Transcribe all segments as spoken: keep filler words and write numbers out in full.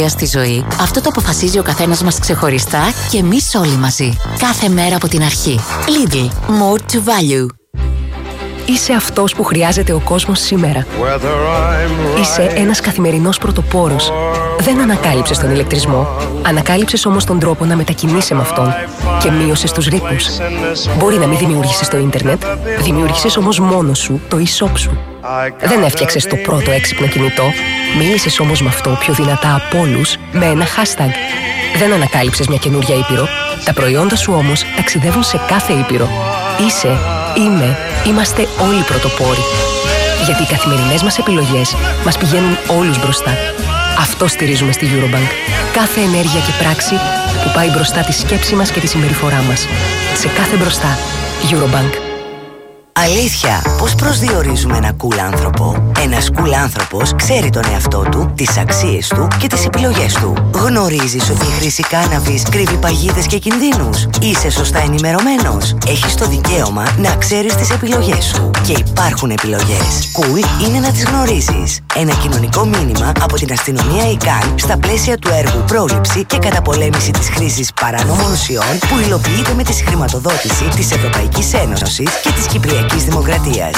στη ζωή, αυτό το αποφασίζει ο καθένας μας ξεχωριστά και εμείς όλοι μαζί. Κάθε μέρα από την αρχή. Lidl. More to value. Είσαι αυτός που χρειάζεται ο κόσμος σήμερα. Είσαι ένας καθημερινός πρωτοπόρος. Δεν ανακάλυψες τον ηλεκτρισμό. Ανακάλυψες όμως τον τρόπο να μετακινείσαι με αυτόν και μείωσες τους ρήπους. Μπορεί να μην δημιούργησες το ίντερνετ, δημιούργησες όμως μόνος σου το e-shop σου. Δεν έφτιαξες το πρώτο έξυπνο κινητό, μίλησες όμως με αυτό πιο δυνατά από όλους με ένα hashtag. Δεν ανακάλυψες μια καινούρια ήπειρο. Τα προϊόντα σου όμως ταξιδεύουν σε κάθε ήπειρο. Είσαι, είμαι, είμαστε όλοι πρωτοπόροι. Γιατί οι καθημερινές μας επιλογές μας πηγαίνουν όλους μπροστά. Αυτό στηρίζουμε στη Eurobank. Κάθε ενέργεια και πράξη που πάει μπροστά τη σκέψη μας και τη συμπεριφορά μας. Σε κάθε μπροστά. Eurobank. Αλήθεια, πώς προσδιορίζουμε ένα cool άνθρωπο? Ένας cool άνθρωπος ξέρει τον εαυτό του, τις αξίες του και τις επιλογές του. Γνωρίζεις ότι η χρήση κάναβης κρύβει παγίδες και κινδύνους? Είσαι σωστά ενημερωμένος? Έχεις το δικαίωμα να ξέρεις τις επιλογές σου. Και υπάρχουν επιλογές. Cool είναι να τις γνωρίζεις. Ένα κοινωνικό μήνυμα από την αστυνομία ΙΚΑΝ στα πλαίσια του έργου πρόληψη και καταπολέμηση της χρήσης παράνομων ουσιών που υλοποιείται με τη συγχρηματοδότηση της Ευρωπαϊκής Ένωσης και της Κυπριακής Δημοκρατίας.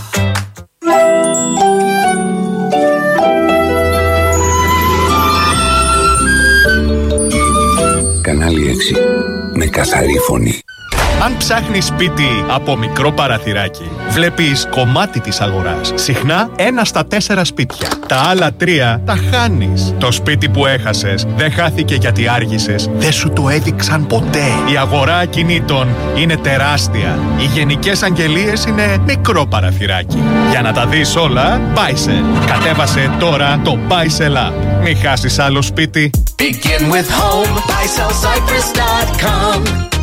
Κανάλι έξι. Με καθαρή φωνή. Αν ψάχνεις σπίτι από μικρό παραθυράκι, βλέπεις κομμάτι της αγοράς. Συχνά ένα στα τέσσερα σπίτια. Τα άλλα τρία τα χάνεις. Το σπίτι που έχασες δεν χάθηκε γιατί άργησες. Δεν σου το έδειξαν ποτέ. Η αγορά ακινήτων είναι τεράστια. Οι γενικές αγγελίες είναι μικρό παραθυράκι. Για να τα δεις όλα, Buysell. Κατέβασε τώρα το Buysell App. Μην χάσεις άλλο σπίτι. Begin with home. buy sell cyprus dot com.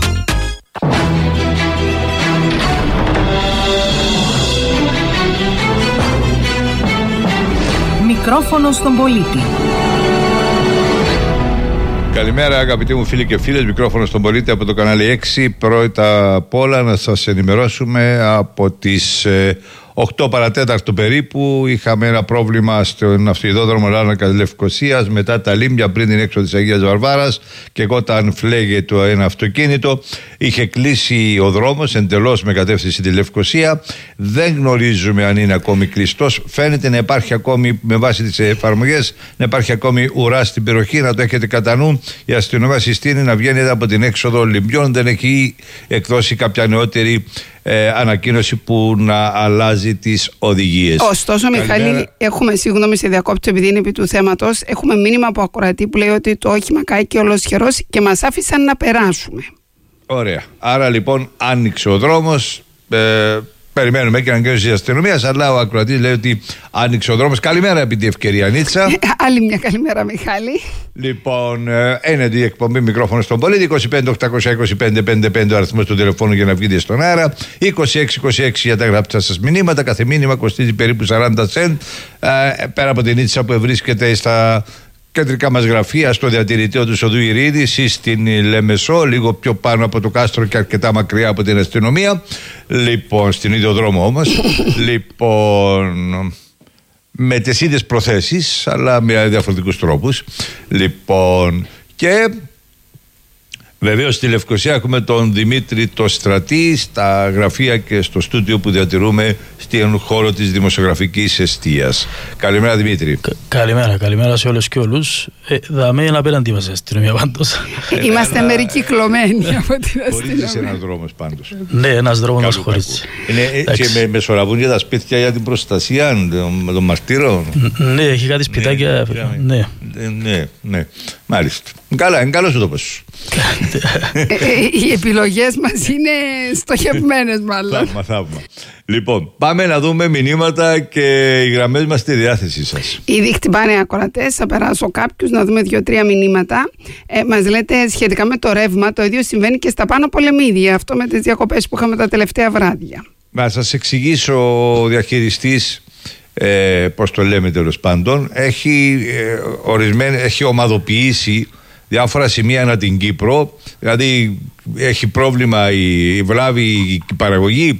Μικρόφωνο στον πολίτη. Καλημέρα αγαπητοί μου φίλοι και φίλες, μικρόφωνο στον πολίτη από το κανάλι έξι. Πρώτα απ' όλα να σας ενημερώσουμε από τις ε, οκτώ παρατέταρτο περίπου. Είχαμε ένα πρόβλημα στον αυτοειδόδρομο Λάρνακα Λευκωσίας μετά τα Λίμια πριν την έξοδο της Αγίας Βαρβάρας, και όταν φλέγε το ένα αυτοκίνητο είχε κλείσει ο δρόμος εντελώς με κατεύθυνση τη Λευκωσία. Δεν γνωρίζουμε αν είναι ακόμη κλειστός. Φαίνεται να υπάρχει ακόμη, με βάση τις εφαρμογές, να υπάρχει ακόμη ουρά στην περιοχή. Να το έχετε κατά νου. Η αστυνομία συστήνει να βγαίνετε από την έξοδο Λιμπιών. Δεν έχει εκδώσει κάποια νεότερη Ε, ανακοίνωση που να αλλάζει τις οδηγίες. Ωστόσο, Μιχάλη, Καλημέρα. έχουμε, συγγνώμη σε διακόπτω επειδή είναι επί του θέματος, έχουμε μήνυμα από ακροατή που λέει ότι το όχημα κάει και ολοσχερός και μας άφησαν να περάσουμε. Ωραία. Άρα λοιπόν άνοιξε ο δρόμος. Ε, Περιμένουμε και ανακοίνωση της αστυνομίας, αλλά ο ακροατής λέει ότι άνοιξε ο δρόμος. Καλημέρα επί τη ευκαιρία, Νίτσα. Άλλη μια καλημέρα, Μιχάλη. Λοιπόν, είναι η εκπομπή Μικρόφωνο στον πολίτη. είκοσι πέντε οκτακόσια είκοσι πέντε πενήντα πέντε ο αριθμός του τηλεφώνου για να βγείτε στον αέρα. είκοσι έξι είκοσι έξι για τα γραπτά σας μηνύματα. Κάθε μήνυμα κοστίζει περίπου σαράντα σεντ. Ε, πέρα από την Νίτσα που βρίσκεται στα κεντρικά μας γραφεία, στο διατηρητήριο του Σοδού Ηρίδης ή στην Λεμεσό, λίγο πιο πάνω από το κάστρο και αρκετά μακριά από την αστυνομία. Λοιπόν, στην ίδιο δρόμο όμως. Λοιπόν, με τις ίδιες προθέσεις, αλλά με διαφορετικούς τρόπους. Λοιπόν, και βεβαίως στη Λευκωσία έχουμε τον Δημήτρη το Στρατή στα γραφεία και στο στούντιο που διατηρούμε στον χώρο της δημοσιογραφικής εστίας. Καλημέρα, Δημήτρη. Κα, καλημέρα, καλημέρα σε όλους και όλους. Ε, δαμε είναι απέναντι μας αστυνομία πάντως. Είμαστε μερικοί κλωμένοι από την αστυνομία. Χωρίς ένας δρόμος πάντως. Ναι, ένας δρόμος χωρίς. Και με μεσολαβούν για τα σπίτια για την προστασία των μαρτύρων. Ναι, έχει κάτι σπιτάκια. Ναι, ναι, ναι. Μάλιστα. Καλά, είναι καλός ο τόπος. Οι επιλογές μας είναι στοχευμένες μάλλον. Θαύμα, θαύμα. Λοιπόν, πάμε να δούμε μηνύματα και οι γραμμές μας στη διάθεσή σας. Ήδη χτυπάνε ακροατές, θα περάσω κάποιους να δούμε δύο-τρία μηνύματα. Ε, μας λέτε σχετικά με το ρεύμα, το ίδιο συμβαίνει και στα πάνω πολεμίδια, αυτό με τις διακοπές που είχαμε τα τελευταία βράδια. Να σας εξηγήσω, ο διαχειριστής, ε, πώς το λέμε τέλος πάντων, έχει, ε, ορισμένη, έχει ομαδοποιήσει διάφορα σημεία ανά την Κύπρο. Δηλαδή έχει πρόβλημα η, η βλάβη, η παραγωγή,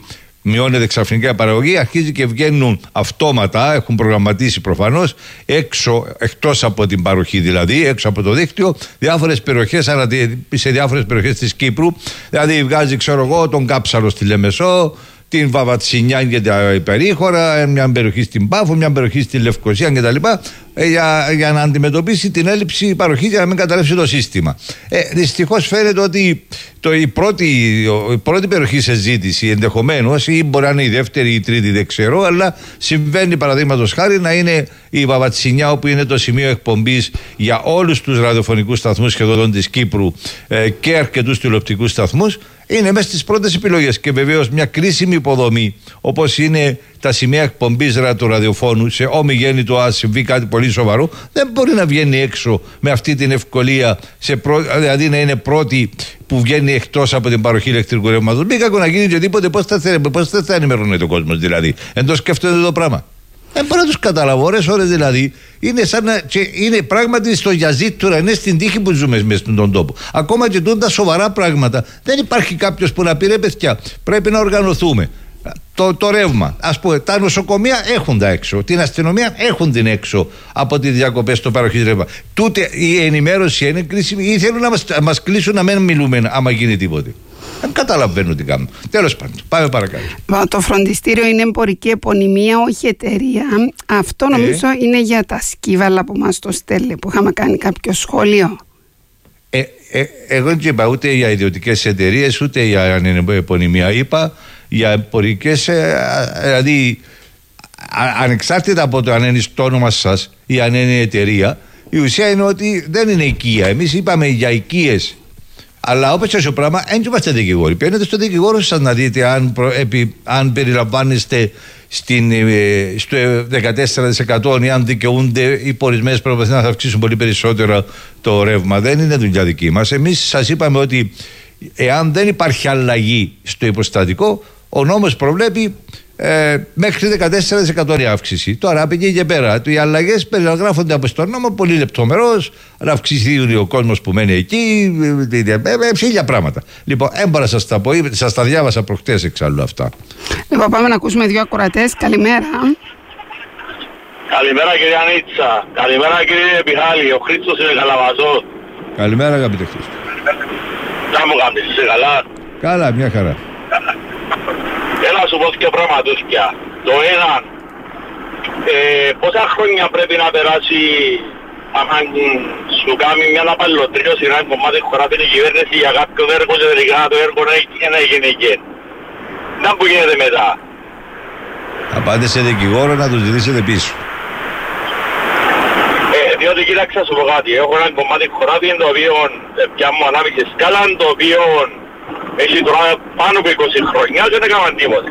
μειώνεται ξαφνικά η παραγωγή, αρχίζει και βγαίνουν αυτόματα, έχουν προγραμματίσει προφανώς, έξω, εκτός από την παροχή δηλαδή, έξω από το δίκτυο, διάφορες περιοχές, σε διάφορες περιοχές της Κύπρου. Δηλαδή βγάζει, ξέρω εγώ, τον Κάψαρο στη Λεμεσό, την Βαβατσινιά και τα υπερήχωρα, μια περιοχή στην Πάφο, μια περιοχή στη Λευκοσία κτλ. Για, για να αντιμετωπίσει την έλλειψη παροχή, για να μην καταρρεύσει το σύστημα. Ε, δυστυχώς φαίνεται ότι το, η, πρώτη, η πρώτη περιοχή σε ζήτηση ενδεχομένως, ή μπορεί να είναι η δεύτερη ή η τρίτη, δεν ξέρω, αλλά συμβαίνει παραδείγματος χάρη να είναι η Βαβατσινιά, όπου είναι το σημείο εκπομπής για όλους τους ραδιοφωνικούς σταθμούς σχεδόν της Κύπρου ε, και αρκετούς τηλεοπτικούς σταθμούς. Είναι μέσα στις πρώτες επιλογές και βεβαίως μια κρίσιμη υποδομή όπως είναι τα σημεία εκπομπής του ραδιοφώνου, σε ομιγέννητο αν συμβεί κάτι πολύ σοβαρό, δεν μπορεί να βγαίνει έξω με αυτή την ευκολία, σε πρω... δηλαδή να είναι πρώτη που βγαίνει εκτός από την παροχή ηλεκτρικού ρεύματος. Μην κακό να γίνει και τίποτε, πώς θα, πώς θα ενημερώνεται ο κόσμος δηλαδή. Εντός σκέφτονται το πράγμα. Δεν μπορώ να τους καταλαβώ, ώρες ώρες δηλαδή. Είναι σαν να. Και είναι πράγματι στο γιαζίτουρα, είναι στην τύχη που ζούμε μέσα στον τόπο. Ακόμα και τούν τα σοβαρά πράγματα. Δεν υπάρχει κάποιος που να πει ρε παιδιά, πρέπει να οργανωθούμε. Το, το ρεύμα, ας πούμε, τα νοσοκομεία έχουν τα έξω, την αστυνομία έχουν την έξω από τις διακοπές στο παροχή ρεύμα. Τούτε η ενημέρωση είναι κρίσιμη ή θέλουν να μας, μας κλείσουν να μην μιλούμε άμα γίνει τίποτε. Δεν καταλαβαίνω τι κάνουν. Τέλος πάντων, πάμε παρακάτω. Το φροντιστήριο είναι εμπορική επωνυμία, όχι εταιρεία. Αυτό νομίζω ε. είναι για τα σκύβαλα που μας το στέλνει, που είχαμε κάνει κάποιο σχόλιο. Ε, ε, εγώ δεν είπα ούτε για ιδιωτικές εταιρείες, ούτε για επωνυμία. Είπα για εμπορικές, δηλαδή ανεξάρτητα από το αν είναι στο όνομα σας ή αν είναι εταιρεία, η ουσία είναι ότι δεν είναι οικία. Εμείς είπαμε για οικίες. Αλλά όπως και στο πράγμα, δεν είμαστε δικηγόροι. Παίρνετε στο δικηγόρο σας να δείτε αν, προ, επί, αν περιλαμβάνεστε στην, ε, στο δεκατέσσερα τοις εκατό ή αν δικαιούνται οι ορισμένες προποθέσεις να θα αυξήσουν πολύ περισσότερο το ρεύμα. Δεν είναι δουλειά δική μας. Εμείς σας είπαμε ότι εάν δεν υπάρχει αλλαγή στο υποστατικό, ο νόμος προβλέπει ε, μέχρι δεκατέσσερα τοις εκατό η αύξηση. Τώρα από εκεί και πέρα οι αλλαγές περιγράφονται από στον νόμο πολύ λεπτομερώς, να αυξηθεί ο κόσμος που μένει εκεί, χίλια πράγματα. Λοιπόν, έμπορα σας τα πω, σας τα διάβασα προχτές εξάλλου αυτά. Λοιπόν, πάμε να ακούσουμε δύο ακροατές. Καλημέρα. Καλημέρα κυρία Νίτσα. Καλημέρα κύριε Πιχάλη. Ο Χρήστος είναι Καλαβαζός. Καλημέρα αγαπητέ Χρήστο. Να μου κάνεις, είσαι καλά? Καλά, μια χαρά. Έλα σου πω και πραγματούσκια. Το ένα, ε, πόσα χρόνια πρέπει να περάσει άμα σου κάνει μια απαλληλωτρίωση να κομμάτι χωρά την κυβέρνηση για κάποιο έργο και τελικά το έργο να γίνει και. Να που γίνεται μετά. Θα πάτε σε δικηγόρο να τους ζητήσετε πίσω. Ε, διότι κοίταξα σου πω κάτι. Έχω ένα κομμάτι χωράτι το οποίο πια μου ανάβησε σκάλα, το οποίο έχει τώρα πάνω από είκοσι χρόνια και δεν έκαναν τίποτε.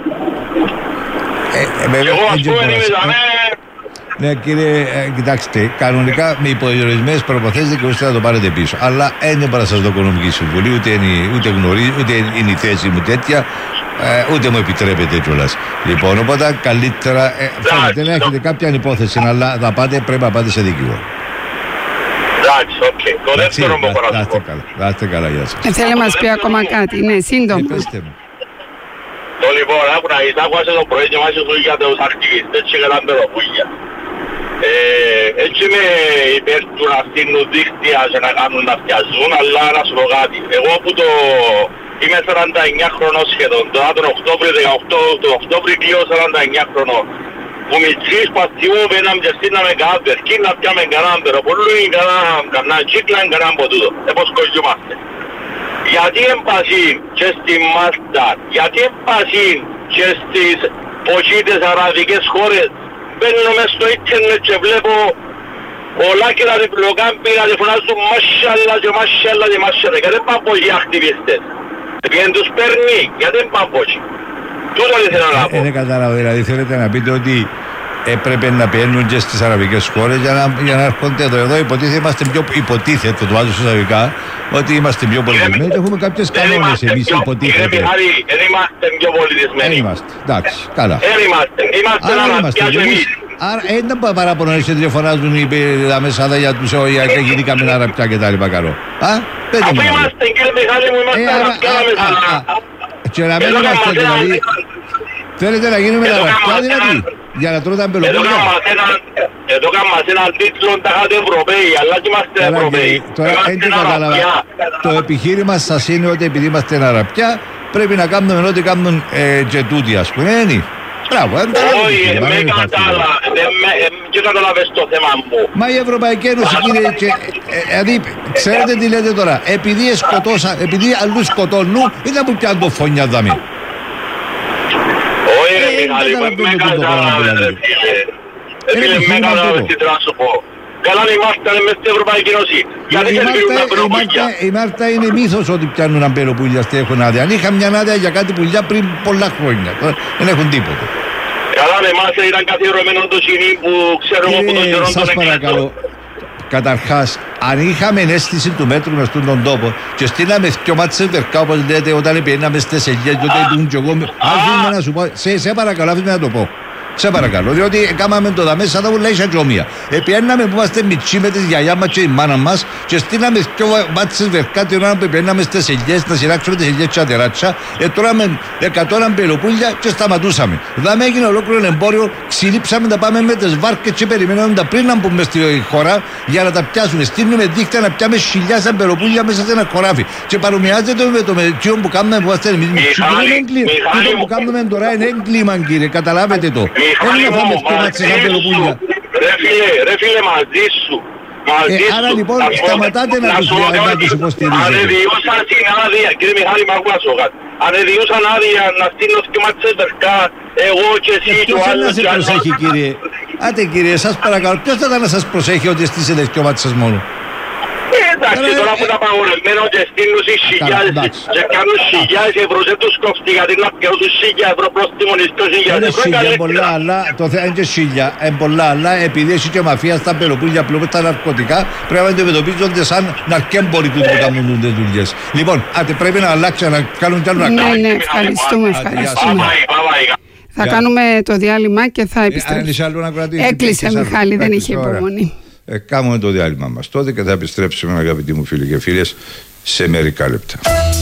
Ε, ε, και εγώ ας πούμε είμαι δαμέ... Ναι κύριε, ε, κοιτάξτε, κανονικά με υποδιορισμένες προποθέσεις δικαιούστε να το πάρετε πίσω. Αλλά δεν μπορώ να σας δω οικονομική συμβουλή, ούτε, ούτε γνωρίζω, ούτε είναι η θέση μου τέτοια, ε, ούτε μου επιτρέπετε κιόλας. Λοιπόν, οπότε καλύτερα, ε, φαίνεται να έχετε κάποια υπόθεση, αλλά θα πάτε, πρέπει να πάτε σε δικηγόρο. Εντάξει, οκ. Το δεύτερο μου μπορώ να σου πω. Να είστε καλά, γεια σας. Ε, θέλει να μας πει ακόμα κάτι, ναι, σύντομα. Το λοιπόν, άκου να είσαι, άκουασε το πρωί και μάλιστα σου για τους ακτιβιστές και καλά μπεροπούγια. Έτσι είμαι υπέρ του να στείλουν δίκτυα και να κάνουν να φτιαζούν, αλλά να σου πω κάτι. Εγώ που το είμαι σαράντα εννιά χρονών σχεδόν, τώρα τον Οκτώβριο δεκαοκτώ, τον Οκτώβριο κλείω σαράντα εννιά χρονών. Που μητσίς παστιού πέναμε και στείλαμε κανένα βερκή να πιάμε κανέναν περοπολούι, κανέναν τσίκλα, κανέναν από τούτο. Επός κολλιούμαστε. Γιατί εμπασίν και στη Μάστα, γιατί εμπασίν και στις ποχίτες αραβικές χώρες, μπαίνω μες στο ίντερνετ και βλέπω πολλά και τα διπλοκάμπη να τεφωνάζουν μάσσαλα και μάσσαλα και μάσσαλα. Γιατί δεν πάνε από οι ακτιβιστές. Επειδή τους παίρνει, γιατί δεν πάνε από εκεί. Τούτο δεν θέλω να πω. Δεν κατάλαβα, δηλαδή θέλετε να πείτε ότι έπρεπε να πιένουν και στις αραβικές χώρες για να, για να έρχονται εδώ. Εδώ υποτίθεται, είμαστε πιο, υποτίθεται το βάζω στους αραβικά, ότι είμαστε πιο πολιτισμένοι και έχουμε κάποιες κανόνες εμείς υποτίθεται. Κύριε Πιχάρη, δεν είμαστε πιο πολιτισμένοι. Δεν είμαστε, εντάξει, καλά. Δεν είμαστε, είμαστε αραβικιά και εμείς. Άρα δεν τα παράπονο να έχετε φωνάζουν τα μεσάδα για τους και γίνηκαμε αραβικιά και τα λοιπά καλό. Α, πέντε μου. Αφού είμαστε κύριε Πιχάρη μου, είμαστε αραβικιά μεσάδα. Και να μην είμαστε δηλαδή, Θέλετε να γίνουμε αραπιά δηλαδή, για να τρώτε αμπελοπούλια. Εδώ κάνουμε έναν τίτλο τα κάτω Ευρωπαίοι, αλλά και είμαστε Ευρωπαίοι. Τώρα δεν κατάλαβα. Το επιχείρημα σας είναι ότι επειδή είμαστε αραπιά, πρέπει να κάνουμε ό,τι κάνουν και τούτοι, ας πούμε. Μπράβο, όχι, με κατάλαβα, δεν καταλαβες το θέμα μου. Μα η Ευρωπαϊκή Ένωση, κύριε, δηλαδή, ξέρετε τι λέτε τώρα, επειδή σκοτώσα, επειδή αλλού σκοτώνουν, ήταν που πιάνουν το φωνιά δαμή. Όχι ρε Μιχάλη, με κατάλαβες ρε φίλε. Φίλε, με κατάλαβες τι θα σου πω. Καλά είμαστε μες στην Ευρωπαϊκή Ένωση. Γιατί δεν κρύβουν αμπελοπούλια. Η Μάρτα είναι μύθος ότι πιάνουν αμπελοπούλια στη έχουν άδεια. Αν είχα μια άδεια για κάτι πουλιά πριν πολλά χρόνια. Δεν έχουν τίποτα. Καλά εμάς ήταν καθιερωμένο το σινί που ξέρω εγώ που το καιρό τον παρακαλώ. Καταρχάς, αν είχαμε αίσθηση του μέτρου μες στον τόπο και στείλαμε δυο μάτσες βερκά, όπως λέτε, όταν πήγαμε στις ελιές, τότε ήμουν και εγώ. Άφηνε να σου πω, σε παρακαλώ, άφηνε να το πω. Σε παρακαλώ, διότι έκαναμε το δαμές σαν τα βουλά ίσα τζόμια. Επιέναμε που είμαστε μητσί με τις γιαγιά μας και η μάνα μας και στείλαμε δυο μάτσες βερκά την ώρα που επιέναμε στις ελιές, να σειράξουμε τις ελιές και ατεράτσα. Ετρώαμε εκατό αμπελοπούλια και σταματούσαμε. Δάμε έγινε ολόκληρο εμπόριο, ξυλίψαμε τα πάμε με τις βάρκες και περιμέναμε τα πριν να μπούμε στη χώρα για να τα πιάσουμε. Στείλουμε δίχτυα να πιάμε χιλιάδες αμπελοπούλια μέσα σε ένα χωράφι. Και παρομοιάζεται με το μετσίο που κάνουμε που είμαστε εμείς μητσί. Το που κάνουμε τώρα είναι έγκλημα, κύριε, καταλάβετε το. Μιχάλη μου, μαζί σου, ρε φίλε, ρε φίλε, μαζί σου, μαζί σου. Άρα λοιπόν σταματάτε να τους υποστηρίζετε. Αν εδιούσαν την άδεια, κύριε Μιχάλη, μ' ακούω κάτι. Αν εδιούσαν άδεια να στείλω και μάτσες βερκά, εγώ και εσύ και ο άλλος και άλλος. Ποιος θα να σε προσέχει, κύριε. Άντε κύριε, σας παρακαλώ, ποιος θα να σας προσέχει ότι στήσετε και μάτσες μόνο. Εντάξει, τώρα που είναι απαγορευμένο και στείλουν στις χιλιάδες και κάνουν χιλιάδες ευρώ και τους κόφτει γιατί να πιέρουν τους χιλιάδες ευρώ πρόστιμον εις δύο χιλιάδες ευρώ. Είναι χιλιά πολλά, αλλά το θέμα είναι και χιλιά, είναι πολλά, αλλά επειδή έχει και μαφία στα αμπελοπούλια πλέον τα ναρκωτικά πρέπει να αντιμετωπίζονται σαν ναρκέμποροι του που κάνουν τις δουλειές. Λοιπόν, άτε πρέπει να αλλάξουν, να κάνουν κι άλλο να κάνουν. Ναι, ναι, ευχαριστούμε, ευχαριστούμε. Θα κάνουμε το διάλειμμα και θα επιστρέψουμε. Έκλεισε Μιχάλη, δεν είχε υπομονή. Ε, κάνουμε το διάλειμμα μας τότε και θα επιστρέψουμε, αγαπητοί μου φίλοι και φίλες, σε μερικά λεπτά.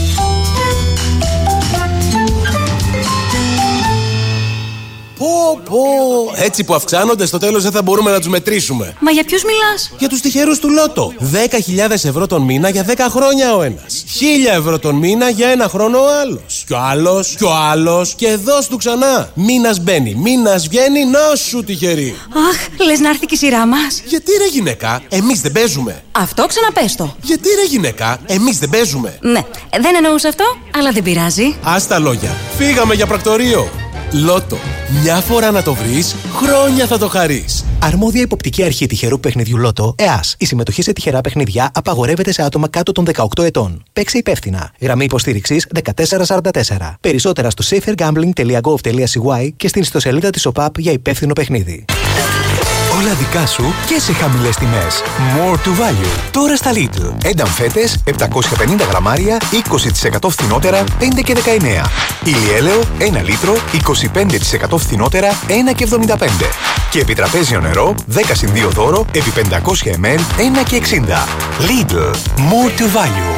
Πω πω, έτσι που αυξάνονται στο τέλος δεν θα μπορούμε να τους μετρήσουμε. Μα για ποιους μιλάς? Για τους τυχερούς του Λότο. δέκα χιλιάδες ευρώ τον μήνα για δέκα χρόνια ο ένας. χίλια ευρώ τον μήνα για ένα χρόνο ο άλλος. Κι ο άλλος, κι ο άλλος και δώσ' του ξανά. Μήνας μπαίνει, μήνας βγαίνει, να σου τυχερή. Αχ, λες να έρθει και η σειρά μας. Γιατί ρε γυναίκα, εμείς δεν παίζουμε. Αυτό ξαναπες το. Γιατί ρε γυναίκα, εμείς δεν παίζουμε. Ναι, δεν εννοούσα αυτό, αλλά δεν πειράζει. Ας τα λόγια, φύγαμε για πρακτορείο. Λότο. Μια φορά να το βρεις, χρόνια θα το χαρείς. Αρμόδια υποπτική αρχή τυχερού παιχνιδιού Λότο, ΕΑΣ. Η συμμετοχή σε τυχερά παιχνίδια απαγορεύεται σε άτομα κάτω των δεκαοκτώ ετών. Παίξε υπεύθυνα. Γραμμή υποστήριξης δεκατέσσερα σαράντα τέσσερα. Περισσότερα στο safer gambling dot gov dot c y και στην ιστοσελίδα της ΟΠΑΠ για υπεύθυνο παιχνίδι. Όλα δικά σου και σε χαμηλές τιμές. More to value. Τώρα στα Lidl. Ένταμ φέτες, επτακόσια πενήντα γραμμάρια, είκοσι τοις εκατό φθηνότερα, πέντε και δεκαεννέα. Ηλιέλαιο, ένα λίτρο, είκοσι πέντε τοις εκατό φθηνότερα, ένα και εβδομήντα πέντε. Και επιτραπέζιο νερό, δέκα συν δύο δώρο, επί πεντακόσια μιλιλίτρα, ένα και εξήντα. Lidl. More to value.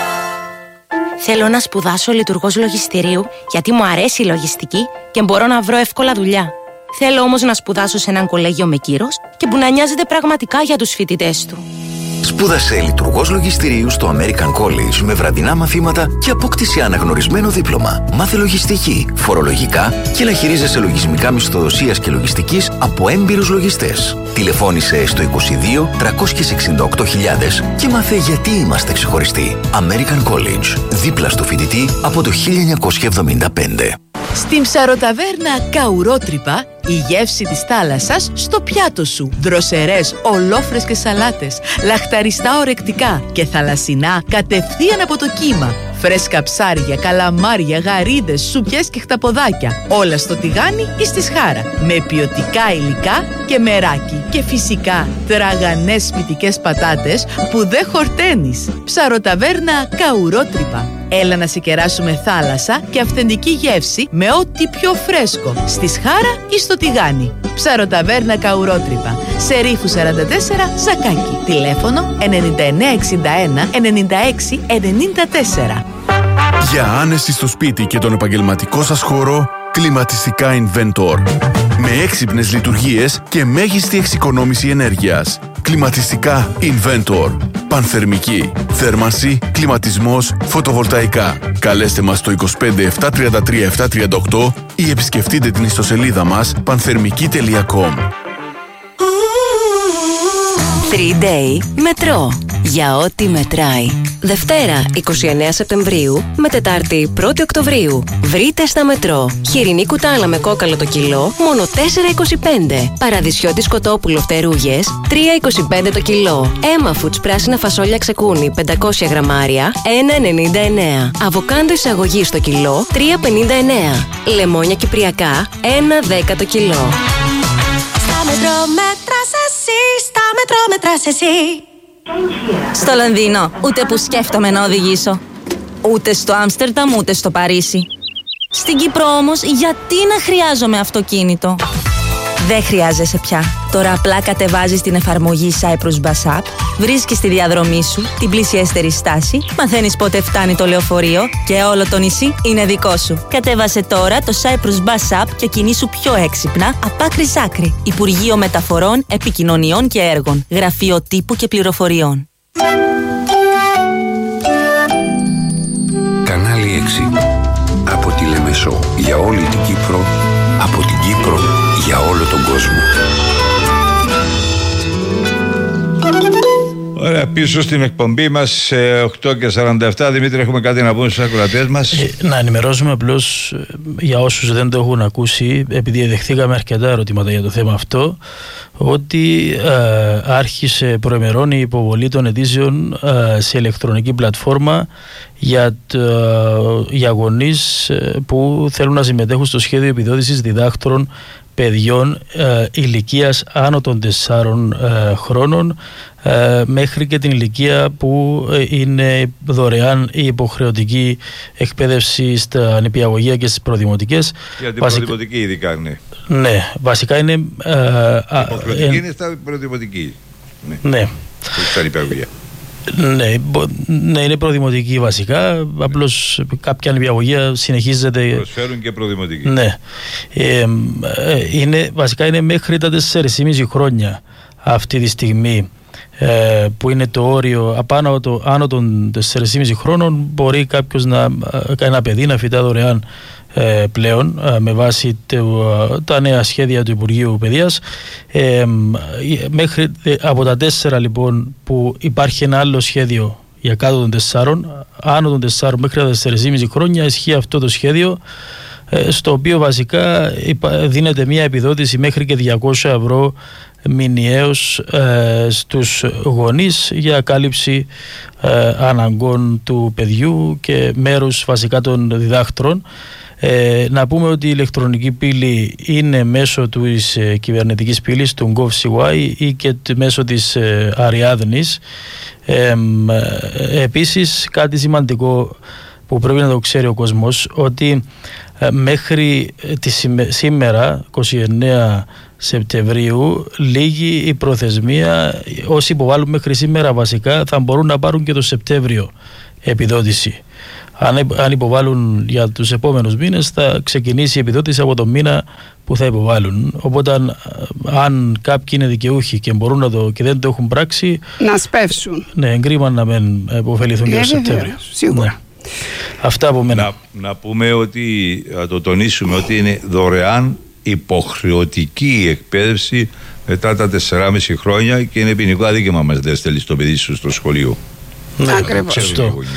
Θέλω να σπουδάσω λειτουργός λογιστηρίου, γιατί μου αρέσει η λογιστική και μπορώ να βρω εύκολα δουλειά. Θέλω όμως να σπουδάσω σε έναν κολέγιο με κύρος και που να νοιάζεται πραγματικά για τους φοιτητές του. Σπούδασε λειτουργός λογιστηρίου στο American College με βραδινά μαθήματα και απόκτηση αναγνωρισμένο δίπλωμα. Μάθε λογιστική, φορολογικά και να χειρίζεσαι λογισμικά μισθοδοσίας και λογιστικής από έμπειρους λογιστές. Τηλεφώνησε στο είκοσι δύο τριακόσιες εξήντα οκτώ χιλιάδες και μάθε γιατί είμαστε ξεχωριστοί. American College, δίπλα στο φοιτητή από το χίλια εννιακόσια εβδομήντα πέντε. Στην ψαροταβέρνα Καουρότρυπα, η γεύση της θάλασσας στο πιάτο σου. Δροσερές, ολόφρεσκες σαλάτες, λαχταριστά ορεκτικά και θαλασσινά κατευθείαν από το κύμα. Φρέσκα ψάρια, καλαμάρια, γαρίδες, σουπιές και χταποδάκια. Όλα στο τηγάνι ή στη σχάρα. Με ποιοτικά υλικά και μεράκι. Και φυσικά τραγανές σπιτικές πατάτες που δεν χορταίνεις. Ψαροταβέρνα Καουρότρυπα. Έλα να σε κεράσουμε θάλασσα και αυθεντική γεύση με ό,τι πιο φρέσκο. Στη σχάρα ή στο τηγάνι. Ψαροταβέρνα Καουρότρυπα. Σε Ρήφου σαράντα τέσσερα, Ζακάκι. Τηλέφωνο ενενήντα εννέα εξήντα ένα ενενήντα έξι ενενήντα τέσσερα. Για άνεση στο σπίτι και τον επαγγελματικό σας χώρο, Κλιματιστικά Inventor. Με έξυπνες λειτουργίες και μέγιστη εξοικονόμηση ενέργειας. Κλιματιστικά Inventor. Πανθερμική, θέρμανση, κλιματισμός, φωτοβολταϊκά. Καλέστε μας στο είκοσι πέντε επτακόσια τριάντα τρία επτακόσια τριάντα οκτώ ή επισκεφτείτε την ιστοσελίδα μας πανθερμική τελεία κομ. τρία day μετρό. Για ό,τι μετράει. Δευτέρα εικοστή ενάτη Σεπτεμβρίου με Τετάρτη πρώτη Οκτωβρίου. Βρείτε στα μετρό. Χοιρινή κουτάλα με κόκαλο το κιλό, μόνο τέσσερα είκοσι πέντε. Παραδεισιώτη σκοτόπουλο φτερούγες, τρία είκοσι πέντε το κιλό. Έμα Foods πράσινα φασόλια ξεκούνι, πεντακόσια γραμμάρια, ένα ενενήντα εννέα. Αβοκάντο εισαγωγή στο κιλό, τρία πενήντα εννέα. Λεμόνια κυπριακά, ένα δέκα το κιλό. Στα μετρό μέτρας εσύ, στα μετρό μετράς εσύ. Στο Λονδίνο, ούτε που σκέφτομαι να οδηγήσω. Ούτε στο Άμστερνταμ, ούτε στο Παρίσι. Στην Κύπρο όμως, γιατί να χρειάζομαι αυτοκίνητο? Δεν χρειάζεσαι πια. Τώρα απλά κατεβάζεις την εφαρμογή Cyprus Bus App, βρίσκεις τη διαδρομή σου, την πλησιέστερη στάση, μαθαίνεις πότε φτάνει το λεωφορείο και όλο το νησί είναι δικό σου. Κατέβασε τώρα το Cyprus Bus App και κινήσου πιο έξυπνα απ' άκρη σ' άκρη. Υπουργείο Μεταφορών, Επικοινωνιών και Έργων. Γραφείο Τύπου και Πληροφοριών. Κανάλι έξι. Από τη Λεμεσό για όλη την Κύπρο, από την Κύπρο για όλο τον κόσμο. Ωραία, πίσω στην εκπομπή μας οκτώ και σαράντα επτά. Δημήτρη, έχουμε κάτι να πούμε στους ακροατές μας? Ε, να ενημερώσουμε απλώς για όσους δεν το έχουν ακούσει, επειδή δεχθήκαμε αρκετά ερωτήματα για το θέμα αυτό, ότι ε, άρχισε προημερών η υποβολή των αιτήσεων ε, σε ηλεκτρονική πλατφόρμα για, το, για γονείς ε, που θέλουν να συμμετέχουν στο σχέδιο επιδότησης διδάκτρων παιδιών ε, ηλικίας άνω των τεσσάρων ε, χρόνων ε, μέχρι και την ηλικία που ε, είναι δωρεάν η υποχρεωτική εκπαίδευση στα νηπιαγωγεία και στις προδημοτικές. Για την Βασικα... προδημοτική ειδικά, ναι. Ναι, βασικά είναι... Ε, η υποχρεωτική ε, είναι στα προδημοτική. Ναι. Ναι. Στα νηπιαγωγεία. Ναι, ναι, είναι προδημοτική βασικά. Απλώς κάποια νηπιαγωγεία συνεχίζεται. Προσφέρουν και προδημοτική. Ναι. Ε, είναι, βασικά είναι μέχρι τα τέσσερα και μισό χρόνια αυτή τη στιγμή ε, που είναι το όριο. Απάνω το, άνω των τεσσάρων και μισό χρόνων μπορεί κάποιος να, ένα παιδί να φοιτά δωρεάν ε, πλέον ε, με βάση το, τα νέα σχέδια του Υπουργείου Παιδείας. Ε, μέχρι, από τα τέσσερα λοιπόν που υπάρχει ένα άλλο σχέδιο για κάτω των τεσσάρων, άνω των τεσσάρων μέχρι τα τέσσερα και μισό χρόνια ισχύει αυτό το σχέδιο, ε, στο οποίο βασικά δίνεται μια επιδότηση μέχρι και διακόσια ευρώ μηνιαίως ε, στους γονείς για κάλυψη ε, αναγκών του παιδιού και μέρους βασικά των διδάκτρων. Ε, να πούμε ότι η ηλεκτρονική πύλη είναι μέσω της ε, κυβερνητικής πύλης του GovCY ή και μέσω της ε, Αριάδνης. Ε, ε, επίσης κάτι σημαντικό που πρέπει να το ξέρει ο κόσμος, ότι ε, μέχρι τη σήμερα εικοστή ενάτη Σεπτεμβρίου λίγη η προθεσμία. Όσοι υποβάλλουν μέχρι σήμερα βασικά θα μπορούν να πάρουν και το Σεπτέμβριο επιδότηση. Αν, αν υποβάλλουν για τους επόμενους μήνες θα ξεκινήσει η επιδότηση από το μήνα που θα υποβάλλουν. Οπότε αν, αν κάποιοι είναι δικαιούχοι και μπορούν να το και δεν το έχουν πράξει, να σπεύσουν. Ναι, εγκρίμα να μην υποφεληθούν και το Σεπτέμβριο. Σίγουρα. Ναι. Αυτά από μένα. Να, να πούμε ότι, να το τονίσουμε, ότι είναι δωρεάν υποχρεωτική η εκπαίδευση μετά τα τέσσερα και μισό χρόνια και είναι ποινικό αδίκημα μας δεν στέλνεις το παιδί σου στο σχολείο. Ναι, ακριβώς.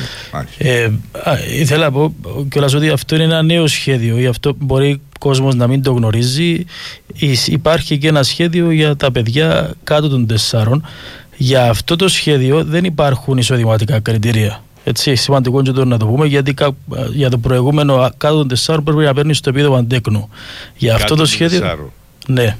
Ε, ήθελα να πω κιόλας ότι αυτό είναι ένα νέο σχέδιο, γι' αυτό μπορεί ο κόσμος να μην το γνωρίζει. Υπάρχει και ένα σχέδιο για τα παιδιά κάτω των τεσσάρων. Για αυτό το σχέδιο δεν υπάρχουν εισοδηματικά κριτήρια. Έτσι, σημαντικό και το να το πούμε, γιατί για το προηγούμενο κάτω των τεσσάρων πρέπει να παίρνει το επίδομα αντέκνου. Για αυτό το σχέδιο. τεσσάρων. Ναι.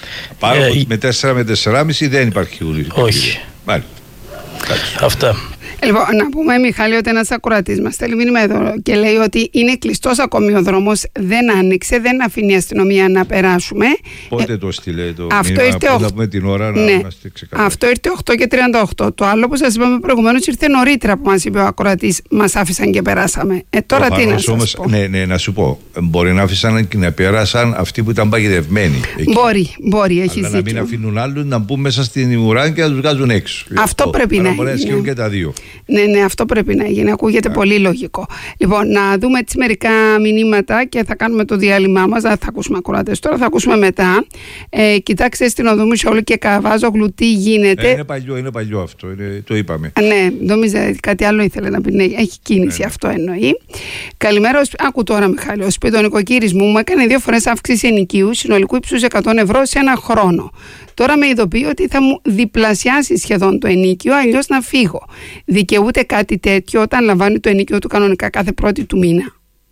Πάνω ε, με τέσσερα με τέσσερα και μισό δεν υπάρχει ουρή. Όχι. Μάλιστα. Αυτά. Λοιπόν, να πούμε, Μιχάλη, ότι ένας ακροατής μας στέλνει μήνυμα εδώ και λέει ότι είναι κλειστός ακόμη ο δρόμος, δεν άνοιξε, δεν αφήνει η αστυνομία να περάσουμε. Πότε ε, το στείλε το αυτό μήνυμα, ήρθε να πούμε την ώρα να ναι. είμαστε ξεκάθαροι. Αυτό ήρθε οκτώ και τριάντα οκτώ. Το άλλο που σας είπαμε προηγουμένως ήρθε νωρίτερα που μας είπε ο ακροατής, μας άφησαν και περάσαμε. Ε, τώρα Προφανώς, τι να σας όμως, πω. Ναι, ναι, να σου πω. Μπορεί να άφησαν και να πέρασαν αυτοί που ήταν παγιδευμένοι. Εκεί. Μπορεί, μπορεί, έχει Αλλά να μην αφήνουν άλλους να μπουν μέσα στην ουρά και να τους βγάζουν έξω. Αυτό, αυτό πρέπει να μπορεί να ισχύουν και τα δύο. Ναι, ναι, αυτό πρέπει να γίνει. Ακούγεται yeah. πολύ λογικό. Λοιπόν, να δούμε έτσι μερικά μηνύματα και θα κάνουμε το διάλειμμά μας. Θα ακούσουμε ακροατές τώρα, θα ακούσουμε μετά. Ε, κοιτάξτε στην οδό Μουσιόλου και Καβάζογλου τι γίνεται. Ε, είναι παλιό, είναι παλιό αυτό. Είναι, το είπαμε. Ναι, νόμιζα κάτι άλλο ήθελε να πει. Ναι, έχει κίνηση, ναι. Αυτό εννοεί. Καλημέρα. Άκου τώρα, Μιχάλη. Ο σπιτονοικοκύρης μου μου έκανε δύο φορές αύξηση ενοικίου συνολικού ύψους εκατό ευρώ σε ένα χρόνο. Τώρα με ειδοποιεί ότι θα μου διπλασιάσει σχεδόν το ενοίκιο, αλλιώς να φύγω. Δικαιούται κάτι τέτοιο όταν λαμβάνει το ενοίκιο του κανονικά κάθε πρώτη του μήνα?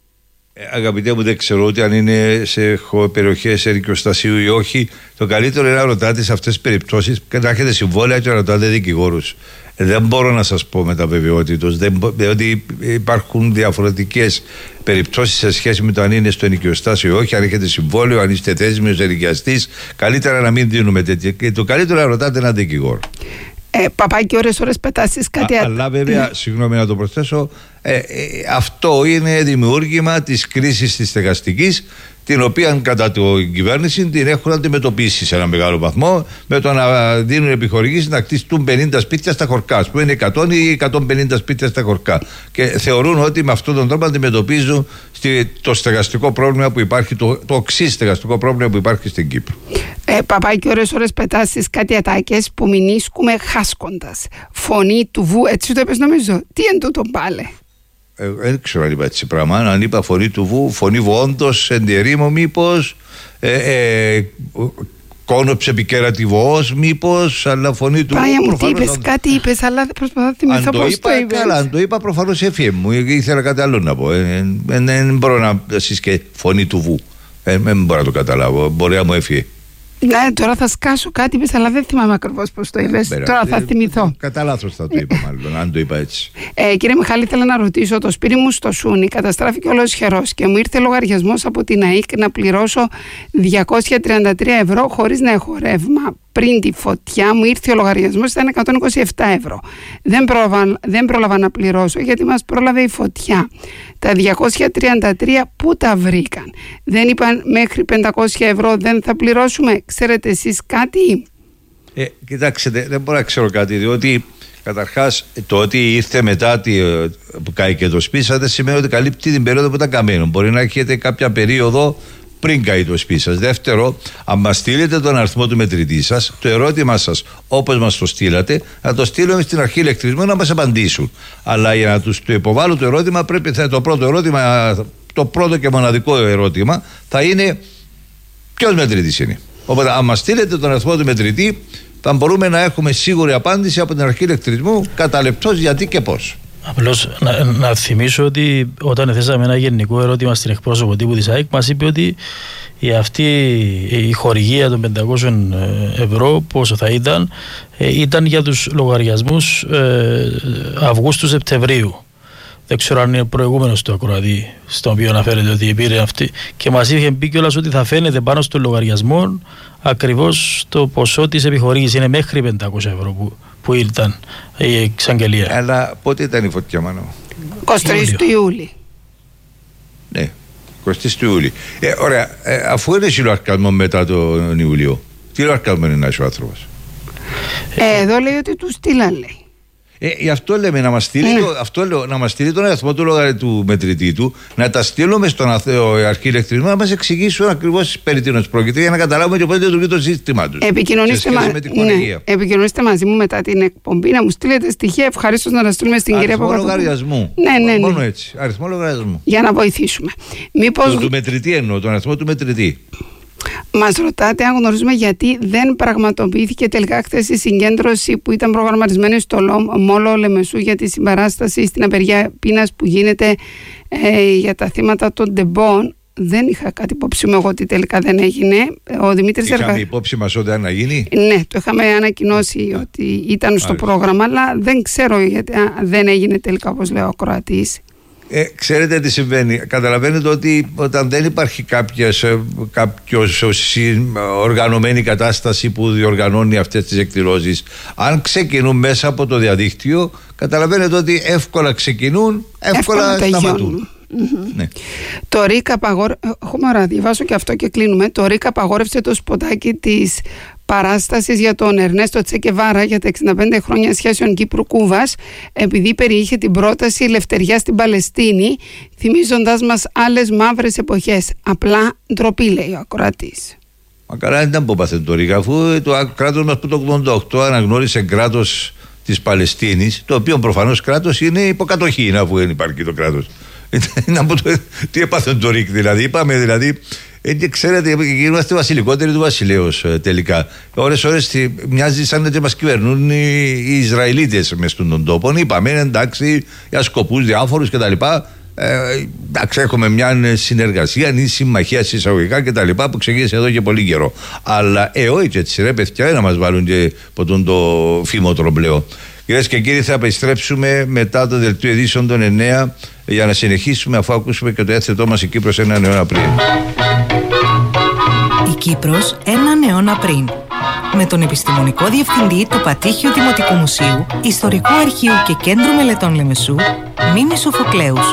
Ε, αγαπητέ μου, δεν ξέρω ότι αν είναι σε περιοχές ενοικιοστασίου ή όχι. Το καλύτερο είναι να ρωτάτε σε αυτές τις περιπτώσεις και να έχετε συμβόλαια και να ρωτάτε δικηγόρους. Ε, δεν μπορώ να σας πω με τα βεβαιότητος, διότι υπάρχουν διαφορετικές περιπτώσεις σε σχέση με το αν είναι στο ενοικιοστάσιο ή όχι, αν έχετε συμβόλαιο, αν είστε θέσιμοι ως ενοικιαστής. Καλύτερα να μην δίνουμε τέτοια. Και το καλύτερο να ρωτάτε έναν δικηγόρο. Ε, παπάκι, ώρες ώρες πετάσεις κάτι άλλο. Αλλά βέβαια, συγγνώμη να το προσθέσω, ε, ε, αυτό είναι δημιούργημα της κρίσης της στεγαστικής, την οποία κατά την κυβέρνηση την έχουν αντιμετωπίσει σε ένα μεγάλο βαθμό με το να δίνουν επιχορηγήσεις να κτιστούν πενήντα σπίτια στα χωρκά, που είναι εκατό ή εκατόν πενήντα σπίτια στα χωρκά. Και θεωρούν ότι με αυτόν τον τρόπο αντιμετωπίζουν το στεγαστικό πρόβλημα που υπάρχει, το, το οξύ στεγαστικό πρόβλημα που υπάρχει στην Κύπρο. Ε, παπάκι, ώρες ώρες πετάσεις κάτι ατάκες που μηνίσκουμε χάσκοντας. Φωνή του βου, έτσι το είπες νομίζω. Τι εν τούτο πάλε? Ε, δεν ξέρω αν είπα έτσι πράγμα. Αν είπα φωνή του βου, φωνή βοόντος, ενδιερήμο μήπως, ε, ε, κόνοψε επικέρατιβοός μήπως, αλλά φωνή του Πάγια βου. μου, τι είπες, αν... κάτι είπες, αλλά προσπαθώ να θυμηθώ πώς το είπες. Καλά, αν το είπα προφανώς έφυγε μου, ήθελα κάτι άλλο να πω. Δεν ε, ε, ε, μπορώ να εσείς και φωνή του βου. Δεν ε, ε, μπορώ να το καταλάβω, μπορεί να μου έφυγε. Ναι, τώρα θα σκάσω κάτι, είπες, αλλά δεν θυμάμαι ακριβώς πώς το είπες. Ε, τώρα θα θυμηθώ. Κατά λάθος θα το είπα, μάλλον, αν το είπα έτσι. Ε, κύριε Μιχάλη, ήθελα να ρωτήσω, το σπίτι μου στο Σούνι καταστράφηκε όλος χερός και μου ήρθε λογαριασμός από την ΑΕΚ να πληρώσω διακόσια τριάντα τρία ευρώ χωρίς να έχω ρεύμα. Πριν τη φωτιά μου ήρθε ο λογαριασμός, ήταν εκατόν είκοσι επτά ευρώ. Δεν πρόλαβα, δεν πρόλαβα να πληρώσω γιατί μας πρόλαβε η φωτιά. Τα διακόσια τριάντα τρία πού τα βρήκαν? Δεν είπαν μέχρι πεντακόσια ευρώ δεν θα πληρώσουμε? Ξέρετε εσείς κάτι? Ε, κοιτάξτε, δεν μπορώ να ξέρω κάτι, διότι καταρχάς το ότι ήρθε μετά τη, που κάηκε το σπίτι σας δεν σημαίνει ότι καλύπτει την περίοδο που ήταν καμένο. Μπορεί να έχετε κάποια περίοδο πριν καεί το σπίτι σας. Δεύτερο, αν μας στείλετε τον αριθμό του μετρητή σας, το ερώτημά σας όπως μας το στείλατε, να το στείλουμε στην αρχή ηλεκτρισμού να μας απαντήσουν. Αλλά για να τους το υποβάλω το ερώτημα, πρέπει θα, το πρώτο ερώτημα, το πρώτο και μοναδικό ερώτημα θα είναι ποιος μετρητής είναι. Οπότε, αν μας στείλετε τον αριθμό του μετρητή, θα μπορούμε να έχουμε σίγουρη απάντηση από την αρχή ηλεκτρισμού κατά λεπτός γιατί και πώς. Απλώς να, να θυμίσω ότι όταν θέσαμε ένα γενικό ερώτημα στην εκπρόσωπο τύπου της ΑΕΚ, μας είπε ότι η, αυτή η χορηγία των πεντακόσια ευρώ, πόσο θα ήταν, ήταν για τους λογαριασμούς ε, Αυγούστου-Σεπτεμβρίου. Δεν ξέρω αν είναι προηγούμενος του ακροατή, στον οποίο αναφέρεται ότι πήρε αυτή. Και μας είχε πει κιόλας ότι θα φαίνεται πάνω στο λογαριασμό ακριβώς το ποσό της επιχορήγησης. Είναι μέχρι πεντακόσια ευρώ που, που ήταν η εξαγγελία. Αλλά πότε ήταν η φωτιά, μάνο? εικοστή τρίτη του Ιούλη. Ναι, εικοστή του Ιούλη. Ε, ωραία, ε, αφού είναι συλλογαριασμό μετά τον Ιούλιο, τι λογαριασμό είναι να είσαι ο άνθρωπος? Ε, εδώ λέει ότι του στείλαν, λέει. Ε, γι' αυτό λέμε να μας στείλει, mm. το, αυτό λέω, να μας στείλει τον αριθμό του λογαριασμού του μετρητή του, να τα στείλουμε στον αρχή ηλεκτρισμού να μας εξηγήσουν ακριβώς περί τίνος πρόκειται για να καταλάβουμε και πότε λειτουργεί το σύστημά τους. Επικοινωνήστε, μα... ναι. Επικοινωνήστε μαζί μου μετά την εκπομπή να μου στείλετε στοιχεία. Ευχαρίστως να τα στείλουμε στην κυρία Παπαδοπούλου. Αριθμό λογαριασμού. Ναι, ναι, ναι. Μόνο έτσι. Αριθμό λογαριασμού. Για να βοηθήσουμε. Μήπως... Το, του μετρητή εννοώ, τον αριθμό του μετρητή. Μας ρωτάτε αν γνωρίζουμε γιατί δεν πραγματοποιήθηκε τελικά χθες η συγκέντρωση που ήταν προγραμματισμένη στο Μόλο Λεμεσού για τη συμπαράσταση στην απεργία πείνας που γίνεται ε, για τα θύματα των ντεμπών. δεν είχα κάτι υπόψη μου εγώ ότι τελικά δεν έγινε. Ο Δημήτρης Είχαμε Εργα... υπόψη μας όταν να γίνει. Ναι, το είχαμε ανακοινώσει ότι ήταν στο Άλυτα. πρόγραμμα, αλλά δεν ξέρω γιατί δεν έγινε τελικά, όπως λέει ο ακροατής. Ε, ξέρετε τι συμβαίνει. Καταλαβαίνετε ότι όταν δεν υπάρχει κάποιες, κάποιος οργανωμένη κατάσταση που διοργανώνει αυτές τις εκδηλώσεις, αν ξεκινούν μέσα από το διαδίκτυο, καταλαβαίνετε ότι εύκολα ξεκινούν, εύκολα, εύκολα σταματούν. Mm-hmm. Ναι. Το ΡΙΚ απαγόρευσε, έχουμε ώρα, διαβάσω και αυτό και κλείνουμε. Το ΡΙΚ απαγόρευσε το σποτάκι της παράστασης για τον Ερνέστο Τσε Γκεβάρα για τα εξήντα πέντε χρόνια σχέσεων Κύπρου-Κούβας, επειδή περιείχε την πρόταση ελευθεριά στην Παλαιστίνη, θυμίζοντας μας άλλες μαύρες εποχές. Απλά ντροπή, λέει ο ακροατής. Μα καλά, δεν ήταν που έπαθε το ΡΙΚ, αφού το κράτος μας που το ογδόντα οκτώ αναγνώρισε κράτος της Παλαιστίνης, το οποίο προφανώς κράτος είναι υποκατοχή, αφού δεν υπάρχει το κράτος. Τι έπαθε το ΡΙΚ, δηλαδή, είπαμε δηλαδή. Ε, και ξέρετε, είμαστε βασιλικότεροι του βασιλέως ε, τελικά. Ώρες ώρες μοιάζει σαν να μας κυβερνούν οι, οι Ισραηλίτες μες στον τόπο. Είπαμε εντάξει για σκοπούς διάφορους κτλ. Ε, εντάξει, έχουμε μια συνεργασία ή συμμαχία συσσαγωγικά κτλ. Που ξεκίνησε εδώ και πολύ καιρό. Αλλά ε, όχι έτσι, ρε παιδιά, να μας βάλουν και ποτέ το φήμοτρο πλέον. Κυρίες και κύριοι, θα επιστρέψουμε μετά το δελτίο ειδήσεων των εννέα για να συνεχίσουμε, αφού ακούσουμε και το έθετό μας η Κύπρος έναν αιώνα πριν. Η Κύπρος έναν αιώνα πριν. Με τον επιστημονικό διευθυντή του Πατήχιου Δημοτικού Μουσείου, Ιστορικού Αρχείου και Κέντρου Μελετών Λεμεσού, Μίμη Σοφοκλέους.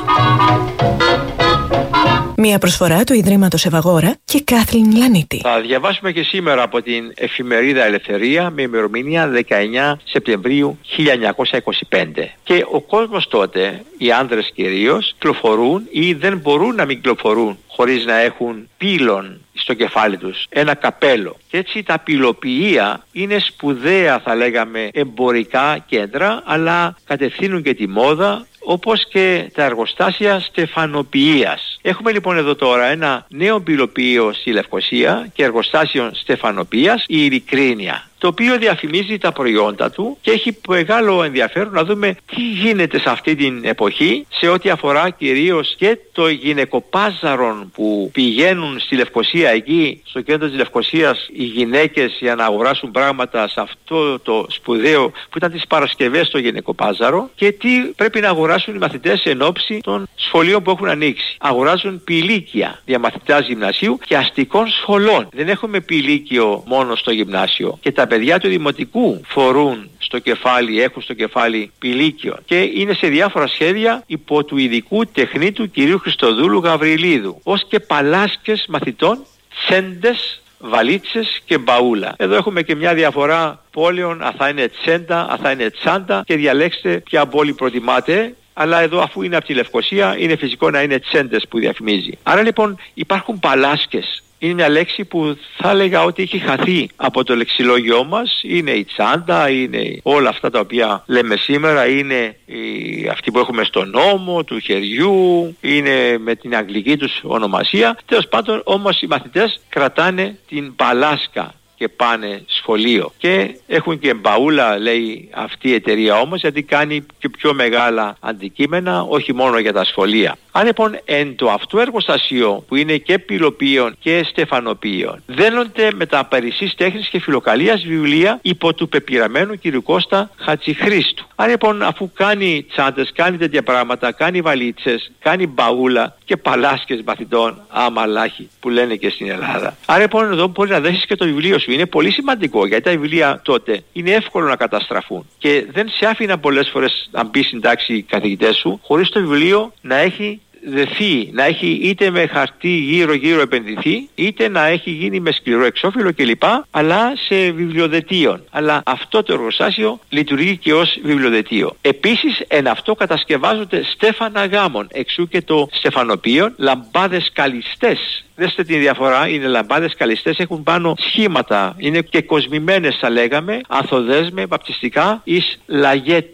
Μια προσφορά του Ιδρύματος Ευαγόρα και Κάθλιν Λανίτη. Θα διαβάσουμε και σήμερα από την εφημερίδα Ελευθερία με ημερομηνία δεκαεννέα Σεπτεμβρίου χίλια εννιακόσια είκοσι πέντε. Και ο κόσμος τότε, οι άνδρες κυρίως, κυκλοφορούν ή δεν μπορούν να μην κυκλοφορούν χωρίς να έχουν πύλων στο κεφάλι τους, ένα καπέλο. Και έτσι τα πυλοποιεία είναι σπουδαία, θα λέγαμε, εμπορικά κέντρα, αλλά κατευθύνουν και τη μόδα, όπως και τα εργοστάσια στεφανοποιίας. Έχουμε λοιπόν εδώ τώρα ένα νέο πυλοποιείο στη Λευκοσία και εργοστάσιο στεφανοποιίας, η Ειλικρίνεια, το οποίο διαφημίζει τα προϊόντα του και έχει μεγάλο ενδιαφέρον να δούμε τι γίνεται σε αυτή την εποχή σε ό,τι αφορά κυρίως και το γυναικοπάζαρο που πηγαίνουν στη Λευκοσία, εκεί στο κέντρο της Λευκοσίας οι γυναίκες για να αγοράσουν πράγματα σε αυτό το σπουδαίο που ήταν τις Παρασκευές στο γυναικοπάζαρο, και τι πρέπει να αγοράσουν οι μαθητές εν ώψη των σχολείων που έχουν ανοίξει. Αγοράζουν πηλίκια για μαθητάς γυμνασίου και αστικών σχολών. Δεν έχουμε πηλίκιο μόνο στο γυμνάσιο. Και τα παιδιά του δημοτικού φορούν στο κεφάλι, έχουν στο κεφάλι πηλίκιο, και είναι σε διάφορα σχέδια υπό του ειδικού τεχνίτου κυρίου Χριστοδούλου Γαβριλίδου, ως και παλάσκες μαθητών, τσέντες, βαλίτσες και μπαούλα. Εδώ έχουμε και μια διαφορά πόλεων, αν θα είναι τσέντα, αν θα είναι τσάντα, και διαλέξτε ποια πόλη προτιμάτε. Αλλά εδώ, αφού είναι από τη Λευκοσία, είναι φυσικό να είναι τσέντες που διαφημίζει. Άρα λοιπόν υπάρχουν παλάσκες. Είναι μια λέξη που θα έλεγα ότι έχει χαθεί από το λεξιλόγιό μας. Είναι η τσάντα, είναι όλα αυτά τα οποία λέμε σήμερα, είναι η, αυτοί που έχουμε στον νόμο του χεριού, είναι με την αγγλική τους ονομασία. Τέλος πάντων όμως οι μαθητές κρατάνε την παλάσκα και πάνε σχολείο, και έχουν και μπαούλα, λέει αυτή η εταιρεία όμως, γιατί κάνει και πιο μεγάλα αντικείμενα, όχι μόνο για τα σχολεία. Αν λοιπόν εν το αυτό εργοστασίο που είναι και πυλοποιείων και στεφανοποιείων δένονται με τα παρησής τέχνης και φιλοκαλίας βιβλία υπό του πεπειραμένου κ. Κώστα Χατζηχρήστου. Αν λοιπόν αφού κάνει τσάντες, κάνει τέτοια πράγματα, κάνει βαλίτσες, κάνει μπαούλα και παλάσκες μαθητών, αμαλάχη που λένε και στην Ελλάδα. Άρα λοιπόν εδώ μπορεί να δέσεις και το βιβλίο σου. Είναι πολύ σημαντικό, γιατί τα βιβλία τότε είναι εύκολο να καταστραφούν και δεν σε άφηνα πολλές φορές να μπει στην τάξη οι καθηγητές σου χωρίς το βιβλίο να έχει δεθεί, να έχει είτε με χαρτί γύρω γύρω επενδυθεί, είτε να έχει γίνει με σκληρό εξώφυλλο κλπ, αλλά σε βιβλιοδετείο. Αλλά αυτό το εργοστάσιο λειτουργεί και ως βιβλιοδετείο. Επίσης εν αυτό κατασκευάζονται στέφανα γάμων, εξού και το στεφανοποιείο, λαμπάδες καλιστές. Δέστε την διαφορά, είναι λαμπάδες καλιστές, έχουν πάνω σχήματα, είναι και κοσμημένες θα λέγαμε, ανθοδέσμε, βαπτιστικά, εις λαγέτες.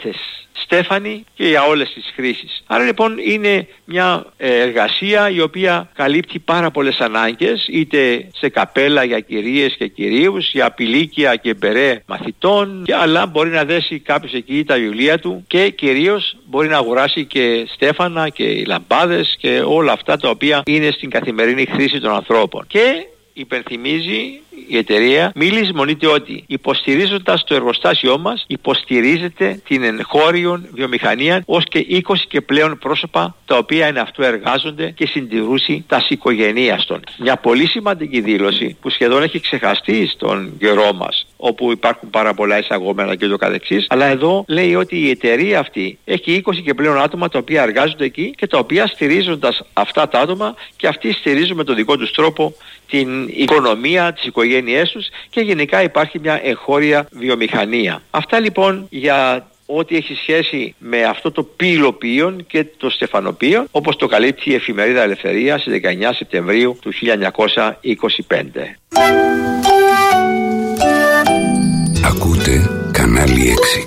στέφανη και για όλες τις χρήσεις. Άρα λοιπόν είναι μια εργασία η οποία καλύπτει πάρα πολλές ανάγκες, είτε σε καπέλα για κυρίες και κυρίους, για πηλίκια και μπερέ μαθητών, αλλά μπορεί να δέσει κάποιος εκεί τα βιβλία του και κυρίως μπορεί να αγοράσει και στέφανα και λαμπάδες και όλα αυτά τα οποία είναι στην καθημερινή χρήση των ανθρώπων. Και υπενθυμίζει η εταιρεία, μη λησμονείτε ότι υποστηρίζοντας το εργοστάσιό μας υποστηρίζεται την εγχώριον βιομηχανία ως και είκοσι και πλέον πρόσωπα τα οποία εν αυτού εργάζονται και συντηρούσι τα οικογενείας των. Μια πολύ σημαντική δήλωση που σχεδόν έχει ξεχαστεί στον καιρό μας, όπου υπάρχουν πάρα πολλά εισαγόμενα και το καθεξής, αλλά εδώ λέει ότι η εταιρεία αυτή έχει είκοσι και πλέον άτομα τα οποία εργάζονται εκεί και τα οποία στηρίζοντας αυτά τα άτομα και αυτοί στηρίζουν με τον δικό τους τρόπο την οικονομία, τις οικογένειές τους και γενικά υπάρχει μια εγχώρια βιομηχανία. Αυτά λοιπόν για ό,τι έχει σχέση με αυτό το ποιλοποιείο και το στεφανοποιείο, όπως το καλύπτει η εφημερίδα Ελευθερία στις δεκαεννιά Σεπτεμβρίου του χίλια εννιακόσια είκοσι πέντε. Ακούτε κανάλι έξι.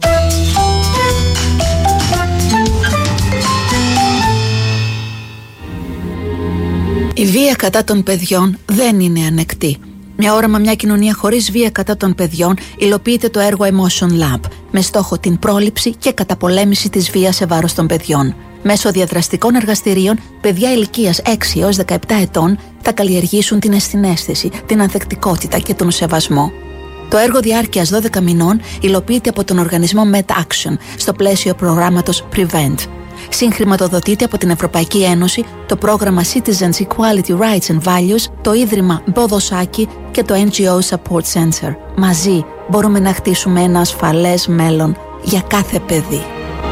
Η βία κατά των παιδιών δεν είναι ανεκτή. Μια όραμα μια κοινωνία χωρίς βία κατά των παιδιών υλοποιείται το έργο Emotion Lab με στόχο την πρόληψη και καταπολέμηση της βίας σε βάρος των παιδιών. Μέσω διαδραστικών εργαστηρίων, παιδιά ηλικίας έξι έως δεκαεπτά ετών θα καλλιεργήσουν την ενσυναίσθηση, την ανθεκτικότητα και τον σεβασμό. Το έργο διάρκειας δώδεκα μηνών υλοποιείται από τον οργανισμό MedAction στο πλαίσιο προγράμματος Prevent. Συγχρηματοδοτείται από την Ευρωπαϊκή Ένωση, το πρόγραμμα Citizens Equality Rights and Values, το Ίδρυμα Μποδοσάκη και το εν τζι ο Support Center. Μαζί μπορούμε να χτίσουμε ένα ασφαλές μέλλον για κάθε παιδί.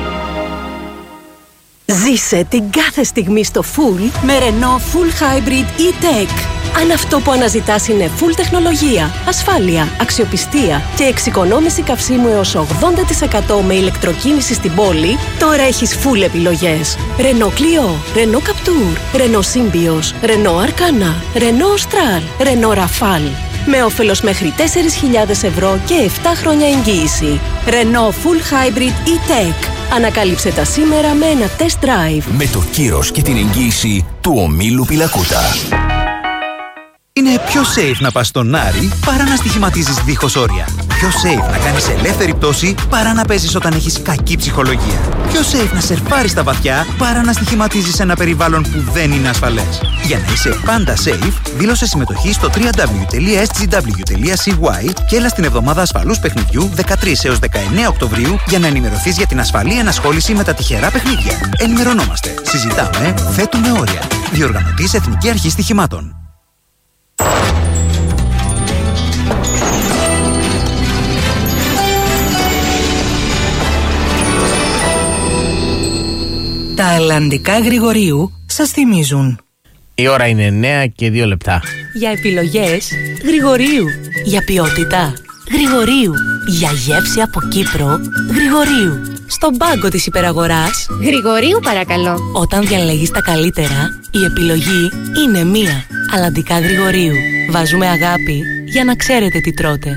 Ζήσε την κάθε στιγμή στο Full με Renault Full Hybrid E-Tech. Αν αυτό που αναζητάς είναι full τεχνολογία, ασφάλεια, αξιοπιστία και εξοικονόμηση καυσίμου έως ογδόντα τοις εκατό με ηλεκτροκίνηση στην πόλη, τώρα έχεις full επιλογές. Renault Clio, Renault Captur, Renault Symbioz, Renault Arcana, Renault Austral, Renault Rafale. Με όφελος μέχρι τέσσερις χιλιάδες ευρώ και επτά χρόνια εγγύηση. Renault Full Hybrid E-Tech. Ανακάλυψε τα σήμερα με ένα test drive. Με το κύρος και την εγγύηση του ομίλου Πιλακούτα. Είναι πιο safe να πας στον Άρη παρά να στοιχηματίζεις δίχως όρια. Πιο safe να κάνεις ελεύθερη πτώση παρά να παίζεις όταν έχεις κακή ψυχολογία. Πιο safe να σερφάρεις τα βαθιά παρά να στοιχηματίζεις ένα περιβάλλον που δεν είναι ασφαλές. Για να είσαι πάντα safe, δήλωσε συμμετοχή στο double-u double-u double-u τελεία ες τζι ντάμπλιου τελεία σι γουάι και έλα στην εβδομάδα ασφαλούς παιχνιδιού δεκατρείς έως δεκαεννέα Οκτωβρίου για να ενημερωθείς για την ασφαλή ενασχόληση με τα τυχερά παιχνίδια. Ενημερωνόμαστε, συζητάμε, θέτουμε όρια. Διοργανωτής Εθνική Αρχή Στοιχημάτων. Τα Ελλαντικά Γρηγορίου σας θυμίζουν. Η ώρα είναι εννέα και δύο λεπτά. Για επιλογές Γρηγορίου. Για ποιότητα Γρηγορίου. Για γεύση από Κύπρο Γρηγορίου. Στον πάγκο της υπεραγοράς Γρηγορίου παρακαλώ. Όταν διαλέγεις τα καλύτερα, η επιλογή είναι μία. Αλλαντικά Γρηγορίου. Βάζουμε αγάπη για να ξέρετε τι τρώτε.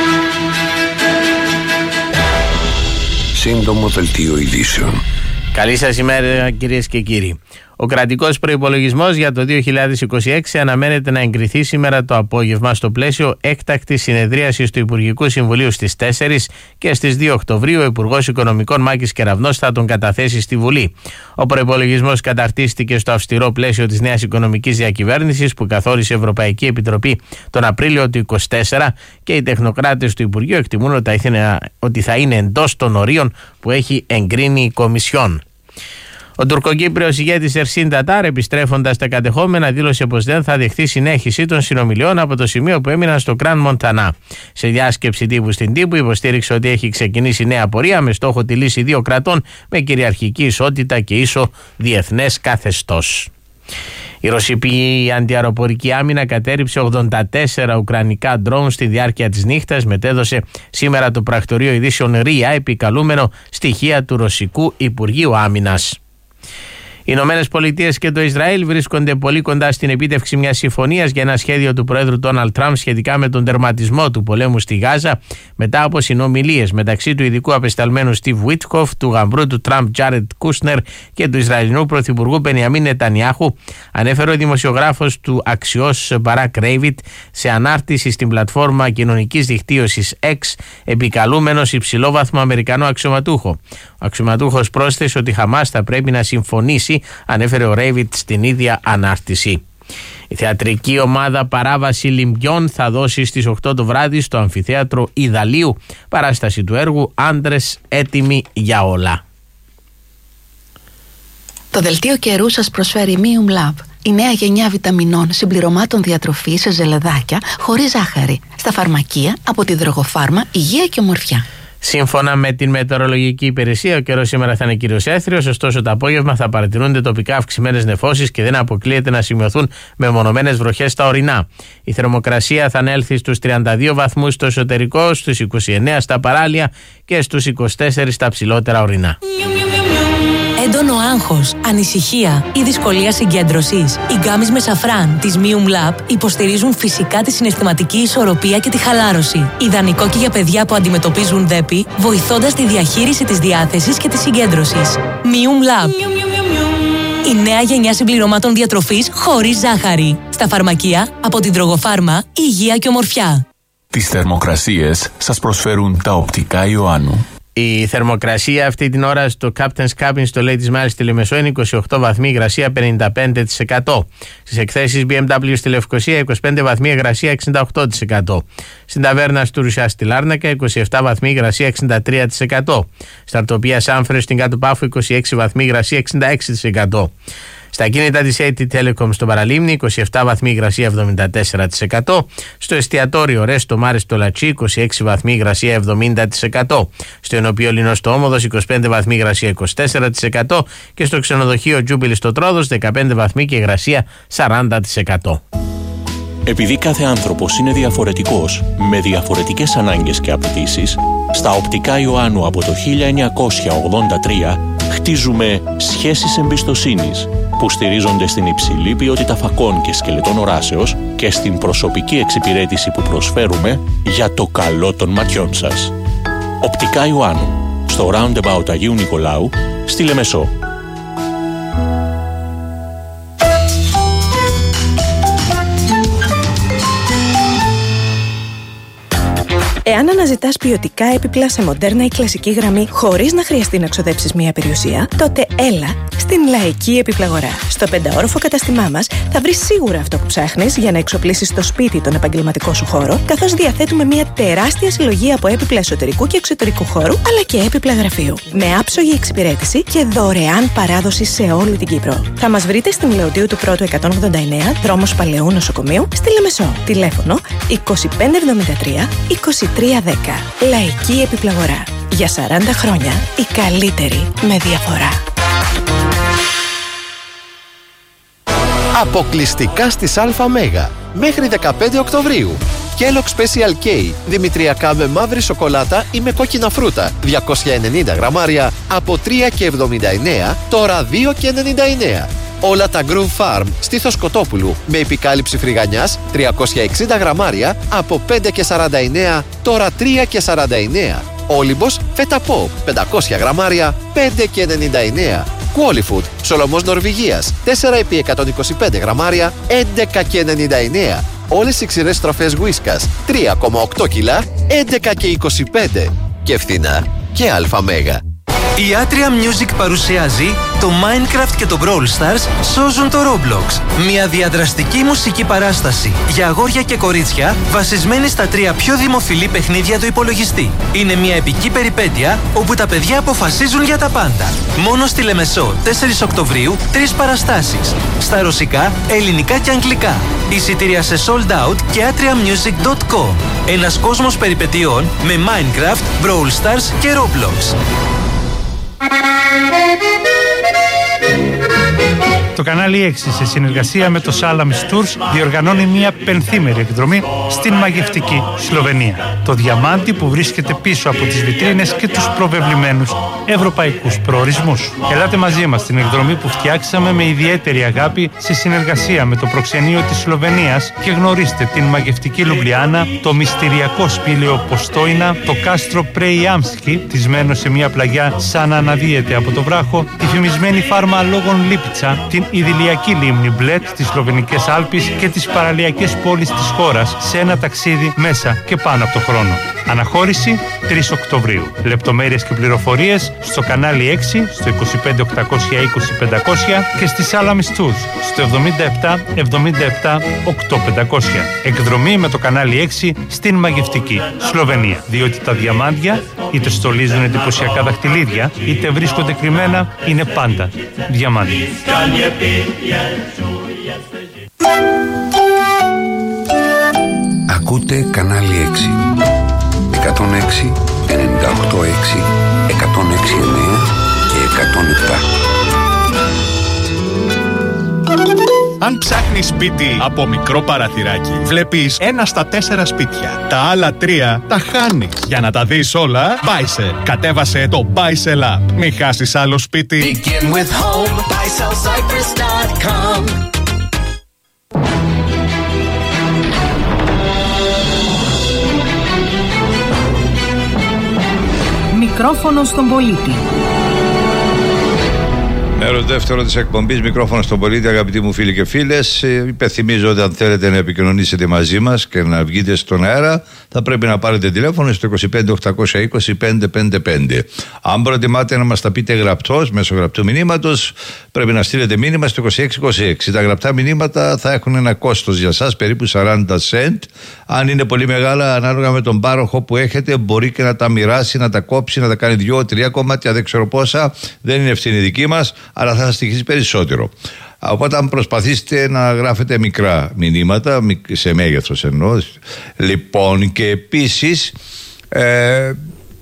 Σύντομο δελτίο ειδήσεων. Καλή σας ημέρα κυρίες και κύριοι. Ο κρατικός προϋπολογισμός για το δύο χιλιάδες είκοσι έξι αναμένεται να εγκριθεί σήμερα το απόγευμα στο πλαίσιο έκτακτης συνεδρίασης του Υπουργικού Συμβουλίου στις τέσσερις και στις δύο Οκτωβρίου ο Υπουργός Οικονομικών Μάκης Κεραυνός θα τον καταθέσει στη Βουλή. Ο προϋπολογισμός καταρτίστηκε στο αυστηρό πλαίσιο της νέας οικονομικής διακυβέρνησης που καθόρισε η Ευρωπαϊκή Επιτροπή τον Απρίλιο του είκοσι τέσσερα και οι τεχνοκράτες του Υπουργείου εκτιμούν ότι θα είναι εντός των ορίων που έχει εγκρίνει η Κομισιόν. Ο τουρκοκύπριος ηγέτης Ερσίν Τατάρ, επιστρέφοντας στα κατεχόμενα, δήλωσε πως δεν θα δεχθεί συνέχιση των συνομιλιών από το σημείο που έμειναν στο Κραν Μοντανά. Σε διάσκεψη τύπου στην Τύπου υποστήριξε ότι έχει ξεκινήσει νέα πορεία με στόχο τη λύση δύο κρατών με κυριαρχική ισότητα και ίσο διεθνές καθεστώς. Η ρωσική αντιαεροπορική άμυνα κατέρριψε ογδόντα τέσσερα ουκρανικά ντρόουν στη διάρκεια της νύχτας, μετέδωσε σήμερα το πρακτορείο ειδήσεων ΡΙΑ επικαλούμενο στοιχεία του Ρωσικού Υπουργείου Άμυνας. Ηνωμένες Πολιτείες και το Ισραήλ βρίσκονται πολύ κοντά στην επίτευξη μιας συμφωνίας για ένα σχέδιο του Προέδρου Ντόναλντ Τραμπ σχετικά με τον τερματισμό του πολέμου στη Γάζα, μετά από συνομιλίες μεταξύ του ειδικού απεσταλμένου Στιβ Βίτκοφ, του γαμπρού του Τραμπ Τζάρετ Κούσνερ και του Ισραηλινού Πρωθυπουργού Μπενιαμίν Νετανιάχου, ανέφερε ο δημοσιογράφος του Αξιός Μπαράκ Ρέιβιτ σε ανάρτηση στην πλατφόρμα κοινωνικής δικτύωσης X, επικαλούμενος υψηλόβαθμο Αμερικανό αξιωματούχο. Ο αξιωματούχος πρόσθεσε ότι η Χαμάς θα πρέπει να συμφωνήσει, ανέφερε ο Ρέιβιτ στην ίδια ανάρτηση. Η θεατρική ομάδα Παράβαση Λιμπιών θα δώσει στις οκτώ το βράδυ στο Αμφιθέατρο Ιδαλίου παράσταση του έργου «Άντρες έτοιμοι για όλα». Το δελτίο καιρού σας προσφέρει Mium Lab, η νέα γενιά βιταμινών συμπληρωμάτων διατροφής σε ζελεδάκια χωρίς ζάχαρη, στα φαρμακεία από τη Δρογοφάρμα Υγεία και Ομορφιά. Σύμφωνα με την μετεωρολογική υπηρεσία, ο καιρός σήμερα θα είναι κυρίως έθριος, ωστόσο το απόγευμα θα παρατηρούνται τοπικά αυξημένες νεφώσεις και δεν αποκλείεται να σημειωθούν μεμονωμένες βροχές στα ορεινά. Η θερμοκρασία θα ανέλθει στους τριάντα δύο βαθμούς στο εσωτερικό, στους είκοσι εννέα στα παράλια και στους είκοσι τέσσερα στα ψηλότερα ορεινά. Έντονο άγχος, ανησυχία ή δυσκολία συγκέντρωσης. Οι γκάμεις με σαφράν της Mium Lab υποστηρίζουν φυσικά τη συναισθηματική ισορροπία και τη χαλάρωση. Ιδανικό και για παιδιά που αντιμετωπίζουν δέπη, βοηθώντας τη διαχείριση της διάθεσης και της συγκέντρωσης. Mium Lab. Η νέα γενιά συμπληρωμάτων διατροφής χωρίς ζάχαρη. Στα φαρμακεία από την Δρογοφάρμα Υγεία και Ομορφιά. Τις θερμοκρασίες σας προσφέρουν τα οπτικά Ιωάννου. Η θερμοκρασία αυτή την ώρα στο Captain's Cabin στο Ladies Mile στη Λεμεσό είναι είκοσι οκτώ βαθμοί, υγρασία πενήντα πέντε τοις εκατό. Στις εκθέσεις μπι εμ ντάμπλιου στη Λευκοσία είκοσι πέντε βαθμοί, υγρασία εξήντα οκτώ τοις εκατό. Στην ταβέρνα του Ρουσιά στη Λάρνακα είκοσι επτά βαθμοί, υγρασία εξήντα τρία τοις εκατό. Στα Αρτοπία Σάμφρε στην Κάτω Πάφο είκοσι έξι βαθμοί, υγρασία εξήντα έξι τοις εκατό. Στα κίνητα της έι τι Telecom στο Παραλίμνη είκοσι επτά βαθμοί, υγρασία εβδομήντα τέσσερα τοις εκατό. Στο εστιατόριο Ρέστο Μάρε στο Λατσί είκοσι έξι βαθμοί, υγρασία εβδομήντα τοις εκατό. Στο ενοπείο Λινό στο Όμοδος είκοσι πέντε βαθμοί, υγρασία είκοσι τέσσερα τοις εκατό. Και στο ξενοδοχείο Τζούμπιλι στο Τρόδος δεκαπέντε βαθμοί και υγρασία σαράντα τοις εκατό. Επειδή κάθε άνθρωπος είναι διαφορετικός, με διαφορετικές ανάγκες και απαιτήσεις, στα οπτικά Ιωάννου από το χίλια εννιακόσια ογδόντα τρία χτίζουμε σχέσεις εμπιστοσύνης που στηρίζονται στην υψηλή ποιότητα φακών και σκελετών οράσεως και στην προσωπική εξυπηρέτηση που προσφέρουμε για το καλό των ματιών σας. Οπτικά Ιωάννου, στο Roundabout Αγίου Νικολάου, στη Λεμεσό. Εάν αναζητάς ποιοτικά έπιπλα σε μοντέρνα ή κλασική γραμμή χωρίς να χρειαστεί να ξοδέψεις μία περιουσία, τότε έλα στην Λαϊκή Επιπλαγορά. Στο πενταόροφο κατάστημά μας θα βρεις σίγουρα αυτό που ψάχνεις για να εξοπλίσεις το σπίτι τον επαγγελματικό σου χώρο, καθώς διαθέτουμε μία τεράστια συλλογή από έπιπλα εσωτερικού και εξωτερικού χώρου, αλλά και έπιπλα γραφείου. Με άψογη εξυπηρέτηση και δωρεάν παράδοση σε όλη την Κύπρο. Θα μας βρείτε στην Λεωτίου του Πρώτου εκατόν ογδόντα εννέα, δρόμος Παλαιού Νοσοκομείου, στη Λεμεσό. Τηλέφωνο είκοσι πέντε εβδομήντα τρία είκοσι τρία δέκα. Λαϊκή Επιπλαγορά. Για σαράντα χρόνια η καλύτερη με διαφορά. Αποκλειστικά στις ΑΜ μέχρι δεκαπέντε Οκτωβρίου. Kellogg Special K, δημητριακά με μαύρη σοκολάτα ή με κόκκινα φρούτα, διακόσια ενενήντα γραμμάρια από τρία και εβδομήντα εννέα, τώρα δύο και ενενήντα εννέα. Όλα τα Groove Farm στήθος Κοτόπουλου με επικάλυψη φρυγανιάς, τριακόσια εξήντα γραμμάρια από πέντε και σαράντα εννέα, τώρα τρία και σαράντα εννέα. Όλυμπος Feta Pop, πεντακόσια γραμμάρια, πέντε και ενενήντα εννέα. Qualifood, Σολομός Νορβηγίας, τέσσερα επί εκατόν είκοσι πέντε γραμμάρια, έντεκα και ενενήντα εννέα. Όλες οι ξηρές τροφές Whiskas, τρία κόμμα οκτώ κιλά, έντεκα και είκοσι πέντε. Και φθηνά και αλφα-μέγα. Η Atria Music παρουσιάζει το Minecraft και το Brawl Stars σώζουν το Roblox. Μια διαδραστική μουσική παράσταση για αγόρια και κορίτσια βασισμένη στα τρία πιο δημοφιλή παιχνίδια του υπολογιστή. Είναι μια επική περιπέτεια όπου τα παιδιά αποφασίζουν για τα πάντα. Μόνο στη Λεμεσό, τέσσερις Οκτωβρίου, τρεις παραστάσεις. Στα ρωσικά, ελληνικά και αγγλικά. Εισιτήρια σε sold out και atria music dot com. Ένας κόσμος περιπετειών με Minecraft, Brawl Stars και Roblox. Το κανάλι έξι, σε συνεργασία με το Salamis Tours, διοργανώνει μια πενθήμερη εκδρομή στην μαγευτική Σλοβενία. Το διαμάντι που βρίσκεται πίσω από τις βιτρίνες και τους προβεβλημένους ευρωπαϊκούς προορισμούς. Ελάτε μαζί μας στην εκδρομή που φτιάξαμε με ιδιαίτερη αγάπη σε συνεργασία με το προξενείο της Σλοβενίας και γνωρίστε την μαγευτική Λουμπλιάνα, το μυστηριακό σπήλαιο Ποστόινα, το κάστρο Πρεϊάμσκι, τισμένο σε μια πλαγιά σαν να αναδύεται από το βράχο, τη φημισμένη φάρμα Λόγων Λίπιτσα, την ιδηλιακή λίμνη Μπλέτ, τις Σλοβενικές Άλπεις και τις παραλιακές πόλεις της χώρας σε ένα ταξίδι μέσα και πάνω από το χρόνο. Αναχώρηση τρεις Οκτωβρίου. Λεπτομέρειες και πληροφορίες στο κανάλι έξι, στο είκοσι πέντε οκτακόσια είκοσι πεντακόσια και στη Salamis Tours στο εβδομήντα επτά εβδομήντα επτά οκτώ πεντακόσια. Εκδρομή με το κανάλι έξι στην μαγευτική Σλοβενία. Διότι τα διαμάντια είτε στολίζουν εντυπωσιακά δαχτυλίδια, είτε βρίσκονται κρυμμένα, είναι πάντα διαμάντια. Ακούτε κανάλι έξι. εκατόν έξι, ενενήντα οκτώ έξι, εκατόν έξι εννέα και εκατόν επτά. Αν ψάχνεις σπίτι από μικρό παραθυράκι, βλέπεις ένα στα τέσσερα σπίτια. Τα άλλα τρία τα χάνεις. Για να τα δεις όλα, Buysell. Κατέβασε το Buysell App. Μην χάσεις άλλο σπίτι. Begin with home, buy sell cypress dot com. Μικρόφωνο στον πολίτη. Μέρος δεύτερο της εκπομπής Μικρόφωνο στον πολίτη, αγαπητοί μου φίλοι και φίλες. Υπενθυμίζω ότι αν θέλετε να επικοινωνήσετε μαζί μας και να βγείτε στον αέρα, θα πρέπει να πάρετε τηλέφωνο στο είκοσι πέντε οκτακόσια είκοσι πέντε πενήντα πέντε. Αν προτιμάτε να μας τα πείτε γραπτός, μέσω γραπτού μηνύματος, πρέπει να στείλετε μήνυμα στο είκοσι έξι είκοσι έξι. Τα γραπτά μηνύματα θα έχουν ένα κόστος για σας περίπου σαράντα σεντ. Αν είναι πολύ μεγάλα, ανάλογα με τον πάροχο που έχετε, μπορεί και να τα μοιράσει, να τα κόψει, να τα κάνει δύο-τρία κομμάτια, δεν ξέρω πόσα. Δεν είναι ευθύνη δική μας, αλλά θα σας στοιχήσει περισσότερο. Οπότε αν προσπαθήσετε να γράφετε μικρά μηνύματα, σε μέγεθος εννοώ, λοιπόν, και επίσης ε,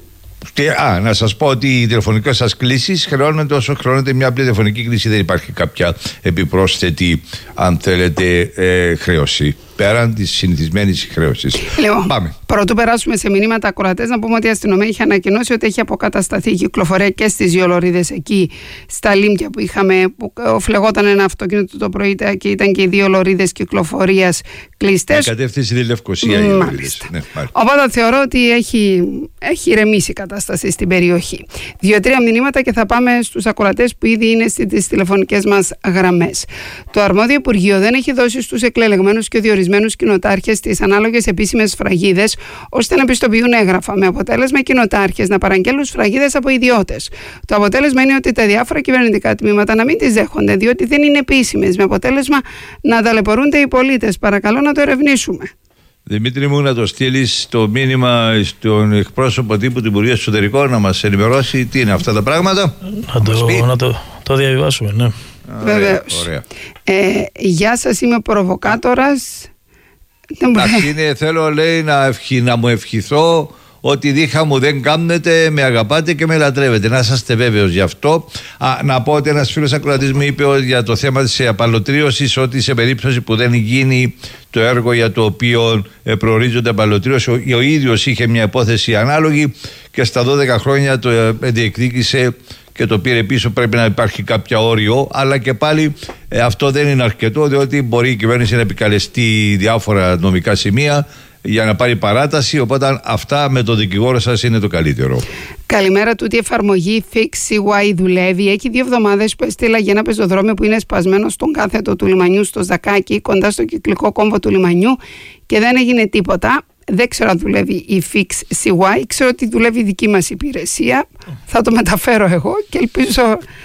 και, α, να σας πω ότι οι τηλεφωνικές σας κλήσεις χρεώνονται όσο χρεώνεται μια απλή τηλεφωνική κλήση. Δεν υπάρχει κάποια επιπρόσθετη, αν θέλετε, ε, χρέωση πέραν της συνηθισμένης χρέωσης. Λοιπόν, πάμε. Πρωτού περάσουμε σε μηνύματα ακροατές, να πούμε ότι η αστυνομία έχει ανακοινώσει ότι έχει αποκατασταθεί η κυκλοφορία και στις δύο λωρίδες εκεί στα Λίμκια που είχαμε, που φλεγόταν ένα αυτοκίνητο το πρωί και ήταν και οι δύο λωρίδες κυκλοφορίας κλειστές. Με κατεύθυνση τη Λευκοσία. Mm, οι μάλιστα. Ναι, οπότε θεωρώ ότι έχει, έχει ηρεμήσει η κατάσταση στην περιοχή. Δύο-τρία μηνύματα και θα πάμε στους ακροατές που ήδη είναι στις τηλεφωνικές μας γραμμές. Το αρμόδιο Υπουργείο δεν έχει δώσει στους εκλεγμένους και διορισμένους κοινοτάρχες τις ανάλογες επίσημες σφραγίδες ώστε να πιστοποιούν έγγραφα, με αποτέλεσμα οι κοινοτάρχες να παραγγέλνουν σφραγίδες από ιδιώτες. Το αποτέλεσμα είναι ότι τα διάφορα κυβερνητικά τμήματα να μην τις δέχονται, διότι δεν είναι επίσημες, με αποτέλεσμα να ταλαιπωρούνται οι πολίτες. Παρακαλώ να το ερευνήσουμε. Δημήτρη μου, να το στείλει το μήνυμα στον εκπρόσωπο τύπου του Υπουργείου Εσωτερικών να μας ενημερώσει τι είναι αυτά τα πράγματα. Να το, να το, το διαβιβάσουμε, ναι. Βεβαίως. Ε, γεια σας, είμαι ο προβοκάτορας. Εντάξει, είναι, θέλω λέει να, ευχη, να μου ευχηθώ ότι δίχα μου δεν κάνετε, με αγαπάτε και με λατρεύετε. Να είσαστε βέβαιος γι' αυτό. Α, να πω ότι ένας φίλος ακροατής μου είπε για το θέμα της απαλωτρίωσης ότι σε περίπτωση που δεν γίνει το έργο για το οποίο προορίζονται απαλωτρίωση, ο, ο ίδιος είχε μια υπόθεση ανάλογη και στα δώδεκα χρόνια το διεκδίκησε και το πήρε πίσω. Πρέπει να υπάρχει κάποια όριο, αλλά και πάλι ε, αυτό δεν είναι αρκετό, διότι μπορεί η κυβέρνηση να επικαλεστεί διάφορα νομικά σημεία για να πάρει παράταση, οπότε αυτά με τον δικηγόρο σας είναι το καλύτερο. Καλημέρα, τούτη η εφαρμογή Fix σι γουάι δουλεύει. Έχει δύο εβδομάδες που έστειλα για ένα πεζοδρόμιο που είναι σπασμένο στον κάθετο του λιμανιού στο Ζακάκι, κοντά στο κυκλικό κόμβο του λιμανιού και δεν έγινε τίποτα. Δεν ξέρω αν δουλεύει η Fix σι γουάι, ξέρω ότι δουλεύει η δική μας υπηρεσία. Θα το μεταφέρω εγώ και ελπίζω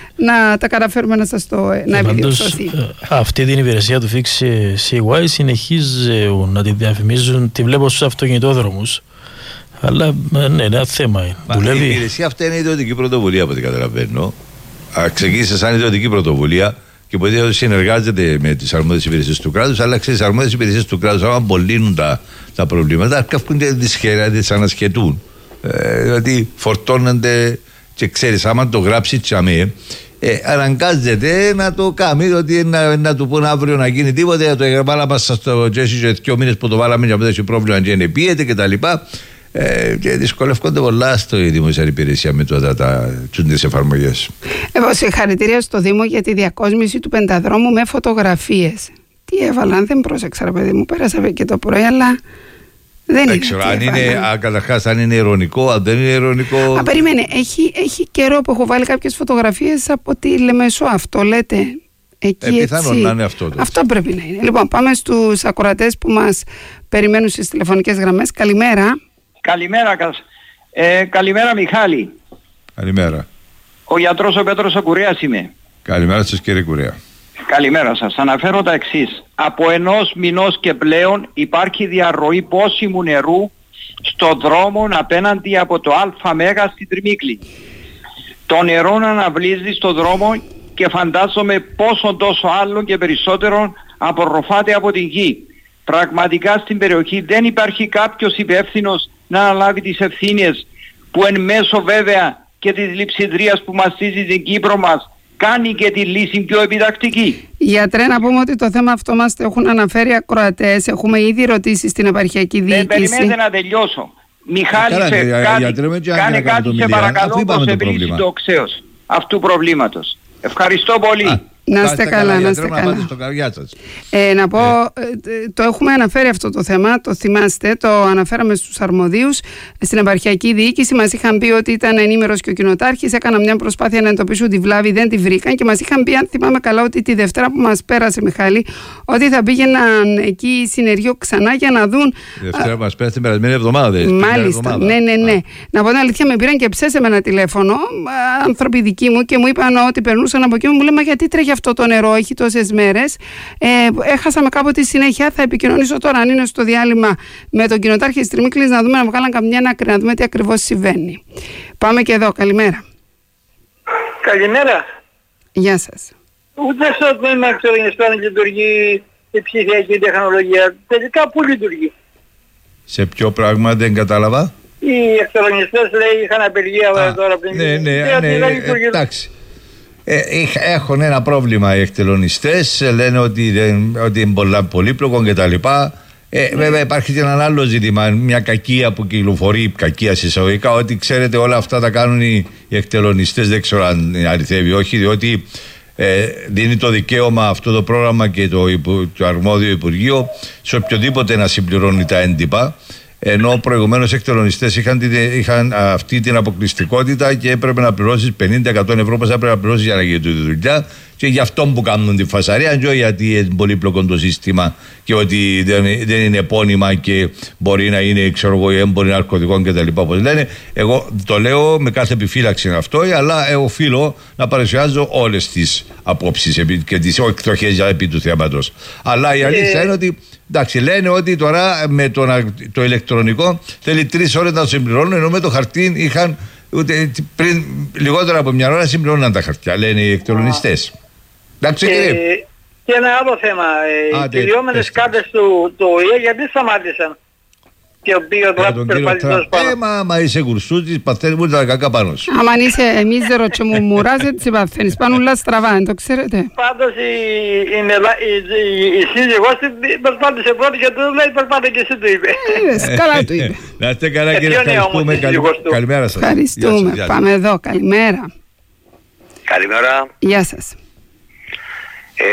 να τα καταφέρουμε να σας το να επιδιορθωθεί. Αυτή την υπηρεσία του Fix σι γουάι συνεχίζουν να τη διαφημίζουν, τη βλέπω στους αυτοκινητόδρομους. Αλλά ναι, είναι ένα θέμα. Δουλεύει. Η υπηρεσία αυτή είναι ιδιωτική πρωτοβουλία, από ό,τι καταλαβαίνω. Ξεκίνησε σαν ιδιωτική πρωτοβουλία και ποτέ ότι συνεργάζεται με τις αρμόδιες υπηρεσίες του κράτους, αλλά ξέρεις, τις αρμόδιες υπηρεσίες του κράτους, άμα απολύνουν τα, τα προβλήματα, καύκουν και τις ανασχετούν. Ε, δηλαδή φορτώνονται και ξέρεις, άμα το γράψει τσαμέ, Ε, αναγκάζεται να το κάνει, ότι να, να του πούνε αύριο να γίνει τίποτε. Το βάλαμε στο Τζέσι και δύο μήνες που το βάλαμε για να έχει πρόβλημα και είναι πιέται κτλ. Ε, και δυσκολεύονται πολλά στο δημόσια υπηρεσία με τώρα τα τσούντες εφαρμογές. Εγώ συγχαρητήρια στο Δήμο για τη διακόσμηση του πενταδρόμου με φωτογραφίες. Τι έβαλαν, δεν πρόσεξα, ρε παιδί μου, πέρασα και το πρωί, αλλά δεν είναι. Ξέρω αν είναι, καταρχάς, αν είναι ειρωνικό, αν δεν είναι ειρωνικό. Α, περίμενε, έχει, έχει καιρό που έχω βάλει κάποιες φωτογραφίες από τη Λεμεσό, αυτό λέτε. Εκεί, ε, πιθανόν να είναι αυτό. Τότε. Αυτό πρέπει να είναι. Λοιπόν, πάμε στους ακροατές που μας περιμένουν στις τηλεφωνικές γραμμές. Καλημέρα. Καλημέρα, ε, καλημέρα Μιχάλη. Καλημέρα. Ο γιατρός ο Πέτρος ο Κουρέας είμαι. Καλημέρα σας κύριε Κουρέα. Καλημέρα σας. Αναφέρω τα εξής. Από ενός μηνός και πλέον υπάρχει διαρροή πόσιμου νερού στο δρόμο απέναντι από το Α Μέγα στην Τριμίκλη. Το νερό αναβλύζει στο δρόμο και φαντάζομαι πόσο τόσο άλλο και περισσότερο απορροφάται από την γη. Πραγματικά στην περιοχή δεν υπάρχει κάποιος υπεύθυνος να αναλάβει τις ευθύνες που εν μέσω βέβαια και της λειψιδρίας που μαστίζει την Κύπρο μας κάνει και τη λύση πιο επιτακτική. Γιατρέ, να πούμε ότι το θέμα αυτό μας το έχουν αναφέρει ακροατές. Έχουμε ήδη ρωτήσει στην επαρχιακή διοίκηση. Δεν περιμένετε να τελειώσω. Μιχάλη, Καλά, σε για, κάτι, γιατρέ, για, κάνε για κάτι σε παρακαλώ προς επίλυση του οξέως αυτού προβλήματος. Ευχαριστώ πολύ. Α, να είστε καλά, να είστε καλά. Ε, να πω, ε. το έχουμε αναφέρει αυτό το θέμα, το θυμάστε, το αναφέραμε στους αρμοδίους στην επαρχιακή διοίκηση. Μας είχαν πει ότι ήταν ενήμερος και ο κοινοτάρχης, έκαναν μια προσπάθεια να εντοπίσουν τη βλάβη, δεν τη βρήκαν και μας είχαν πει, αν θυμάμαι καλά, ότι τη Δευτέρα που μας πέρασε, Μιχάλη, ότι θα πήγαιναν εκεί συνεργείο ξανά για να δουν. Η Δευτέρα μας πέρασε την περασμένη εβδομάδα, δηλαδή. Μάλιστα, ναι, ναι, ναι. Α. Να πω την αλήθεια, με πήραν και ψέσε με ένα τηλέφωνο, άνθρωποι δικοί μου, και μου είπαν ότι περνούσαν από εκεί, μου λένε, μα γιατί τρέχει αυτό το νερό, έχει τόσες μέρες. Ε, έχασαμε κάποτε συνέχεια. Θα επικοινωνήσω τώρα, αν είναι στο διάλειμμα, με τον κοινοτάρχη της Τριμίκλης, να δούμε, να βγάλαν καμιά άκρη, να δούμε τι ακριβώς συμβαίνει. Πάμε και εδώ. Καλημέρα. Καλημέρα. Γεια σας. Ούτε στο τμήμα εξοργιστών λειτουργεί η ψηφιακή τεχνολογία. Τελικά πού λειτουργεί? Σε ποιο πράγμα δεν κατάλαβα? Οι εξοργιστές, λέει, είχαν απεργία Α, τώρα πριν. Ναι, ναι, ναι, ναι, εντάξει. Ε, έχουν ένα πρόβλημα οι εκτελονιστές, λένε ότι, δεν, ότι είναι πολλά πολύπλοκο κτλ. Ε, mm. Βέβαια υπάρχει και ένα άλλο ζήτημα, μια κακία που κυκλοφορεί, κακία συσσαγωγικά, ότι ξέρετε όλα αυτά τα κάνουν οι, οι εκτελονιστές, δεν ξέρω αν αριθεύει όχι, διότι ε, δίνει το δικαίωμα αυτό το πρόγραμμα και το, το αρμόδιο Υπουργείο σε οποιοδήποτε να συμπληρώνει τα έντυπα. Ενώ προηγουμένως οι εκτελονιστές είχαν, είχαν αυτή την αποκλειστικότητα και έπρεπε να πληρώσεις πενήντα με εκατό ευρώ, πώς έπρεπε να πληρώσεις για να γίνει τη δουλειά, και γι' αυτό που κάνουν τη φασαρία, και γιατί είναι πολύπλοκο το σύστημα και ότι δεν, δεν είναι επώνυμα και μπορεί να είναι, ξέρω εγώ, έμποροι ναρκωτικών κτλ. Όπως λένε. Εγώ το λέω με κάθε επιφύλαξη αυτό, αλλά εγώ οφείλω να παρουσιάζω όλες τις απόψεις και τις εκδοχές επί του θέματος. Αλλά η αλήθεια είναι ότι, εντάξει, λένε ότι τώρα με το, το ηλεκτρονικό θέλει τρεις ώρες να το συμπληρώνουν, ενώ με το χαρτί είχαν ούτε πριν λιγότερο από μια ώρα συμπληρώναν τα χαρτιά, λένε οι εκτελονιστές. Εντάξει, κύριε. Ε, και ένα άλλο θέμα. Ε, οι κυλιόμενες κάρτες του, του Ο Ε Ε γιατί σταμάτησαν? Και ο οποίος γράφει περπατητός πάνω. Ε, μα, μα είσαι γουρσούτης, παθαίνεις μου τα κακά πάνω σου. Άμα είσαι μίζερο και μου μουράς, έτσι παθαίνεις. Πάνε όλα στραβά, το ξέρετε. Πάντως η, η, η, η, η σύζυγός της περπάτησε πρώτη και του λέει περπάτε και εσύ, του είπε. Είδες, καλά του είπε. Να είστε καλά, κύριε, ευχαριστούμε. Καλημέρα σας. Ευχαριστούμε. Πάμε εδώ, καλημέρα. Καλημέρα. Γεια σας. Ε,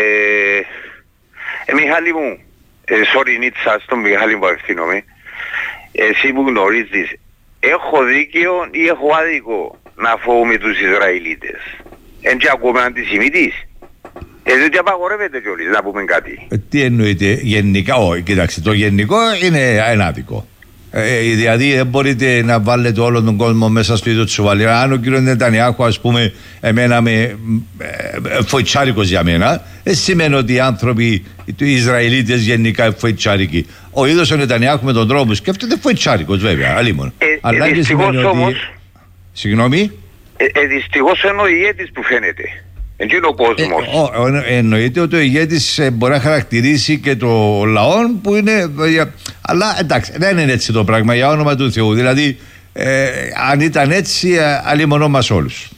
ε, Μιχάλη μου, ε, sorry Νίτσα, στον Μιχάλη μου απευθύνομαι. Εσύ που γνωρίζεις, έχω δίκαιο ή έχω άδικο να φοβούμαι τους Ισραηλίτες? Εν και ακόμα αντισημίτης? Ε, διότι απαγορεύεται κιόλας να πούμε κάτι. Ε, τι εννοείται γενικά? Όχι, κοιτάξτε, το γενικό είναι ένα άδικο. Ε, δηλαδή δεν μπορείτε να βάλετε όλο τον κόσμο μέσα στο ίδιο τσουβάλι. Αν ο κ. Νετανιάχου, ας πούμε, εμένα με ε, ε, φοητσάρικος για μένα, δεν σημαίνει ότι οι άνθρωποι, οι Ισραηλίτες γενικά είναι φοητσάρικοι. Ο ίδιος ο Νετανιάχου με τον τρόπο που σκέφτεται φοητσάρικος, βέβαια, αλλήμον. Ε, Αλλά ε, και σημαίνει ότι... όμως, Συγγνώμη? Ε, ε, δυστυχώς είναι ο ηγέτης που φαίνεται. Εκεί είναι ο κόσμος. Ε, ε, εννοείται ότι ο ηγέτης ε, μπορεί να χαρακτηρίσει και το λαό που είναι. Ε, αλλά εντάξει, δεν είναι έτσι το πράγμα, για όνομα του Θεού. Δηλαδή, ε, αν ήταν έτσι, ε, αλλήμωνο μας όλους.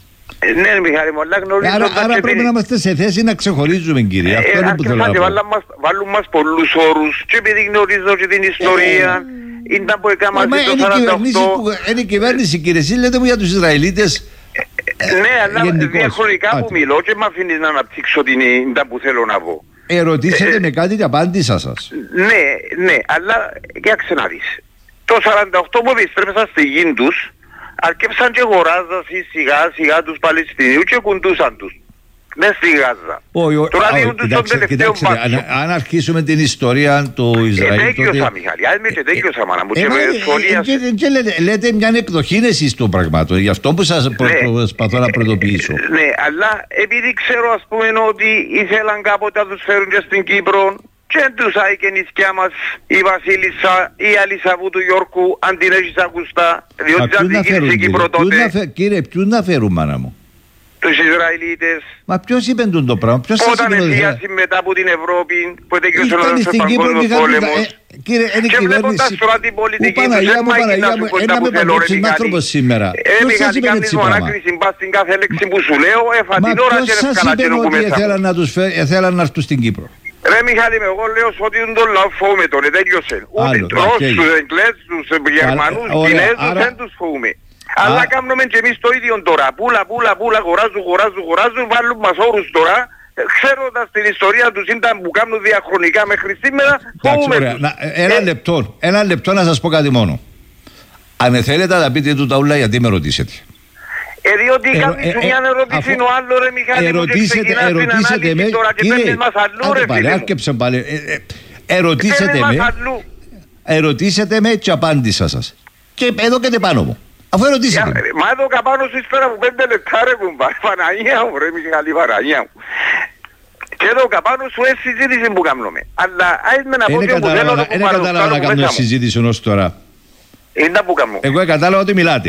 Ναι, Μιχάλη μου, αλλά γνωρίζω... Άρα, άρα πρέπει να είμαστε σε θέση να ξεχωρίζουμε, κύριε. Αυτό είναι που θέλω να πω. Βάλουν μας πολλούς όρους και επειδή γνωρίζω και την ιστορία, ήταν που έκανα μαζί το σαράντα οκτώ. Είναι η κυβέρνηση, κύριε, εσείς λέτε μου για τους Ισραηλίτες. Ναι, αλλά διαχρονικά που μιλώ και με αφήνεις να αναπτύξω την ήταν που θέλω να πω. Ερωτήσετε με κάτι και απάντησα σας. Ναι, ναι, αλλά κοιτάξτε να δεις. Το σαράντα οκτώ που επιστρέφεσαν στη γη τους, αρκέψαν και αγοράζαν σιγά σιγά τους Παλαιστινίους και κουντούσαν τους μες στη Γάζα. Τώρα διούν τους τον τελευταίο μπάτσο. Αν αρχίσουμε την ιστορία του Ισραήλ... Ετέγιωσα, Μιχάλη, αν με και ετέγιωσα, μάνα μου, και με σχολίασα. Λέτε μια εκδοχή εσείς των πραγμάτων, γι' αυτό που σας προσπαθώ να προειδοποιήσω. Ναι, αλλά επειδή ξέρω ας πούμε ότι ήθελαν κάποτε να τους φέρουν και στην Κύπρο, και τους άηκε νησκιά μας η Βασίλισσα ή η Αλισαβού του Γιόρκου, αν την έχεις ακουστά, διότι ήταν δική στην Κύπρο τότε. Κύριε, ποιους να φέρουν, μάνα μου? Τους Ισραηλίτες. Μα ποιος είπε το πράγμα? Ποιος σας Όταν εφιάσει μετά από την Ευρώπη, που ετέγιωσε ο Δεύτερος Παγκόσμιος Πόλεμος. Κύριε, είναι και βλέποντας τώρα την πολιτική τους, δεν μάγει να σου κοντά που θέλω ρε Μιχάλη. Ε, Μιχάλη, κάνεις μονάκριση μπας στην κάθε λέξη που σου λέω, έφα την ώρα και ευκαλά και νοκού μέσα. Μα ποιος σας είπε ότι ήθελαν να έρθουν στην Κύπρο? Ρε Μιχάλη, εγώ λέω ότι τον λαό φοβούμε τον, ετέγιωσε. Ούτε Ρώσους, Εγγλέζους, Γερμανούς, Κινέζους δεν τους φοβούμε. Αλλά κάνουμε και εμείς το ίδιο τώρα. Πούλα, πούλα, πούλα, χωράζουν, χωράζουν, χωράζουν, βάλουν μας όρους τώρα. Ξέροντας την ιστορία τους ήταν που κάνουν διαχρονικά μέχρι σήμερα, φοβούμε τους. Ένα λεπτό, ένα λεπτό να σας πω κάτι μόνο. Αν θέλετε να πείτε του τα ούλα, γιατί με ρωτήσετε? Ε, διότι κάνεις σου μια ερώτηση ο άλλο ρε Μιχάλη μου και ξεκινάς την ανάλυση τώρα και παίρνεις μας αλλού ρε φίλε μου. Ερωτήσετε με, ερωτήσετε με και απάντησα σας. Και εδώ και πάνω μου. Αφού ερωτήσετε. Μα εδώ καπάνω σου ύστερα από πέντε λεπτά ρε μου, Παναγία μου ρε Μιχάλη, Παναγία μου. Και εδώ καπάνω σου έχει συζήτηση που κάνουμε. Αλλά άιζμε να πω και που θέλω να που κατάλαβα να κάνω συζήτηση ως τώρα. Είναι που κάνω. Εγώ κατάλαβα ότι μιλάτε.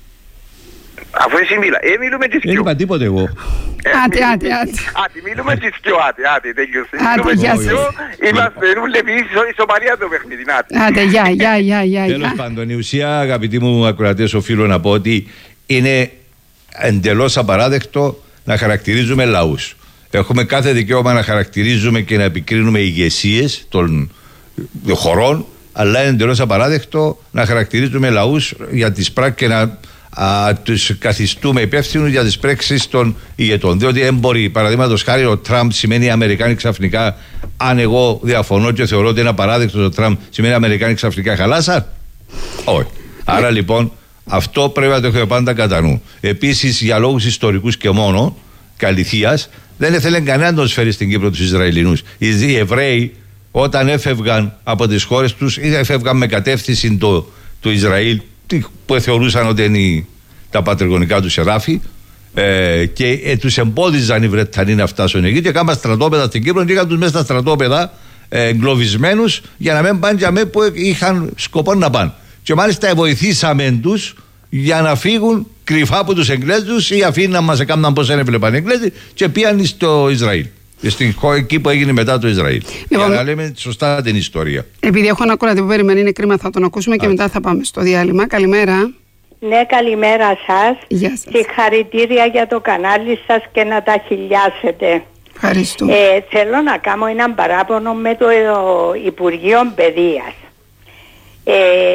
Αφού εσύ μιλά, ε, μιλούμε τις δυο. Δεν είπα τίποτε εγώ. Άτε, άτε, άτε. Άτε, μιλούμε τις δυο, άτε, άτε, τέλειωσε. Άτε, γεια σας. Είμαστε ρούλε ισοπαλία το παιχνίδι, άτε. Άτε, γεια, γεια, γεια, γεια. Τέλος πάντων, η ουσία, αγαπητοί μου ακροατές, οφείλω να πω ότι είναι εντελώς απαράδεκτο να χαρακτηρίζουμε λαούς. Έχουμε κάθε δικαίωμα να χαρακτηρίζουμε και να επικρίνουμε ηγεσίες των χωρών, αλλά είναι εντελώς απαράδεκτο να χαρακτηρίζουμε λαούς για τις πράξεις και να α, τους καθιστούμε υπεύθυνους για τις πράξεις των ηγετών. Διότι δεν μπορεί, παραδείγματος χάρη, ο Τραμπ σημαίνει Αμερικάνοι ξαφνικά, αν εγώ διαφωνώ και θεωρώ ότι είναι απαράδεκτο ο Τραμπ, σημαίνει Αμερικάνοι ξαφνικά χαλάσα. Όχι. Άρα λοιπόν αυτό πρέπει να το έχουμε πάντα κατά νου. Επίσης, για λόγους ιστορικούς και μόνο, και αληθείας, δεν ήθελε κανένα να τον φέρει στην Κύπρο τους Ισραηλινούς. Οι Εβραίοι, όταν έφευγαν από τις χώρες τους, έφευγαν με κατεύθυνση το, το Ισραήλ, που θεωρούσαν ότι είναι τα πατριγονικά τους εδάφη, ε, και ε, τους εμπόδιζαν οι Βρετανοί να φτάσουν εκεί και κάναν στρατόπεδα στην Κύπρο και είχαν τους μέσα στα στρατόπεδα ε, εγκλωβισμένους για να μην πάνε για μέ που είχαν σκοπό να πάνε. Και μάλιστα βοηθήσαμε τους για να φύγουν κρυφά από τους Εγγλέζους ή αφήναν μας έκαναν πως δεν έβλεπαν οι Εγγλέζοι και πήγαν στο Ισραήλ. Στην εκεί που έγινε μετά το Ισραήλ. Λοιπόν, για να λέμε σωστά την ιστορία. Επειδή έχω ένα κολλάτι που περιμένει, είναι κρίμα, θα τον ακούσουμε και μετά θα πάμε στο διάλειμμα. Καλημέρα. Ναι, καλημέρα σας. Γεια σας. Συγχαρητήρια για το κανάλι σας και να τα χιλιάσετε. Ευχαριστούμε. Ε, θέλω να κάνω έναν παράπονο με το Υπουργείο Παιδείας. Ε,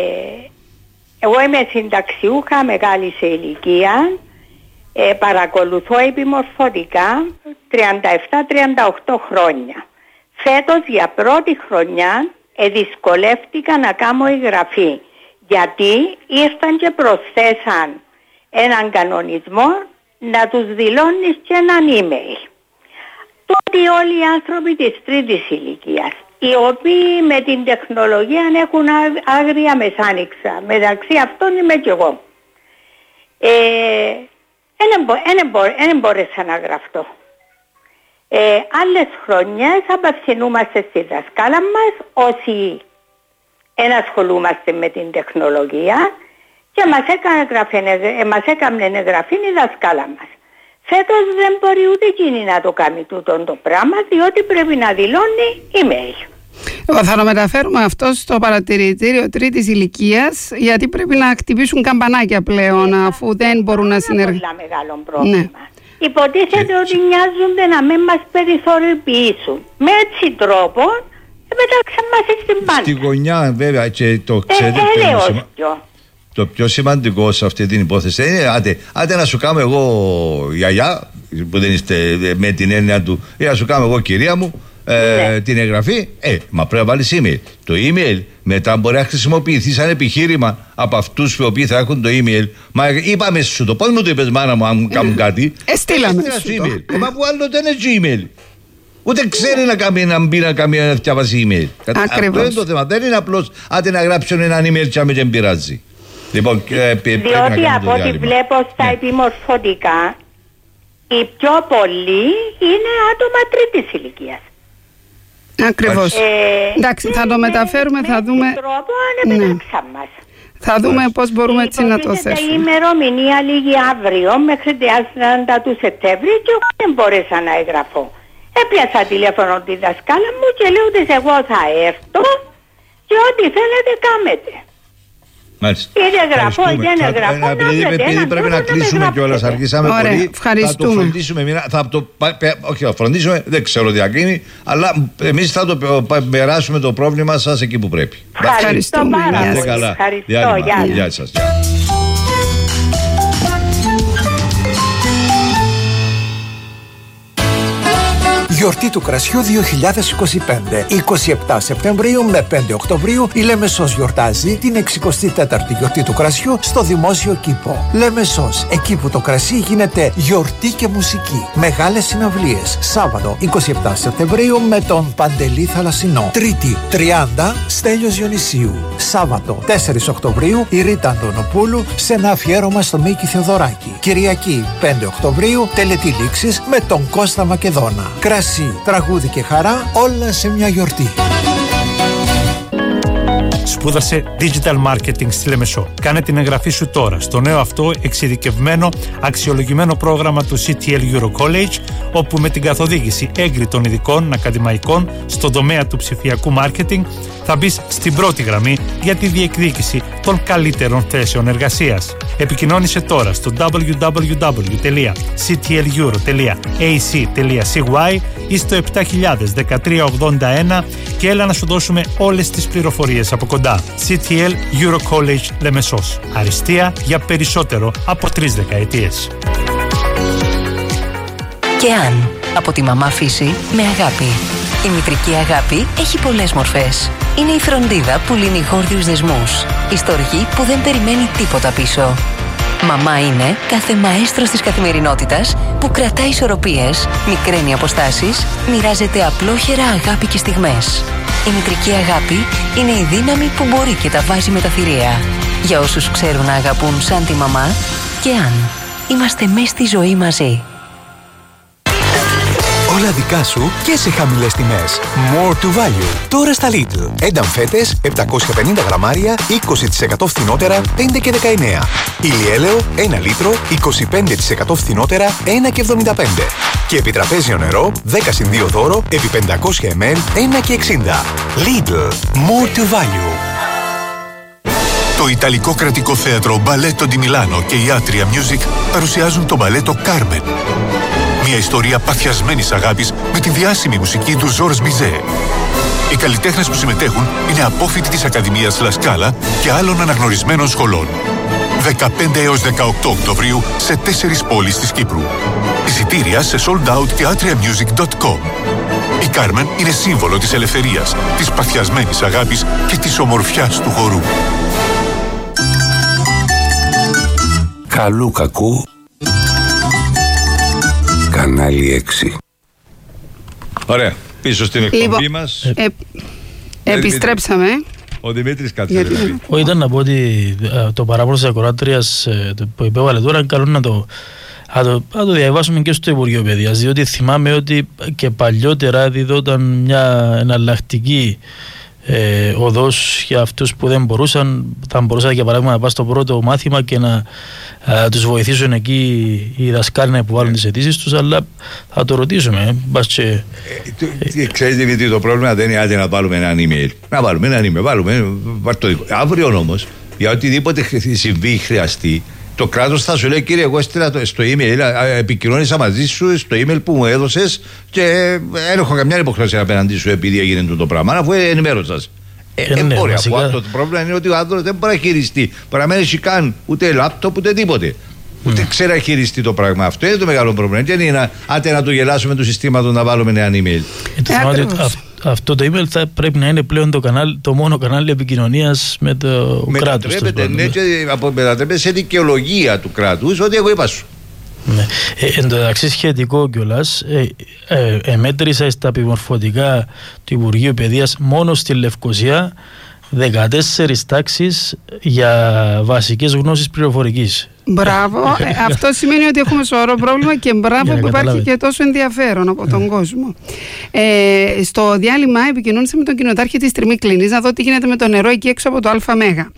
εγώ είμαι συνταξιούχα, μεγάλη σε ηλικία. Ε, παρακολουθώ επιμορφωτικά τριάντα επτά τριάντα οκτώ χρόνια. Φέτος για πρώτη χρονιά ε, δυσκολεύτηκα να κάνω εγγραφή, γιατί ήρθαν και προσθέσαν έναν κανονισμό να τους δηλώνεις και έναν email. Τότε όλοι οι άνθρωποι της τρίτης ηλικίας, οι οποίοι με την τεχνολογία έχουν άγρια μεσάνοιξα, μεταξύ αυτών είμαι κι εγώ, ε, δεν μπόρεσα να γραφτώ. Ε, άλλες χρονιές απευθυνούμαστε στη δασκάλα μας όσοι δεν ασχολούμαστε με την τεχνολογία και μας έκανε, γραφή, ε, μας έκανε εγγραφή η δασκάλα μας. Φέτος δεν μπορεί ούτε εκείνη να το κάνει τούτο το πράγμα, διότι πρέπει να δηλώνει email. Θα το μεταφέρουμε αυτό στο παρατηρητήριο τρίτης ηλικίας, γιατί πρέπει να χτυπήσουν καμπανάκια πλέον, αφού δεν μπορούν να συνεργαστούν. Είναι πολύ μεγάλο πρόβλημα. Ναι. Υποτίθεται ότι νοιάζονται να μην μας περιθωριοποιήσουν. Με έτσι τρόπο πετάξαν μας στην πάντα. Στη γωνιά βέβαια, και το ξέρετε ε, πιο σημα... το πιο σημαντικό σε αυτή την υπόθεση είναι άντε, άντε να σου κάνω εγώ γιαγιά, που δεν είστε με την έννοια του, ή να σου κάνω εγώ κυρία μου ε, ναι. την εγγραφή, ε, μα πρέπει να βάλεις email. Το email μετά μπορεί να χρησιμοποιηθεί σαν επιχείρημα από αυτούς οι οποίοι θα έχουν το email. Μα είπαμε σου το, πώς μου το είπες μάνα μου αν μου κάνουν κάτι. Ε, στείλαμε σου email. Ε, μα που άλλο δεν είναι Gmail. Ούτε ξέρει να, κάνει, να μπει να κάνει να διαβάσει email. Αυτό είναι το θέμα. Δεν είναι απλώς άντε να γράψουν ένα email και να μην πειράζει. Λοιπόν, ε, διότι από ό,τι βλέπω στα ναι. επιμορφωτικά, οι πιο πολλοί είναι άτομα τρίτης ηλικίας. Ακριβώς. Ε, Εντάξει, θα το μεταφέρουμε, θα δούμε. Τρόπο, ναι. μας. Θα δούμε πώς μπορούμε έτσι να το θέσουμε. Η ημερομηνία λίγη αύριο μέχρι τριάντα του Σεπτέμβρη και εγώ δεν μπόρεσα να εγγραφώ. Έπιασα τηλέφωνο τη δασκάλα μου και λέω ότι εγώ θα έρθω και ό,τι θέλετε κάμετε. Μάλιστα. Είτε γραφώ, δεν εγγραφώ. Επειδή πρέπει να κλείσουμε κιόλας, αργήσαμε πολύ. Ευχαριστούμε. Θα το φροντίσουμε. Θα το, όχι, θα φροντίσουμε, δεν ξέρω τι θα γίνει, αλλά εμείς θα το περάσουμε το πρόβλημα σας εκεί που πρέπει. Ευχαριστούμε. Ευχαριστώ. Γεια σας. Γιορτή του κρασιού δύο χιλιάδες είκοσι πέντε. είκοσι επτά Σεπτεμβρίου με πέντε Οκτωβρίου η Λέμεσος γιορτάζει την εξηκοστή τέταρτη γιορτή του κρασιού στο Δημόσιο Κήπο. Λέμεσος, εκεί που το κρασί γίνεται γιορτή και μουσική. Μεγάλες συναυλίες. Σάββατο είκοσι επτά Σεπτεμβρίου με τον Παντελή Θαλασσινό. Τρίτη τριάντα Στέλιος Διονυσίου. Σάββατο τέσσερις Οκτωβρίου η Ρίτα Αντωνοπούλου σε ένα αφιέρωμα στο Μίκη Θεοδωράκη. Κυριακή πέντε Οκτωβρίου τελετή λήξης με τον Κώστα Μακεδόνα. Κρασί, τραγούδι και χαρά, όλα σε μια γιορτή. Σπούδασε Digital Marketing στη Λεμεσό. Κάνε την εγγραφή σου τώρα στο νέο αυτό εξειδικευμένο, αξιολογημένο πρόγραμμα του σι τι ελ Euro College, όπου με την καθοδήγηση έγκριτων ειδικών ακαδημαϊκών στον τομέα του ψηφιακού marketing θα μπεις στην πρώτη γραμμή για τη διεκδίκηση των καλύτερων θέσεων εργασίας. Επικοινώνησε τώρα στο double-u double-u double-u τελεία σι τι ελ euro τελεία έι σι τελεία σι γουάι ή στο επτά χιλιάδες δεκατρία ογδόντα ένα και έλα να σου δώσουμε όλες τις πληροφορίες από κοντά. σι τι ελ Euro College Λεμεσός. Αριστεία για περισσότερο από τρεις δεκαετίες. Και αν από τη μαμά φύση με αγάπη. Η μητρική αγάπη έχει πολλές μορφές. Είναι η φροντίδα που λύνει γόρδιους δεσμούς. Η στοργή που δεν περιμένει τίποτα πίσω. Μαμά είναι κάθε μαέστρος της καθημερινότητας που κρατάει ισορροπίες, μικραίνει αποστάσεις, μοιράζεται απλόχερα αγάπη και στιγμές. Η μητρική αγάπη είναι η δύναμη που μπορεί και τα βάζει με τα θηρία. Για όσους ξέρουν να αγαπούν σαν τη μαμά, και αν είμαστε μέσα στη ζωή μαζί. Όλα δικά σου και σε χαμηλές τιμές. More to value. Τώρα στα Lidl. Ένταμ φέτες επτακόσια πενήντα γραμμάρια, είκοσι τοις εκατό φθηνότερα, πέντε και δεκαεννέα. Ηλιέλαιο ένα λίτρο, είκοσι πέντε τοις εκατό φθηνότερα, ένα και εβδομήντα πέντε. Και επιτραπέζιο νερό, δέκα συν δύο δώρο, επί πεντακόσια μιλιλίτρα, ένα και εξήντα. Lidl. More to value. Το Ιταλικό Κρατικό Θέατρο Μπαλέτο Ντι Μιλάνο και η Atria Music παρουσιάζουν το μπαλέτο Carmen. Μια ιστορία παθιασμένης αγάπης με τη διάσημη μουσική του Ζορς Μπιζέ. Οι καλλιτέχνες που συμμετέχουν είναι απόφοιτοι της Ακαδημίας Λασκάλα και άλλων αναγνωρισμένων σχολών. δεκαπέντε έως δεκαοκτώ Οκτωβρίου σε τέσσερις πόλεις της Κύπρου. Εισιτήρια σε sold out και atria music dot com. Η Κάρμεν είναι σύμβολο της ελευθερίας, της παθιασμένης αγάπης και της ομορφιάς του χορού. Καλού κακού. Κανάλι έξι. Ωραία. Πίσω στην εκπομπή λοιπόν, μας. Ε, επιστρέψαμε. Ο Δημήτρης κάτσε. Όχι, ήταν να πω ότι το παράπονο της ακροάτριας που υπέβαλε τώρα είναι καλό να το, να, το, να το διαβάσουμε και στο Υπουργείο Παιδείας, διότι θυμάμαι ότι και παλιότερα διδόταν μια εναλλακτική ε, οδός για αυτούς που δεν μπορούσαν. Θα μπορούσαν για παράδειγμα να πας στο πρώτο μάθημα και να ε, τους βοηθήσουν εκεί οι δασκάλοι να υποβάλουν yeah. τις αιτήσεις τους, αλλά θα το ρωτήσουμε. Μπας και, ε, ε, ξέρεις Δημήτρη, το πρόβλημα δεν είναι άντε να βάλουμε έναν email. Να βάλουμε έναν email, βάλουμε, βάλουμε το δικό. Αύριο όμως, για οτιδήποτε συμβεί χρειαστεί, το κράτος θα σου λέει, κύριε, εγώ έστειλα στο email, επικοινώνησα μαζί σου στο email που μου έδωσες και δεν έχω καμιά υποχρέωση απέναντί σου επειδή έγινε το πράγμα, αφού ενημέρωσα. Ε, ε, ναι, μπορεί, βασικά... το πρόβλημα είναι ότι ο άνθρωπος δεν μπορεί να χειριστεί. Μπορεί να μην έχει καν ούτε λάπτοπ ούτε τίποτε. Ούτε mm. ξέρει να χειριστεί το πράγμα. Αυτό είναι το μεγάλο πρόβλημα. Δεν είναι να, άντε να το γελάσουμε του συστήματος να βάλουμε ένα email. Ε, το ε, αυτό το email θα πρέπει να είναι πλέον το, κανάλι, το μόνο κανάλι επικοινωνίας με το κράτος. Ναι, και μετατρέπεται σε δικαιολογία του κράτους ότι εγώ είπα σου. Ναι. Ε, εν τω μεταξύ σχετικό κιόλας, ε, ε, εμέτρησα στα επιμορφωτικά του Υπουργείου Παιδείας μόνο στη Λευκοσία δεκατέσσερις τάξεις για βασικές γνώσεις πληροφορικής. Μπράβο, ε, αυτό σημαίνει ότι έχουμε σοβαρό πρόβλημα και μπράβο που υπάρχει και τόσο ενδιαφέρον από τον κόσμο. Ε, στο διάλειμμα επικοινώνησα με τον κοινοτάρχη της Τριμίκλινης να δω τι γίνεται με το νερό εκεί έξω από το ΑΜΕΓ.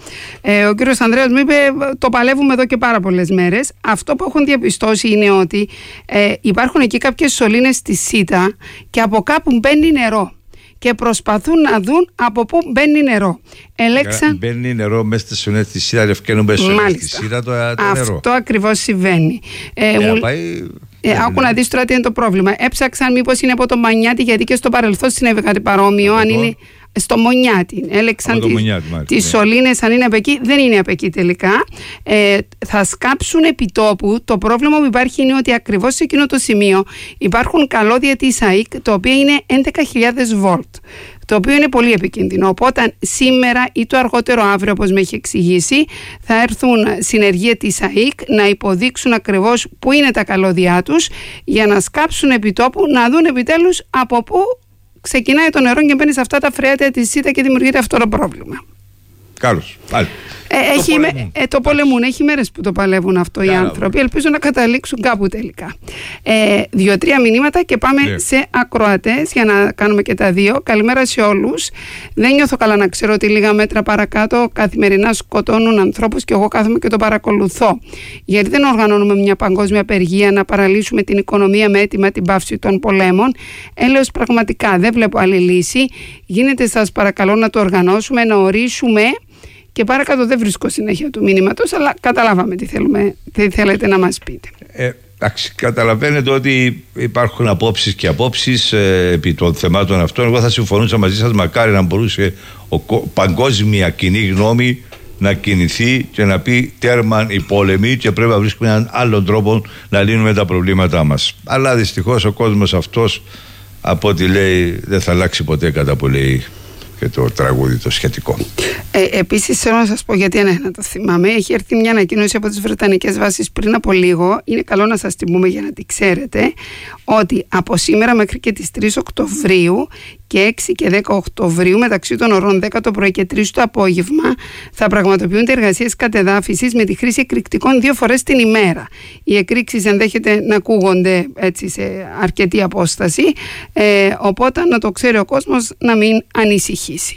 Ε, ο κύριος Ανδρέας μου είπε το παλεύουμε εδώ και πάρα πολλές μέρες. Αυτό που έχουν διαπιστώσει είναι ότι ε, υπάρχουν εκεί κάποιες σωλήνες στη Σίτα και από κάπου μπαίνει νερό. Και προσπαθούν να δουν από πού μπαίνει νερό. Ελέξαν... Μπαίνει νερό μέσα στις σωλήνες της Σίτα, ρευκαίνουν μέσα στη Σίτα το, το νερό. Αυτό ακριβώς συμβαίνει. Ε, ε, μου... πάει... ε, άκου να δεις τώρα τι είναι το πρόβλημα. Έψαξαν μήπως είναι από το Μανιάτι, γιατί και στο παρελθόν συνέβη κάτι παρόμοιο. Αν είναι στο Μονιάτι. Έλεξαν τις, τις σωλήνες, αν είναι από εκεί. Δεν είναι από εκεί τελικά. Ε, θα σκάψουν επιτόπου. Το πρόβλημα που υπάρχει είναι ότι ακριβώς σε εκείνο το σημείο υπάρχουν καλώδια της ΑΕΚ, το οποίο είναι έντεκα χιλιάδες βολτ. Το οποίο είναι πολύ επικίνδυνο. Οπότε σήμερα ή το αργότερο αύριο, όπως με έχει εξηγήσει, θα έρθουν συνεργεία της ΑΕΚ να υποδείξουν ακριβώς πού είναι τα καλώδια τους για να σκάψουν επιτόπου, να δουν επιτέλους από πού ξεκινάει το νερό και μπαίνει σε αυτά τα φρέατια της Σίτα και δημιουργείται αυτό το πρόβλημα. Καλώς. Πάλι. Ε, το, έχει, πολεμούν. Ε, το πολεμούν. Έχει μέρες που το παλεύουν αυτό Καλά, οι άνθρωποι. Ελπίζω να καταλήξουν κάπου τελικά. Ε, Δύο-τρία μηνύματα και πάμε yeah. σε ακροατές για να κάνουμε και τα δύο. Καλημέρα σε όλους. Δεν νιώθω καλά να ξέρω ότι λίγα μέτρα παρακάτω καθημερινά σκοτώνουν ανθρώπους και εγώ κάθομαι και το παρακολουθώ. Γιατί δεν οργανώνουμε μια παγκόσμια απεργία να παραλύσουμε την οικονομία με έτοιμα την πάυση των πολέμων. Έλεος πραγματικά δεν βλέπω άλλη λύση. Γίνεται, σας παρακαλώ, να το οργανώσουμε, να ορίσουμε. Και παρακάτω δεν βρίσκω συνέχεια του μήνυματος, αλλά καταλάβαμε τι, θέλουμε, τι θέλετε να μας πείτε. Ε, εντάξει, καταλαβαίνετε ότι υπάρχουν απόψεις και απόψεις ε, επί των θεμάτων αυτών. Εγώ θα συμφωνούσα μαζί σας, μακάρι να μπορούσε ο, παγκόσμια κοινή γνώμη να κινηθεί και να πει τέρμαν οι πόλεμοι και πρέπει να βρίσκουμε έναν άλλον τρόπο να λύνουμε τα προβλήματά μας. Αλλά δυστυχώς ο κόσμος αυτός, από ό,τι λέει, δεν θα αλλάξει ποτέ, κατά που λέει και το τραγούδι το σχετικό. Ε, επίσης θέλω να σας πω, γιατί ναι, να το θυμάμαι, έχει έρθει μια ανακοίνωση από τις Βρετανικές βάσεις πριν από λίγο, είναι καλό να σας την πούμε για να τη ξέρετε, ότι από σήμερα μέχρι και τις τρεις Οκτωβρίου και έξι και δέκα Οκτωβρίου μεταξύ των ωρών δέκα το πρωί και τρεις το απόγευμα θα πραγματοποιούνται εργασίες κατεδάφισης με τη χρήση εκρηκτικών δύο φορές την ημέρα. Οι εκρήξεις ενδέχεται να ακούγονται έτσι σε αρκετή απόσταση, ε, οπότε να το ξέρει ο κόσμος να μην ανησυχήσει.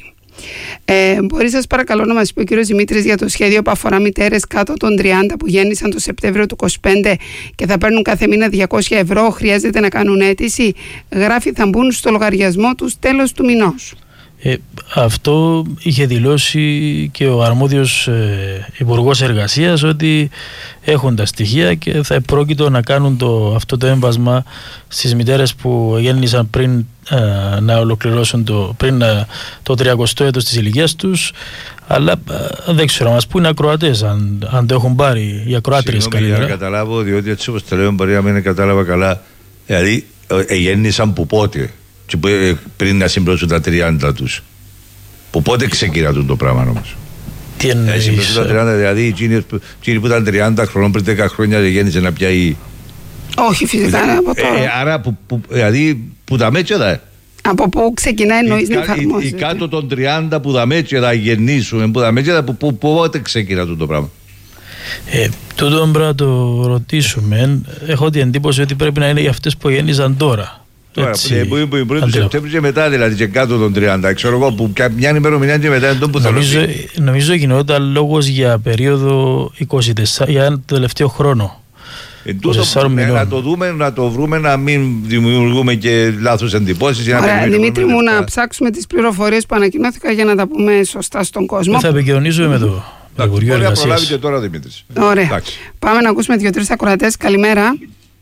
Ε, μπορεί σας παρακαλώ να μας πει ο κύριος Δημήτρης για το σχέδιο που αφορά μητέρες κάτω των τριάντα που γέννησαν το Σεπτέμβριο του είκοσι πέντε και θα παίρνουν κάθε μήνα διακόσια ευρώ, χρειάζεται να κάνουν αίτηση? Γράφει θα μπουν στο λογαριασμό τους τέλος του μηνός. Ε, αυτό είχε δηλώσει και ο αρμόδιος ε, Υπουργός Εργασίας, ότι έχουν τα στοιχεία και θα επρόκειτο να κάνουν το, αυτό το έμβασμα στις μητέρες που γέννησαν πριν ε, να ολοκληρώσουν το, πριν ε, το τριακοστό έτος της ηλικίας τους, αλλά ε, δεν ξέρω, μας πού είναι ακροατές, αν, αν το έχουν πάρει οι ακροάτριες καλύτερα. Συγγνώμη, να καταλάβω, διότι έτσι όπως το λέω μπορεί να μην κατάλαβα καλά, δηλαδή ε, γέννησαν που πότε? Και πριν να συμπληρώσουν τα τριάντα τους. Που πότε ξεκινά το πράγμα όμως? Τι εννοείς? Τα τριάντα, δηλαδή εκείνοι που ήταν τριάντα χρονών πριν δέκα χρόνια γέννησε να πιάει. Όχι φυσικά ήταν, από τώρα. Ε, άρα που, που, δηλαδή που τα μέτσια. Από πού ξεκινάει εννοείς να εφαρμόζεται? Οι κάτω των τριάντα που τα μέτσια γεννήσουν, που τα μέτσια που, που, που πότε ξεκινά το πράγμα? Ε, τούτο πρέπει να το ρωτήσουμε. Έχω την εντύπωση ότι πρέπει να είναι για αυτές που γέννησαν τώρα. Τώρα που είναι η πρώτη Σεπτέμβρη και μετά, δηλαδή και κάτω των τριάντα, ξέρω εγώ, που μια ημερομηνία και μετά είναι τον που θα νομίζω, νομίζω γινόταν λόγος για περίοδο είκοσι τέσσερα, για τον τελευταίο χρόνο. Ε, τούτο, ε, να το δούμε, να το βρούμε, να μην δημιουργούμε και λάθος εντυπώσεις. Ωραία, Δημήτρη μου, να ψάξουμε τις πληροφορίες που ανακοινώθηκα για να τα πούμε σωστά στον κόσμο. Θα επικοινωνήσουμε με το Υπουργείο Εργασίας. Μπορεί να προλάβει και τώρα, Δημήτρης. Ωραία. Εντάξει. Πάμε να ακούσουμε δύο-τρεις ακροατές. Καλημέρα.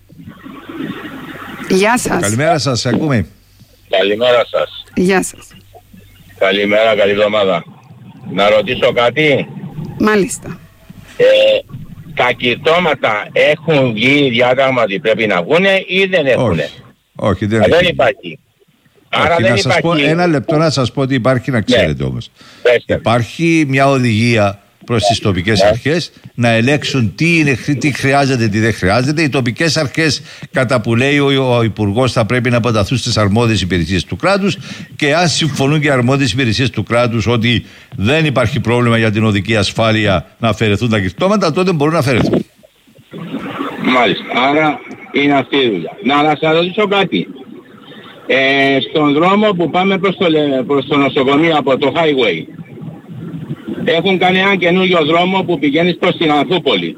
Γεια σας. Καλημέρα σας, ακούμε. Καλημέρα σας. Γεια σας. Καλημέρα, καλή εβδομάδα. Να ρωτήσω κάτι. Μάλιστα. Ε, τα κυρτώματα έχουν βγει διάγραμμα ότι πρέπει να βγουνε ή δεν έχουν? Όχι, όχι δεν, δεν υπάρχει. Άρα όχι, δεν να σας υπάρχει. Πω, ένα λεπτό να σας πω ότι υπάρχει, να ξέρετε ναι. όμως. Πέστε. Υπάρχει μια οδηγία προς τις τοπικές ναι. αρχές να ελέγξουν τι, είναι, τι χρειάζεται, τι δεν χρειάζεται. Οι τοπικές αρχές, κατά που λέει ο, ο Υπουργός, θα πρέπει να αποταθούν στις αρμόδιες υπηρεσίες του κράτους, και αν συμφωνούν και οι αρμόδιες υπηρεσίες του κράτους ότι δεν υπάρχει πρόβλημα για την οδική ασφάλεια να αφαιρεθούν τα κυρτώματα, τότε μπορούν να αφαιρεθούν. Μάλιστα. Άρα είναι αυτή η δουλειά. Να, να σας ρωτήσω κάτι. Ε, στον δρόμο που πάμε προς το, προς το νοσοκομείο από το highway, έχουν κάνει ένα καινούριο δρόμο που πηγαίνει προς την Ανθούπολη.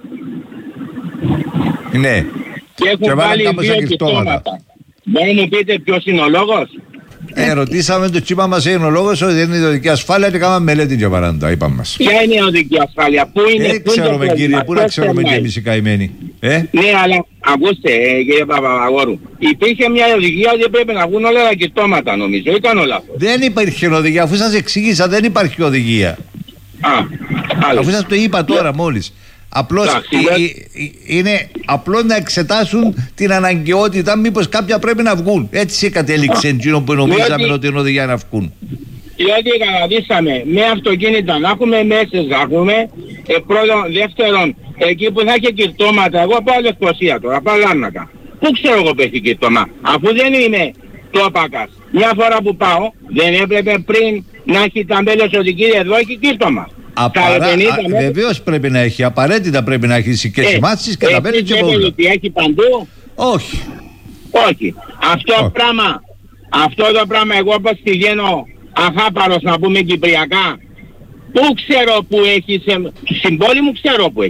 Ναι. Και έχουν βάλει δύο κυρτώματα. Μπορεί να μου πείτε ποιος είναι ο λόγος? Ε, ρωτήσαμε το τσίπα μας, είναι ο λόγος ότι δεν είναι η οδική ασφάλεια και κάναμε μελέτη για παράντα, είπαμε μας. Ποια είναι η οδική ασφάλεια, πού είναι? Δεν ξέρουμε κύριε, πού να ξέρουμε και εμείς οι καημένοι. Ε? Ναι, αλλά ακούστε ε, κύριε Παπαγόρου, υπήρχε μια οδηγία ότι πρέπει να βγουν όλα τα κυρτώματα, νομίζω, ή κάνω λάθος? Δεν υπήρχε οδηγία, αφού σας εξήγησα δεν υπάρχει οδηγία. Α, αφού σας το είπα τώρα μόλις. Απλώς ε, ε, είναι απλό να εξετάσουν την αναγκαιότητα μήπως κάποια πρέπει να βγουν. Έτσι κατέληξε εκείνο που νομίζαμε ότι είναι οδηγία να βγουν. Διότι καταδίσαμε με αυτοκίνητα να έχουμε μέσες, να έχουμε ε, πρώτον, δεύτερον, εκεί που θα έχει κυρτώματα. Εγώ πάω Λευκοσία τώρα, πάω Λάρνακα. Πού ξέρω εγώ που έχει κυρτώμα, αφού δεν είμαι τόπακας. Μια φορά που πάω δεν έπρεπε πριν να έχει ταμπέλες ότι κύριε εδώ έχει κύρτωμα. Απαρά... Βεβαίως πρέπει να έχει, απαραίτητα πρέπει να έχει και σημάσεις και ταμπέλες και πόδια. Ότι έχει παντού? Όχι. Όχι. Αυτό Όχι. πράγμα, αυτό το πράγμα εγώ όπως πηγαίνω αχάπαρος να πούμε κυπριακά, πού ξέρω που έχει, σε... στην πόλη μου ξέρω που έχει.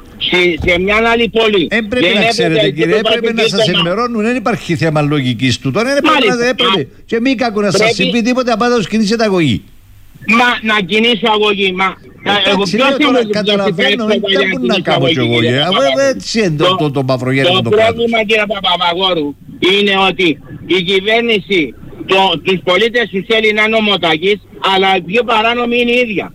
Σε, σε μια άλλη πόλη. Δεν πρέπει δεν να ξέρετε κύριε, έπρεπε να σας ενημερώνουν, δεν υπάρχει θέμα λογικής του. Τώρα έπρεπε να έπρεπε. Και μην κακού να σας συμβεί τίποτε, απάντα τους κινήσετε αγωγή. Μα να κινήσω αγωγή, μα... Εντάξει, λέω τώρα, καταλαβαίνω, δεν μπορεί να κάνω κι εγώ, έτσι είναι το μαυρογέρι που το Το πρόβλημα κύριε Παπαγόρου είναι ότι η κυβέρνηση τους πολίτες τους θέλει να είναι ομοταγής, αλλά η πιο παράνομη είναι η ίδια.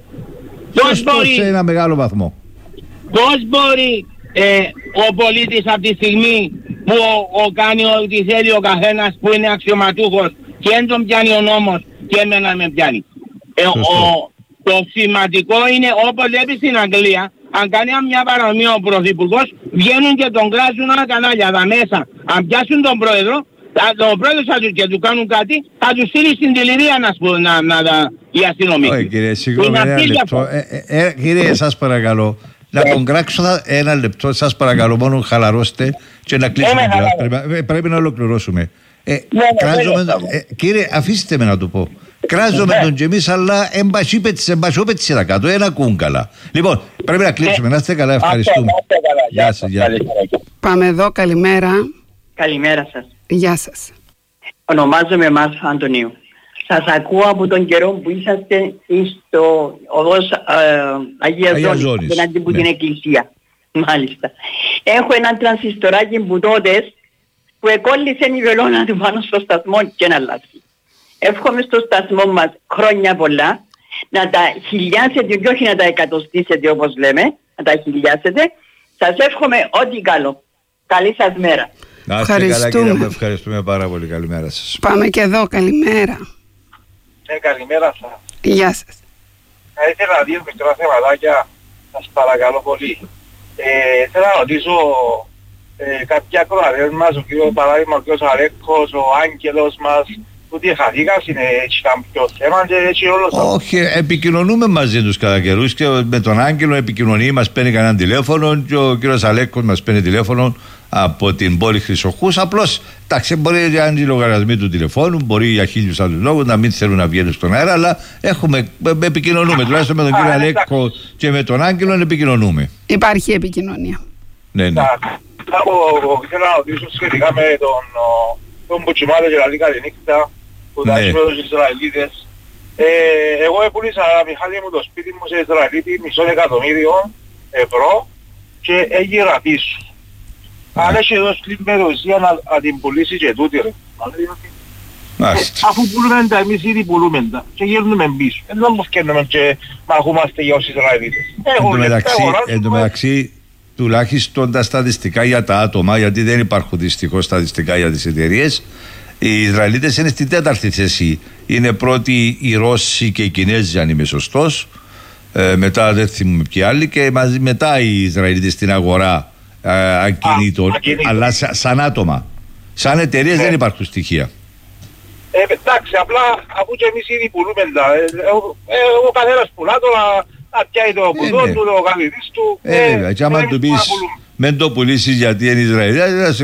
Πώς μπορεί... σε ένα μεγάλο βαθμό. Πώς μπορεί ε, ο πολίτης από τη στιγμή που ο, ο κάνει ό,τι θέλει ο καθένας που είναι αξιωματούχος και δεν τον πιάνει ο νόμος και εμένα με πιάνει. Ε, ο, το σημαντικό είναι όπως βλέπει στην Αγγλία, αν κάνει μια παρανομία ο Πρωθυπουργός, βγαίνουν και τον κράζουν όλα κανάλια τα μέσα. Αν πιάσουν τον Πρόεδρο, ο Πρόεδρος θα τους και του κάνουν κάτι, θα τους στείλει στην τηληρία να σπούν να, να, να, οι αστυνομικοί. Όχι κύριε, συγγνώμη ένα λεπτό. Ε, ε, ε, κύριε, σας παρακαλώ. Να τον κράξω ένα λεπτό, σας παρακαλώ, μόνο χαλαρώστε και να κλείσουμε. Ε, πρέπει, πρέπει να ολοκληρώσουμε. Ε, ναι, κράζομαι, ε, κύριε, αφήστε με να το πω. Κράζομαι ναι. τον και εμείς, αλλά εμπασιόπετσε τα κάτω, ένα κούγκαλα. Λοιπόν, πρέπει να κλείσουμε. Να είστε καλά, ευχαριστούμε. Γεια σας. Πάμε εδώ, καλημέρα. Καλημέρα σας. Γεια σας. Ονομάζομαι Μάρθα Αντωνίου. Σας ακούω από τον καιρό που είσαστε στο οδός ε, Αγίας Ζώνης, απέναντι από την εκκλησία. Μάλιστα. Έχω έναν τρανσιστοράκι μπουτώτες που εκόλλησε η βελόνα του πάνω στο σταθμό και να αλλάξει. Εύχομαι στο σταθμό μας χρόνια πολλά να τα χιλιάσετε και όχι να τα εκατοστήσετε όπως λέμε, να τα χιλιάσετε. Σας εύχομαι ό,τι καλό. Καλή σας μέρα. Να είστε καλά κύριε μου, ευχαριστούμε πάρα πολύ. Καλημέρα σας. Πάμε και εδώ, καλημέρα. Ναι, καλημέρα σας. Γεια σας. Θα ήθελα δύο μικρά θεματάκια, σας παρακαλώ πολύ. Ε, θέλω να ρωτήσω ε, κάποια ακροατές μας, ο κύριος παράδειγμα, ο κύριος Αλέκος, ο Άγγελος μας, ότι χαθήκα, ήταν πιο θέμα και έτσι όλο. Όχι, επικοινωνούμε μαζί τους κατά καιρούς και με τον Άγγελο επικοινωνεί, μας παίρνει κανένα τηλέφωνο και ο κύριος Αλέκος μας παίρνει τηλέφωνο από την πόλη Χρυσοχούς. Απλώς, εντάξει, μπορεί για οι λογαριασμοί του τηλεφώνου, μπορεί για χίλιους άλλους λόγους να μην θέλουν να βγαίνουν στον αέρα, αλλά έχουμε, επικοινωνούμε. Τουλάχιστον με τον κύριο Αλέκο και με τον Άγγελο επικοινωνούμε. Υπάρχει επικοινωνία. Ναι, ναι. Θέλω να ρωτήσω σχετικά με τον, τον Μπουτσιμάδε και la Liga de Nixta που τα έχει με τους Ισραηλίτες. Ε, εγώ έπουλησα, Μιχάλη μου, το σπίτι μου σε Ισραηλίτη μισό εκατομμύριο ευρώ και έγιρα πίσω. Αν έχει εδώ σκλήπη με Ρωσία να, να την πουλήσει και τούτη ρε. Αφού πουλούμε τα εμείς ήδη πουλούμε τα και γυρνούμε πίσω. Δεν μου φκένουμε και μαχούμαστε για όσοι Ισραηλίτες. Εν τω μεταξύ, τουλάχιστον τα στατιστικά για τα άτομα, γιατί δεν υπάρχουν δυστυχώς στατιστικά για τις εταιρείες, οι Ισραηλίτες είναι στην τέταρτη θέση. Είναι πρώτοι οι Ρώσοι και οι Κινέζοι, αν είμαι σωστός. Ε, μετά δεν θυμούμε ποιοι άλλοι, και μαζί μετά οι Ισραηλίτες στην αγορά ε, ακινήτων. Αλλά σα, σαν άτομα. Σαν εταιρείες ναι. δεν υπάρχουν στοιχεία. Ε, εντάξει, απλά αφού και εμείς ήδη πουλούμε τα. Ε, ε, ο καθένας πουλά τώρα. Να πιάει το κουδό του, το καθηγητής του. Ε, βέβαια, και άμα του πεις μεν το πουλήσεις γιατί είναι Ισραηλίτες,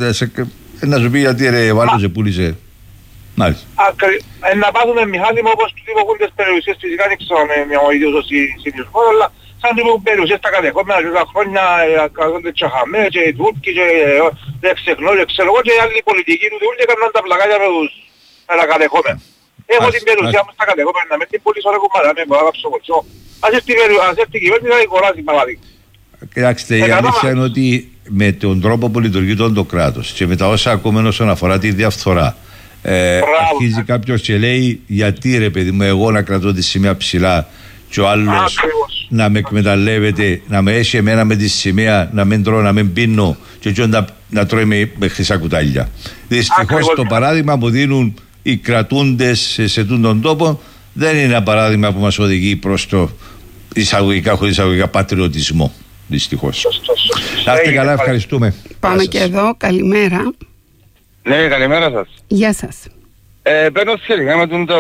να σου πει γιατί ρε ο άλλος σε πούλησε. Μάλιστα. Να πάθουμε Μιχάλη μου όπως του τύπου τις περιουσίες φυσικά δεν ξέρω με ο ίδιος ο συνδυασμός, αλλά σαν τύπου περιουσίες τα κατεχόμενα και τα χρόνια καθόνται τσαχαμέ και οι Τούρκοι και δεν ξεχνώ και ξέρω εγώ και οι άλλοι πολιτικοί του Τούρκοι έκαναν τα πλακάκια με τους κατεχόμενα. Έχω την περιουσία μου στα κατεχόμενα, με την πολύ σωρά κουμπάρα, με μπορώ να κάψω κοτσό. Ας έρθει η κυβέρνηση να εικοράσει παράδειγμα. Κοιτάξτε, η αλήθεια είναι ότι με τον τρόπο που λειτουργεί το κράτος και με τα όσα ακούμε όσον αφορά τη διαφθορά, ε, αρχίζει κάποιος και λέει γιατί ρε παιδί μου εγώ να κρατώ τη σημαία ψηλά και ο άλλος να με εκμεταλλεύεται, να με έχει εμένα με τη σημαία, να μην τρώω, να μην πίνω και έτσι να, να τρώει με, με χρυσά κουτάλια. Δυστυχώς το παράδειγμα που δίνουν οι κρατούντες σε, σε τον τόπο δεν είναι ένα παράδειγμα που μας οδηγεί προς το εισαγωγικά χωρίς εισαγωγικά πατριωτισμό. Δυστυχώς. Να είστε καλά, ευχαριστούμε. Πάμε και εδώ, καλημέρα. Ναι, καλημέρα σας. Γεια σας. Ε, παίρνω σχετικά με τον το,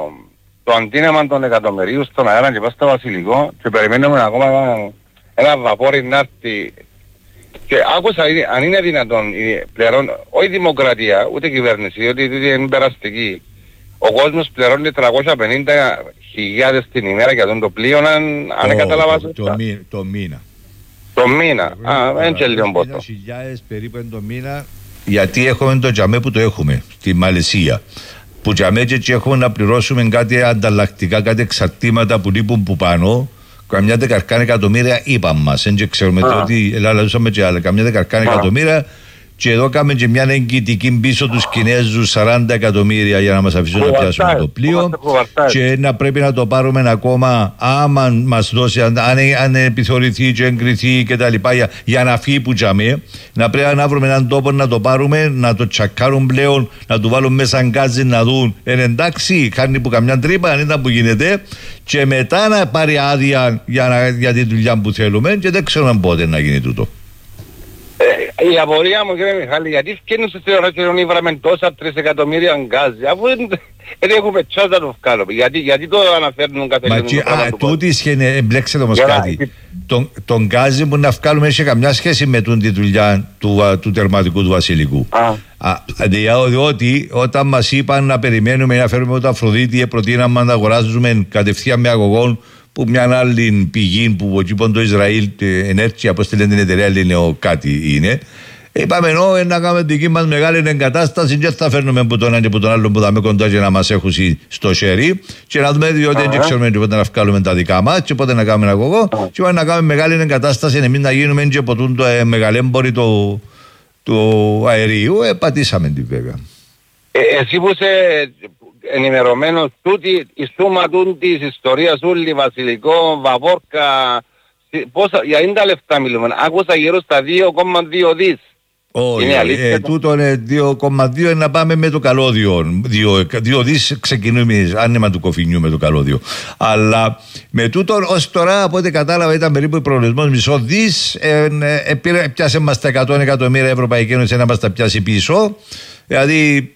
το αντίναμα των εκατομμυρίων στον αέρα και πάω στο Βασιλικό και περιμένουμε ακόμα ένα, ένα βαπόρι να έρθει. Και άκουσα αν είναι δυνατόν πλέον, όχι δημοκρατία, ούτε κυβέρνηση, διότι είναι περαστική. Ο κόσμος πληρώνει τριακόσιες πενήντα χιλιάδες την ημέρα για τον το πλοίο, αν, αν κατάλαβα σωστά. Το, μη, το μήνα. Το μήνα. Α, δεν και λίγο πότο. χιλιάδες περίπου είναι το μήνα, γιατί έχουμε το τζαμέ που το έχουμε, στη Μαλαισία. Που τζαμέ και έχουμε να πληρώσουμε κάτι ανταλλακτικά, κάτι εξαρτήματα που λείπουν που πάνω. Καμιά δεκαρκάν εκατομμύρια είπαμε μας, δεν ξέρουμε ότι λαλαζούσαμε και άλλα, καμιά δεκαρκάν εκατομμύρια. Και εδώ κάνουμε και μια εγγυητική πίσω τους Κινέζους σαράντα εκατομμύρια για να μας αφήσουν να πιάσουμε το πλοίο και να πρέπει να το πάρουμε ακόμα άμα μας δώσει, αν, αν επιθεωρηθεί και εγκριθεί και τα λοιπά για, για να φύγει που τζαμί, να πρέπει να βρούμε έναν τόπο να το πάρουμε, να το τσακάρουν πλέον, να του βάλουν μέσα γκάζι να δουν εν εντάξει, κάνει που καμιά τρύπα αν ήταν που γίνεται και μετά να πάρει άδεια για, να, για τη δουλειά που θέλουμε και δεν ξέρουμε πότε να γίνει τούτο. Ε, η απορία μου κύριε Μιχάλη, γιατί φτιάχνουν στις θεωρίες βράμε τόσα τρεις εκατομμύρια γκάζι, αφού δεν έχουμε τσάς να το βγάλουμε, γιατί, γιατί το αναφέρνουν κάθε λίγο. Μα τούτη ισχύει, εμπλέξτε όμως κάτι, τον, τον γκάζι που να βγάλουμε έχει καμιά σχέση με τη δουλειά του, του τερματικού του Βασιλικού. Α. Διότι όταν μας είπαν να περιμένουμε να φέρουμε το Αφροδίτη, προτείναμε να αγοράζουμε κατευθείαν με αγωγών που μια άλλη πηγή που εκεί το Ισραήλ ενέργεια, όπως τη λένε την εταιρεία, λένε ο κάτι είναι. Είπαμε ενώ να κάνουμε δική μας μεγάλη εγκατάσταση και θα φέρνουμε από τον ένα και από τον άλλο που θα με κοντά και να μας έχουν στο χέρι και να δούμε διότι δεν ξέρουμε πότε να βγάλουμε τα δικά μας και πότε να κάνουμε αγωγό και πότε να κάνουμε μεγάλη εγκατάσταση εμείς να γίνουμε και από το μεγαλέμποροι του, του αερίου. Ε, πατήσαμε την βέβαια. Ε, εσύ που είσαι ενημερωμένος τούτη η σούμα της ιστορίας ούλη, Βασιλικό, Βαβόρκα, πόσα, για ίντα λεφτά μιλούμε, άκουσα γύρω στα δύο κόμμα δύο δις. Όχι, ε, τούτο είναι δύο κόμμα δύο να πάμε με το καλώδιο. δύο δις ξεκινούμε άνεμα του κοφινιού με το καλώδιο. Αλλά με τούτο ως τώρα από ό,τι κατάλαβα ήταν περίπου προορισμός μισό δις. Ε, ε, πιάσε μας τα εκατό εκατομμύρια Ευρωπαϊκή Ένωση να μας τα πιάσει πίσω. Δηλαδή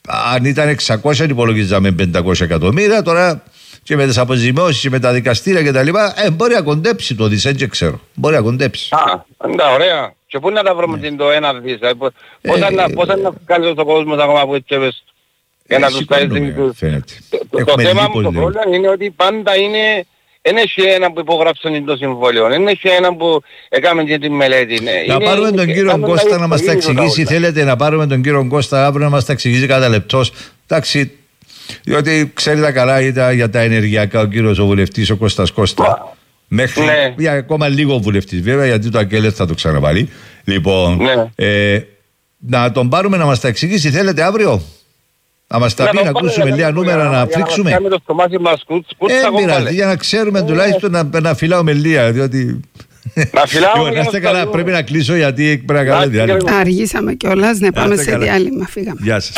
αν ήταν εξακόσια υπολογίζαμε πεντακόσια εκατομμύρια, τώρα και με τις αποζημιώσεις και με τα δικαστήρια κτλ. Ε, μπορεί να κοντέψει το δις, δεν ξέρω. Μπορεί να κοντέψει. Α, εντάξει, ωραία. Και πού να τα βρούμε την το ένα δις, πώς θα να βγάλει το κόσμο ακόμα που έτσι έπες για να τους κάνει τους... Το θέμα μου, το πρόβλημα είναι ότι πάντα είναι... Δεν έχει ένα που υπογράψαν το συμβόλαιο, δεν έχει ένα που έκαμε και τη μελέτη. Να πάρουμε τον κύριο Κώστα να μας τα εξηγήσει, θέλετε να πάρουμε τον κύριο Κώστα αύριο να μας τα εξηγήσει κατά λεπτός. Εντάξει, διότι ξέρει τα καλά ήταν για τα ενεργειακά ο κύριος ο βουλευτής ο Κώστας Κώστα. Μέχρι ναι. για ακόμα λίγο βουλευτής βέβαια, γιατί το Ακέλες θα το ξαναβάλει. Λοιπόν, ναι. ε, να τον πάρουμε να μας τα εξηγήσει, θέλετε αύριο. Να μας τα πει, να ακούσουμε λίγα νούμερα, να φρίξουμε. Ε, πειράζει, για να ξέρουμε τουλάχιστον να φυλάουμε λίγα, διότι... Να φυλάω λοιπόν, καλά, πρέπει να κλείσω γιατί πρέπει να κάνουμε διάλειμμα. Αργήσαμε κιόλας, να πάμε σε διάλειμμα, φύγαμε. Γεια σας.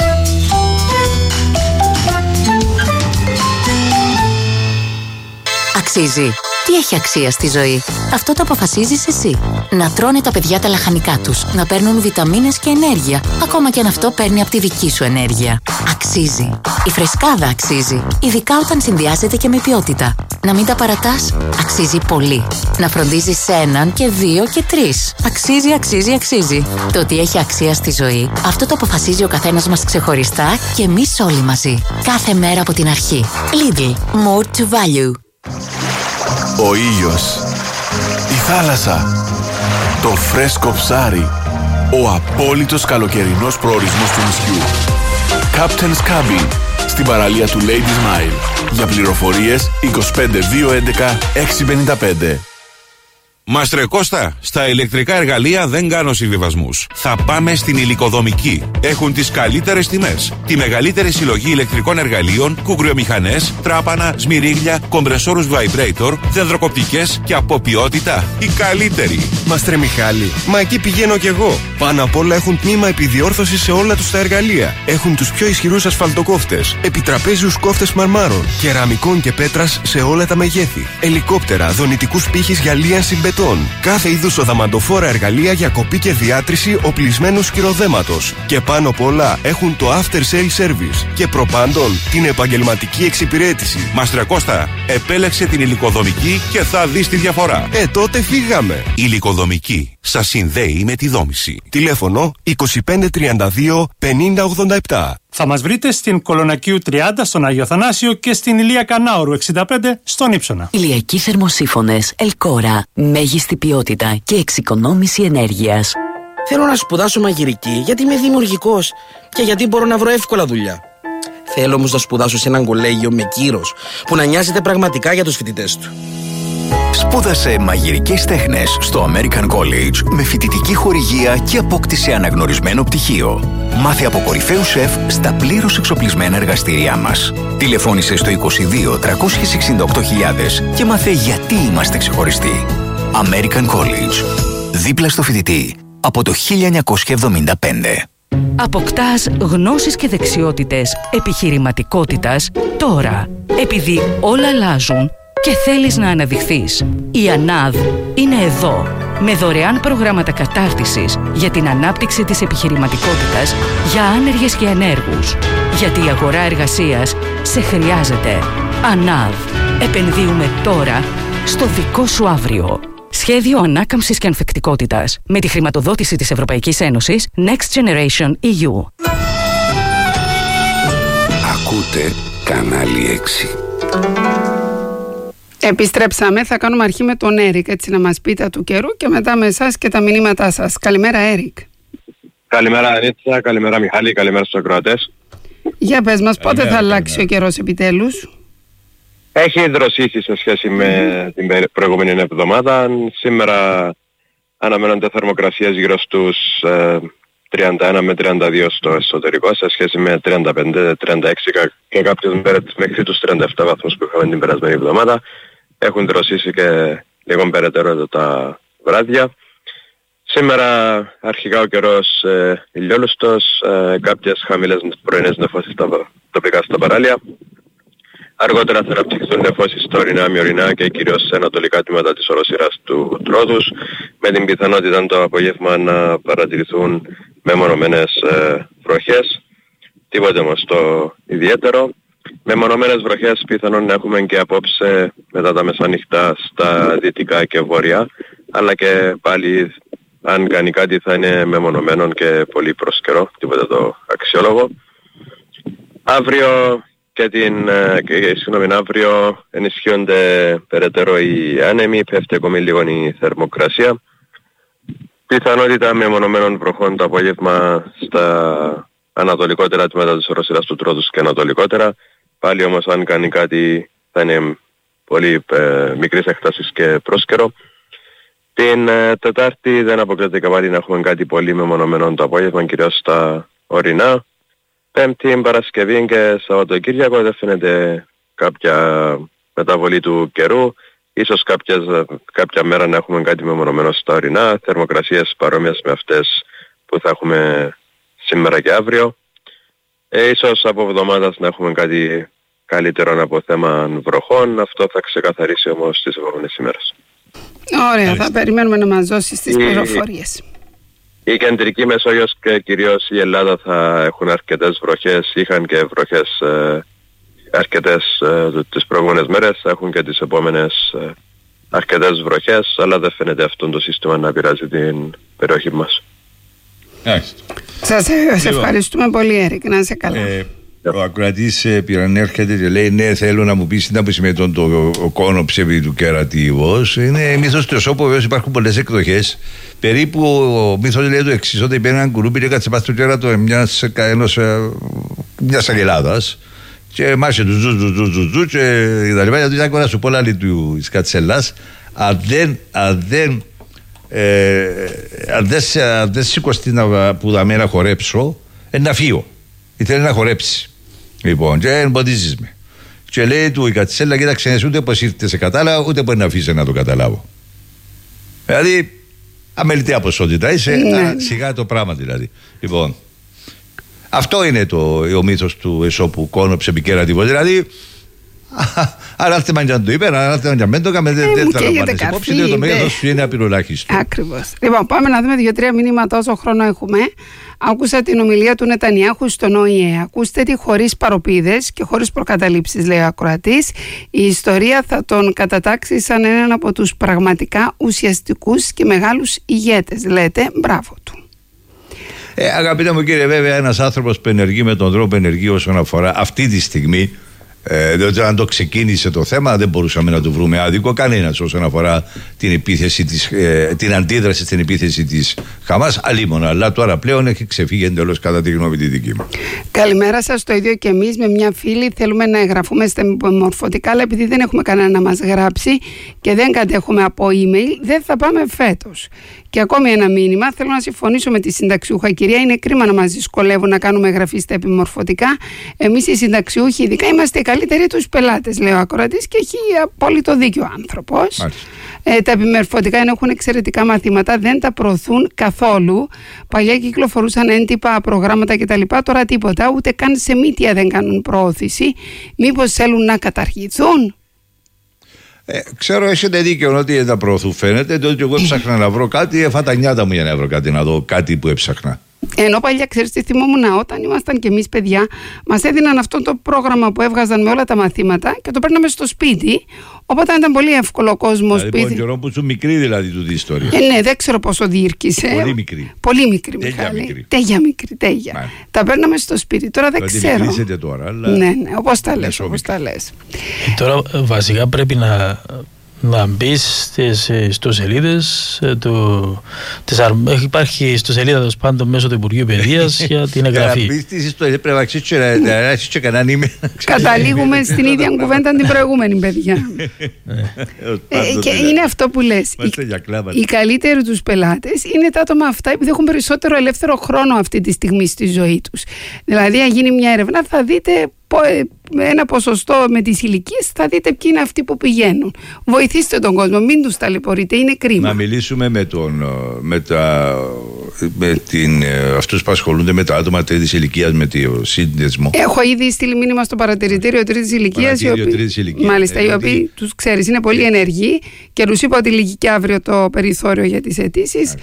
Αξίζει. Τι έχει αξία στη ζωή? Αυτό το αποφασίζεις εσύ. Να τρώνε τα παιδιά τα λαχανικά τους, να παίρνουν βιταμίνες και ενέργεια, ακόμα και αν αυτό παίρνει από τη δική σου ενέργεια. Αξίζει. Η φρεσκάδα αξίζει, ειδικά όταν συνδυάζεται και με ποιότητα. Να μην τα παρατάς, αξίζει πολύ. Να φροντίζεις σε έναν και δύο και τρεις. Αξίζει, αξίζει, αξίζει. Το ότι έχει αξία στη ζωή, αυτό το αποφασίζει ο καθένας μας ξεχωριστά και εμείς όλοι μαζί. Κάθε μέρα από την αρχή. Lidl. More to value. Ο ήλιος, η θάλασσα, το φρέσκο ψάρι, ο απόλυτος καλοκαιρινός προορισμός του νησιού. Captain's Cabin, στην παραλία του Ladies Mile. Για πληροφορίες είκοσι πέντε δύο έντεκα έξι πενήντα πέντε. Μάστρε Κώστα, στα ηλεκτρικά εργαλεία δεν κάνω συμβιβασμούς. Θα πάμε στην Υλικοδομική. Έχουν τις καλύτερες τιμές. Τη μεγαλύτερη συλλογή ηλεκτρικών εργαλείων, κουγκριομηχανές, τράπανα, σμυρίγλια, κομπρεσόρους vibrator, δενδροκοπτικές και από ποιότητα η καλύτερη. Μάστρε Μιχάλη, μα εκεί πηγαίνω κι εγώ. Πάνω απ' όλα έχουν τμήμα επιδιόρθωσης σε όλα τους τα εργαλεία. Έχουν τους πιο ισχυρούς ασφαλτοκόφτες, επιτραπέζιους κόφτες μαρμάρων, κεραμικών και πέτρας σε όλα τα μεγέθη, ελικόπτερα, δονητικούς πύχης για λίανση μπετών. Κάθε είδους οδαμαντοφόρα εργαλεία για κοπή και διάτρηση οπλισμένου σκυροδέματος. Και πάνω απ' όλα έχουν το after sale service. Και προπάντων την επαγγελματική εξυπηρέτηση. Μάστρε Κώστα, επέλεξε την Υλικοδομική και θα δεις τη διαφορά. Ε, τότε φύγαμε. Υλικοδομική. Σας συνδέει με τη δόμηση. Τηλέφωνο είκοσι πέντε τριάντα δύο πενήντα ογδόντα επτά. Θα μας βρείτε στην Κολονακίου τριάντα στον Άγιο Θανάσιο και στην Ηλία Κανάουρου εξήντα πέντε στον Ύψονα. Ηλιακοί θερμοσύφωνες Ελκόρα. Μέγιστη ποιότητα και εξοικονόμηση ενέργειας. Θέλω να σπουδάσω μαγειρική γιατί είμαι δημιουργικός και γιατί μπορώ να βρω εύκολα δουλειά. Θέλω όμως να σπουδάσω σε έναν κολέγιο με κύρος που να νοιάζεται πραγματικά για τους φοιτητές του. Σπούδασε μαγειρικές τέχνες στο American College με φοιτητική χορηγία και απόκτηση αναγνωρισμένο πτυχίο. Μάθε από κορυφαίους σεφ στα πλήρως εξοπλισμένα εργαστήριά μας. Τηλεφώνησε στο είκοσι δύο τριακόσιες εξήντα οκτώ χιλιάδες και μάθε γιατί είμαστε ξεχωριστοί. American College. Δίπλα στο φοιτητή από το χίλια εννιακόσια εβδομήντα πέντε. Αποκτάς γνώσεις και δεξιότητες επιχειρηματικότητας τώρα. Επειδή όλα αλλάζουν και θέλεις να αναδειχθείς. Η ΑΝΑΔ είναι εδώ, με δωρεάν προγράμματα κατάρτισης για την ανάπτυξη της επιχειρηματικότητας για άνεργες και ανέργους. Γιατί η αγορά εργασίας σε χρειάζεται. ΑΝΑΔ. Επενδύουμε τώρα στο δικό σου αύριο. Σχέδιο ανάκαμψης και ανθεκτικότητας με τη χρηματοδότηση της Ευρωπαϊκής Ένωσης Next Generation ι γιου. Ακούτε κανάλι έξι. Επιστρέψαμε, θα κάνουμε αρχή με τον Έρικ, έτσι να μας πείτε του καιρού και μετά με εσάς και τα μηνύματά σας. Καλημέρα Έρικ. Καλημέρα Ανίτσα, καλημέρα Μιχάλη, καλημέρα στους ακροατές. Για πες μας, πότε καλημέρα, θα αλλάξει καλημέρα. ο καιρός επιτέλους? Έχει δροσίσει σε σχέση με mm. την προηγούμενη εβδομάδα. Σήμερα αναμένονται θερμοκρασίες γύρω στους ε, τριάντα ένα με τριάντα δύο στο εσωτερικό σε σχέση με τριάντα πέντε τριάντα έξι και κάποιες μέρες μέχρι τους τριάντα επτά βαθμούς που είχαμε την περασμένη εβδομάδα. Έχουν δροσίσει και λίγο περαιτέρω εδώ τα βράδια. Σήμερα αρχικά ο καιρός ε, ηλιόλουστος, ε, κάποιες χαμηλές πρωινές νεφώσεις στα, τοπικά στα παράλια. Αργότερα θα αναπτυχθούν νεφώσεις στα ορεινά, μειωρινά και κυρίως σε ανατολικά τμήματα της οροσύρας του Τρόδους, με την πιθανότητα το απόγευμα να παρατηρηθούν μεμονωμένες ε, βροχές. τίποτε όμως το ιδιαίτερο. Με μονομένες βροχές πιθανόν να έχουμε και απόψε μετά τα μεσάνυχτα στα δυτικά και βόρεια, αλλά και πάλι αν κάνει κάτι θα είναι μεμονωμένο και πολύ προσκαιρό, τίποτα το αξιόλογο. Αύριο και την, και, συγγνώμη, αύριο ενισχύονται περαιτέρω οι άνεμοι, πέφτει ακόμη λίγο η θερμοκρασία. Πιθανότητα μεμονωμένων βροχών το απόγευμα στα ανατολικότερα τμήματα της οροσειράς του Τρόδους και ανατολικότερα. Πάλι όμως αν κάνει κάτι θα είναι πολύ ε, μικρής έκτασης και πρόσκαιρο. Την ε, Τετάρτη δεν αποκλείεται και πάλι να έχουμε κάτι πολύ μεμονωμένο το απόγευμα, κυρίως στα ορεινά. Πέμπτη, Παρασκευή και Σαββατοκύριακο δεν φαίνεται κάποια μεταβολή του καιρού. Ίσως κάποιες, κάποια μέρα να έχουμε κάτι μεμονωμένο στα ορεινά, θερμοκρασίες παρόμοιες με αυτές που θα έχουμε σήμερα και αύριο. Ε, ίσως από εβδομάδας να έχουμε κάτι καλύτερο από θέμα βροχών. Αυτό θα ξεκαθαρίσει όμως τις επόμενες ημέρες. Ωραία, θα περιμένουμε να μας δώσεις τις πληροφορίες. Η κεντρική Μεσόγειος και κυρίως η Ελλάδα θα έχουν αρκετές βροχές, είχαν και βροχές ε, αρκετές ε, τις προηγούμενες μέρες, έχουν και τις επόμενες ε, αρκετές βροχές, αλλά δεν φαίνεται αυτό το σύστημα να πειράζει την περιοχή μας. Σας ευχαριστούμε πολύ, Έρικ, να είσαι καλά. Ε, ο ακροατής ε, πυρανέρχεται και λέει: ναι, θέλω να μου πεις τι να πει με τον το, ο κόνοψε επί του κερατίβος. Είναι μύθος του Εσώπου, βέβαια υπάρχουν πολλές εκδοχές. Περίπου ο μύθος λέει το εξής: ότι υπήρχε έναν κουρούπι και κάτσε πας στο κέρατο μιας, ενός, μιας αγελάδας και μάχε του ζου ζου ζου ζου ζου και τα λοιπά. Γιατί ήταν να σου πω λάλη του της κατσελάς, αν δεν, αν δεν Ε, αν δεν σηκωστεί που θα με να χορέψω, ε, να φύγω. Ήθελε να χορέψει. Λοιπόν, και εμποδίζεις με. Και λέει του η κατσέλα: κοίταξε, ούτε πως ήρθε σε κατάλαβα, ούτε πως να αφήσει να το καταλάβω. Δηλαδή, αμεληταία ποσότητα είσαι, ναι. Σιγά το πράγμα δηλαδή. Λοιπόν, αυτό είναι το, ο μύθος του Εσώπου, κόνοψε επί κερατίβος. Δηλαδή, αλλά αυτή μanja το είπε, αλλά αυτή μanja το έκαμε, δεν θα λαμβάνεις υπόψη, διότι το μέγεθος σου είναι απειροελάχιστο. Ακριβώς. Λοιπόν, πάμε να δούμε δύο-τρία μηνύματα όσο χρόνο έχουμε. Άκουσα την ομιλία του Νετανιάχου στον Ο Η Ε. Ακούστε τη χωρίς παροπίδες και χωρίς προκαταλήψεις, λέει ο ακροατής. Η ιστορία θα τον κατατάξει σαν έναν από τους πραγματικά ουσιαστικούς και μεγάλους ηγέτες. Λέτε, μπράβο του. Ε, αγαπητέ μου κύριε, βέβαια, ένας άνθρωπος που ενεργεί με τον τρόπο ενεργεί όσον αφορά αυτή τη στιγμή. Ε, διότι αν το ξεκίνησε το θέμα δεν μπορούσαμε να του βρούμε άδικο κανένας όσον αφορά την επίθεση της, ε, την αντίδραση στην επίθεση της Χαμάς, αλίμονα, αλλά τώρα πλέον έχει ξεφύγει εντελώς κατά τη γνώμη τη δική μου. Καλημέρα σας, το ίδιο και εμείς με μια φίλη θέλουμε να εγγραφούμε στα μορφωτικά, αλλά επειδή δεν έχουμε κανένα να μας γράψει και δεν κατέχουμε από email, δεν θα πάμε φέτος. Και ακόμη ένα μήνυμα, θέλω να συμφωνήσω με τη συνταξιούχα κυρία, είναι κρίμα να μας δυσκολεύουν να κάνουμε εγγραφή στα επιμορφωτικά. Εμείς οι συνταξιούχοι ειδικά είμαστε οι καλύτεροι τους πελάτες, λέει ο ακροατής, και έχει απόλυτο δίκιο ο άνθρωπος. Ε, τα επιμορφωτικά έχουν εξαιρετικά μαθήματα, δεν τα προωθούν καθόλου. Παλιά κυκλοφορούσαν έντυπα προγράμματα κτλ. Τώρα τίποτα, ούτε καν σε μύτια δεν κάνουν προώθηση. Μήπως θέλουν να καταργηθούν? Ε, ξέρω, έχετε δίκιο ότι δεν τα προωθούν, φαίνεται. Διότι εγώ έψαχνα να βρω κάτι, έφα τα νιάτα μου για να βρω κάτι, να δω κάτι που έψαχνα. Ενώ παλιά, ξέρεις τι θυμόμουν, όταν ήμασταν κι εμείς παιδιά, μας έδιναν αυτό το πρόγραμμα που έβγαζαν με όλα τα μαθήματα και το παίρναμε στο σπίτι. Οπότε ήταν πολύ εύκολο ο κόσμος. Δηλαδή, που καιρό που σου μικρή δηλαδή τούτη η ιστορία. Ε, ναι, δεν ξέρω πόσο διήρκησε. Πολύ μικρή. Πολύ μικρή, Τέγια Μιχάλη. μικρή. Τέγια μικρή, τέγια. Μάλιστα. Τα παίρναμε στο σπίτι. Τώρα δεν δηλαδή, ξέρω. Μικρήσετε τώρα, αλλά... Ναι, ναι, όπως τα λες, όπως τα λες. Τώρα βασικά πρέπει να... να μπει στις ιστοσελίδες του. Υπάρχει ιστοσελίδα τέλος πάντων μέσω του Υπουργείου Παιδείας για την εγγραφή. Να μπει στις ιστοσελίδες πρέπει να έχεις και κανένα email. Καταλήγουμε στην ίδια κουβέντα την προηγούμενη, παιδιά. Και είναι αυτό που λες. Οι καλύτεροι τους πελάτες είναι τα άτομα αυτά που έχουν περισσότερο ελεύθερο χρόνο αυτή τη στιγμή στη ζωή τους. Δηλαδή, αν γίνει μια έρευνα, θα δείτε ένα ποσοστό με τις ηλικίες, θα δείτε ποιοι είναι αυτοί που πηγαίνουν. Βοηθήστε τον κόσμο, μην τους ταλαιπωρείτε, είναι κρίμα. Να μιλήσουμε με, τον, με, τα, με την, αυτούς που ασχολούνται με τα άτομα τρίτης ηλικίας, με το σύνδεσμο. Έχω ήδη στείλει μήνυμα στο παρατηρητήριο τρίτης ηλικίας, οι οποίοι, μάλιστα, ε, οι οποίοι δηλαδή... τους ξέρεις είναι πολύ ενεργοί και τους είπα ότι λυγεί και αύριο το περιθώριο για τις αιτήσεις.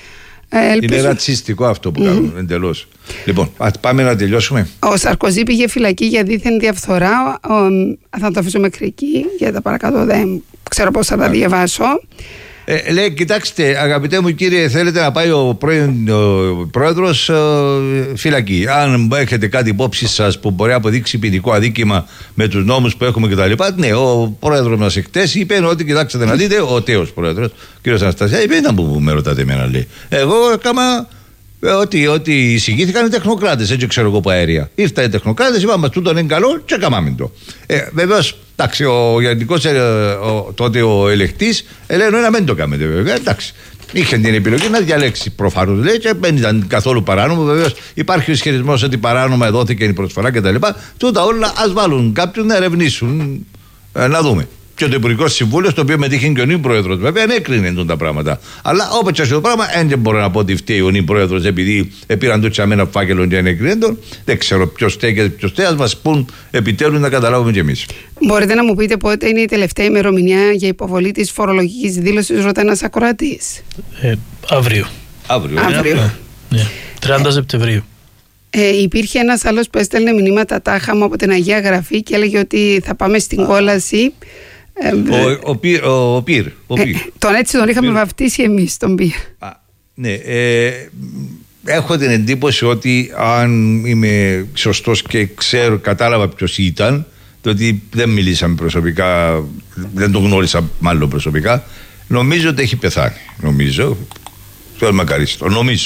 Ε, ελπίζω... Είναι ρατσιστικό αυτό που mm. κάνουν εντελώς. Λοιπόν, ας πάμε να τελειώσουμε. Ο Σαρκοζή πήγε φυλακή για δίθεν διαφθορά. Ο, θα το αφήσω μέχρι εκεί, γιατί τα παρακάτω δεν ξέρω πώς θα τα διαβάσω. Ε, λέει, κοιτάξτε, αγαπητέ μου κύριε, θέλετε να πάει ο πρώην ο πρόεδρος ε, φυλακή. Αν έχετε κάτι υπόψη σας που μπορεί να αποδείξει ποινικό αδίκημα με τους νόμους που έχουμε κτλ. Ναι, ο πρόεδρος μας εχθές είπε ότι κοιτάξτε να δείτε, ο τέος πρόεδρος, ο κύριος Αναστασία, είπε ήταν που με ρωτάτε εμένα, λέει. Εγώ έκανα ότι, ότι εισηγήθηκαν οι τεχνοκράτες, έτσι ξέρω εγώ από αέρια. Ήρθαν οι τεχνοκράτες, είπαμε τούτον είναι καλό και έκαναμε το. Ε, βεβαίως, εντάξει, ο γενικός ε, ο, τότε ο ελεκτής λέει να μην το κάνετε βέβαια, εντάξει. Είχε την επιλογή να διαλέξει προφανώς, λέει, και δεν ήταν καθόλου παράνομο. Βεβαίως υπάρχει ο ισχυρισμός ότι παράνομα δόθηκε η προσφορά κτλ. Τούτα όλα ας βάλουν κάποιους να ερευνήσουν, ε, να δούμε. Και το Υπουργικό Συμβούλιο, στο οποίο μετήχε και ο νυν πρόεδρος, βέβαια, έκρινε τα πράγματα. Αλλά όπως και το πράγμα, δεν μπορώ να πω ότι φταίει ο νυν πρόεδρος επειδή πήραν το τσαμένα φάκελο και έκρινε τον. Δεν ξέρω ποιος φταίει και ποιος φταίει. Ας μας πούν επιτέλους να καταλάβουμε κι εμείς. Μπορείτε να μου πείτε πότε είναι η τελευταία ημερομηνία για υποβολή της φορολογικής δήλωσης, ρωτά ένας ακροατής. Ε, αύριο. Αύριο. αύριο. Ναι. τριάντα Σεπτεμβρίου. Ε, υπήρχε ένας άλλος που έστελνε μηνύματα τάχα μου από την Αγία Γραφή και έλεγε ότι θα πάμε στην κόλαση. Ο, ο, Πυρ, ο, ο Πυρ, ο Πυρ. Ε, τον έτσι τον είχαμε Πυρ. βαφτίσει εμείς τον Πυρ. Α, ναι, ε, έχω την εντύπωση ότι αν είμαι σωστός και ξέρω, κατάλαβα ποιος ήταν, διότι δεν μιλήσαμε προσωπικά, δεν τον γνώρισα μάλλον προσωπικά, νομίζω ότι έχει πεθάνει. Νομίζω, θέλω μακαρίστο, νομίζω.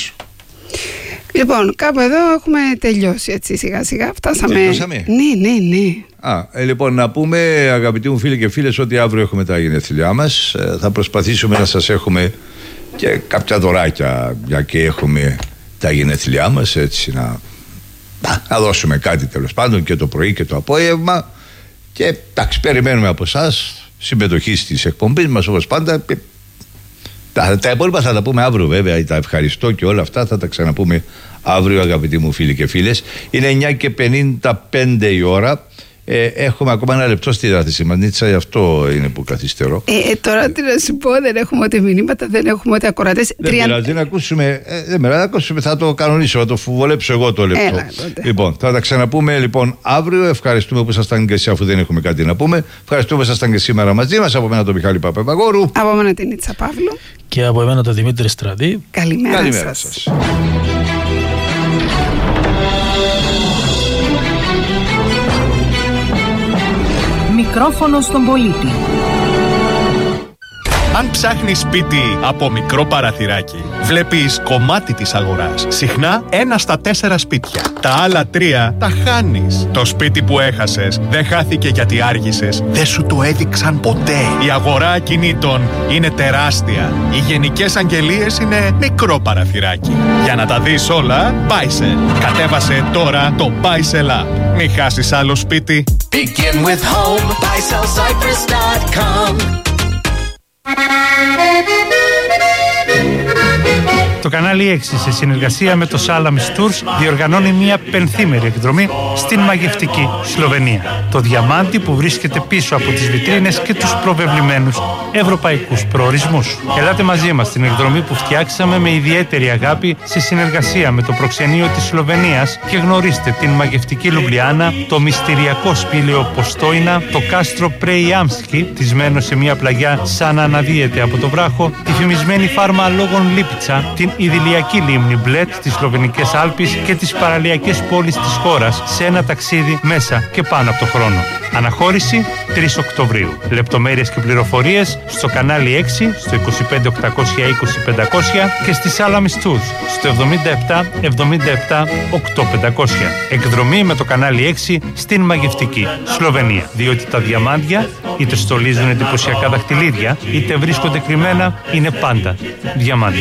Λοιπόν, κάπου εδώ έχουμε τελειώσει έτσι σιγά σιγά. Φτάσαμε. Τελειώσαμε. Ναι, ναι, ναι. Α, ε, λοιπόν, να πούμε, αγαπητοί μου φίλοι και φίλες, ότι αύριο έχουμε τα γενέθλιά μας. Ε, θα προσπαθήσουμε να σας έχουμε και κάποια δωράκια, για και έχουμε τα γενέθλιά μας, έτσι να, να δώσουμε κάτι τέλος πάντων και το πρωί και το απόγευμα. Και εντάξει, περιμένουμε από εσάς συμμετοχή στις εκπομπές μας όπως πάντα. Τα, τα υπόλοιπα θα τα πούμε αύριο βέβαια, τα ευχαριστώ και όλα αυτά θα τα ξαναπούμε αύριο, αγαπητοί μου φίλοι και φίλες. Είναι εννιά και πενήντα πέντε η ώρα. Ε, έχουμε ακόμα ένα λεπτό στη διάθεση μας, Νίτσα, γι' αυτό είναι που καθυστερώ. Ε, ε, τώρα τι να σου πω, δεν έχουμε ούτε μηνύματα, δεν έχουμε ούτε ακροατές. Δεν πειράζει, τριάντα... να ακούσουμε, ε, δεν πειράζει, να ακούσουμε, θα το κανονίσω, θα το βολέψω εγώ το λεπτό. Έλα, λοιπόν, θα τα ξαναπούμε λοιπόν αύριο. Ευχαριστούμε που ήσασταν και εσείς, αφού δεν έχουμε κάτι να πούμε. Ευχαριστούμε που ήσασταν και σήμερα μαζί μας. Από μένα τον Μιχάλη Παπαπαγόρου. Από μένα την Νίτσα Παύλου. Και από εμένα τον Δημήτρη Στρατή. Καλημέρα, Καλημέρα σας. σας. Μικρόφωνο στον πολίτη. Αν ψάχνεις σπίτι από μικρό παραθυράκι, βλέπεις κομμάτι της αγοράς. Συχνά ένα στα τέσσερα σπίτια. Τα άλλα τρία τα χάνεις. Το σπίτι που έχασες δεν χάθηκε γιατί άργησες. Δεν σου το έδειξαν ποτέ. Η αγορά ακινήτων είναι τεράστια. Οι γενικές αγγελίες είναι μικρό παραθυράκι. Για να τα δεις όλα, Buysell. Κατέβασε τώρα το Buysell App. Μην χάσεις άλλο σπίτι. Begin with home, buy sell cypress dot com. Το κανάλι έξι, σε συνεργασία με το Salamis Tours, διοργανώνει μια πενθήμερη εκδρομή στην μαγευτική Σλοβενία. Το διαμάντι που βρίσκεται πίσω από τις βιτρίνες και τους προβεβλημένους ευρωπαϊκούς προορισμούς. Ελάτε μαζί μας στην εκδρομή που φτιάξαμε με ιδιαίτερη αγάπη σε συνεργασία με το προξενείο της Σλοβενίας και γνωρίστε την μαγευτική Λουμπλιάνα, το μυστηριακό σπήλαιο Ποστόινα, το κάστρο Πρέιάμσκι, τισμένο σε μια πλαγιά σαν να αναδύεται από το βράχο, τη φημισμένη φάρμα Λόγων Λίπιτσα, την ιδηλιακή λίμνη Μπλέτ στις Σλοβενικές Άλπεις και τις παραλιακές πόλεις της χώρας σε ένα ταξίδι μέσα και πάνω από το χρόνο. Αναχώρηση τρεις Οκτωβρίου. Λεπτομέρειες και πληροφορίες στο κανάλι έξι, στο είκοσι πέντε οκτακόσια είκοσι πεντακόσια και στη Salamis Tours στο εβδομήντα επτά εβδομήντα επτά οκτώ πεντακόσια. Εκδρομή με το κανάλι έξι στην μαγευτική Σλοβενία. Διότι τα διαμάντια είτε στολίζουν εντυπωσιακά δαχτυλίδια είτε βρίσκονται κρυμμένα, είναι πάντα διαμάντια.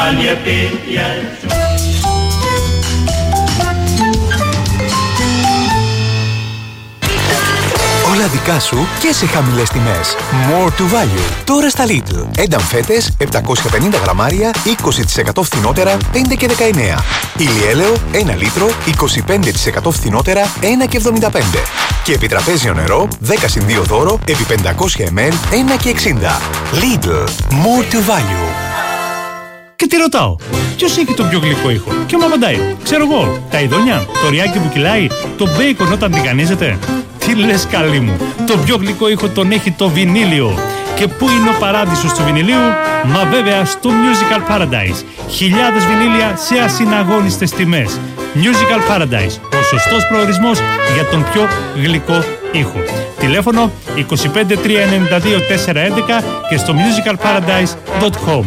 Όλα δικά σου και σε χαμηλές τιμές. More to value. Τώρα στα Lidl. Ένταμ φέτες επτακόσια πενήντα γραμμάρια, είκοσι τοις εκατό φθηνότερα, πέντε και δεκαεννέα. Ηλιέλαιο ένα λίτρο, είκοσι πέντε τοις εκατό φθηνότερα, ένα και εβδομήντα πέντε. Και επιτραπέζιο νερό, δέκα συν δύο δώρο, επί πεντακόσια μιλιλίτρα, ένα και εξήντα. Lidl. More to value. Και τη ρωτάω, ποιος έχει τον πιο γλυκό ήχο? Και μου απαντάει, ξέρω εγώ, τα ειδόνια, το ριάκι που κυλάει, το μπέικον όταν τηγανίζεται. Τι λες καλή μου, το πιο γλυκό ήχο τον έχει το βινίλιο. Και πού είναι ο παράδεισος του βινιλίου? Μα βέβαια στο Musical Paradise. Χιλιάδες βινίλια σε ασυναγώνιστες τιμές. Musical Paradise, ο σωστός προορισμός για τον πιο γλυκό ήχο. Τηλέφωνο είκοσι πέντε τρία ενενήντα δύο τετρακόσια έντεκα και στο musical paradise τελεία com.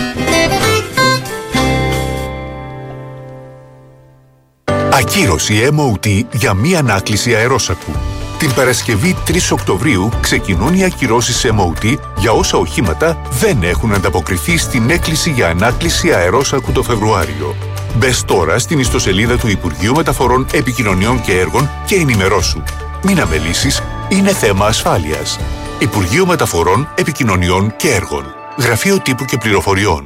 Ακύρωση εμ ο τι για μία ανάκληση αερόσακου. Την Παρασκευή τρεις Οκτωβρίου ξεκινούν οι ακυρώσεις εμ ο τι για όσα οχήματα δεν έχουν ανταποκριθεί στην έκκληση για ανάκληση αερόσακου το Φεβρουάριο. Μπες τώρα στην ιστοσελίδα του Υπουργείου Μεταφορών, Επικοινωνιών και Έργων και ενημερώσου. Μην αμελήσεις, είναι θέμα ασφάλειας. Υπουργείο Μεταφορών, Επικοινωνιών και Έργων. Γραφείο Τύπου και Πληροφοριών.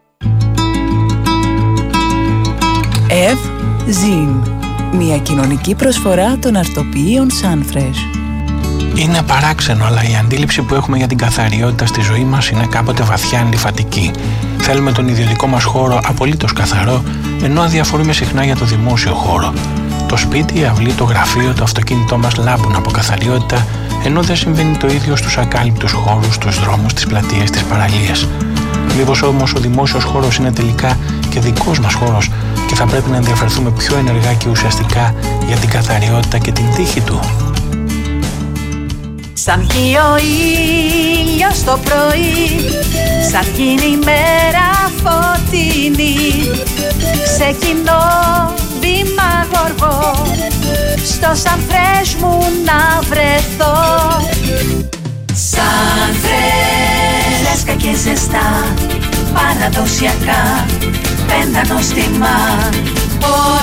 Ευ Ζιν. Μια κοινωνική προσφορά των αρτοποιείων Sunfresh. Είναι παράξενο, αλλά η αντίληψη που έχουμε για την καθαριότητα στη ζωή μας είναι κάποτε βαθιά αντιφατική. Θέλουμε τον ιδιωτικό μας χώρο απολύτως καθαρό, ενώ αδιαφορούμε συχνά για το δημόσιο χώρο. Το σπίτι, η αυλή, το γραφείο, το αυτοκίνητό μας λάμπουν από καθαριότητα, ενώ δεν συμβαίνει το ίδιο στους ακάλυπτους χώρους, στους δρόμους, τις πλατείες, τις παραλίες. Μήπως όμως ο δημόσιος χώρος είναι τελικά και δικός μας χώρος και θα πρέπει να ενδιαφερθούμε πιο ενεργά και ουσιαστικά για την καθαριότητα και την τύχη του? Σαν βγει ο ήλιος το πρωί, σαν γίνει η μέρα φωτεινή, ξεκινώ βήμα γοργό, στο Sunfresh μου να βρεθώ. Sunfresh, φρέσκα και ζεστά, παραδοσιακά, πέντα νόστιμα,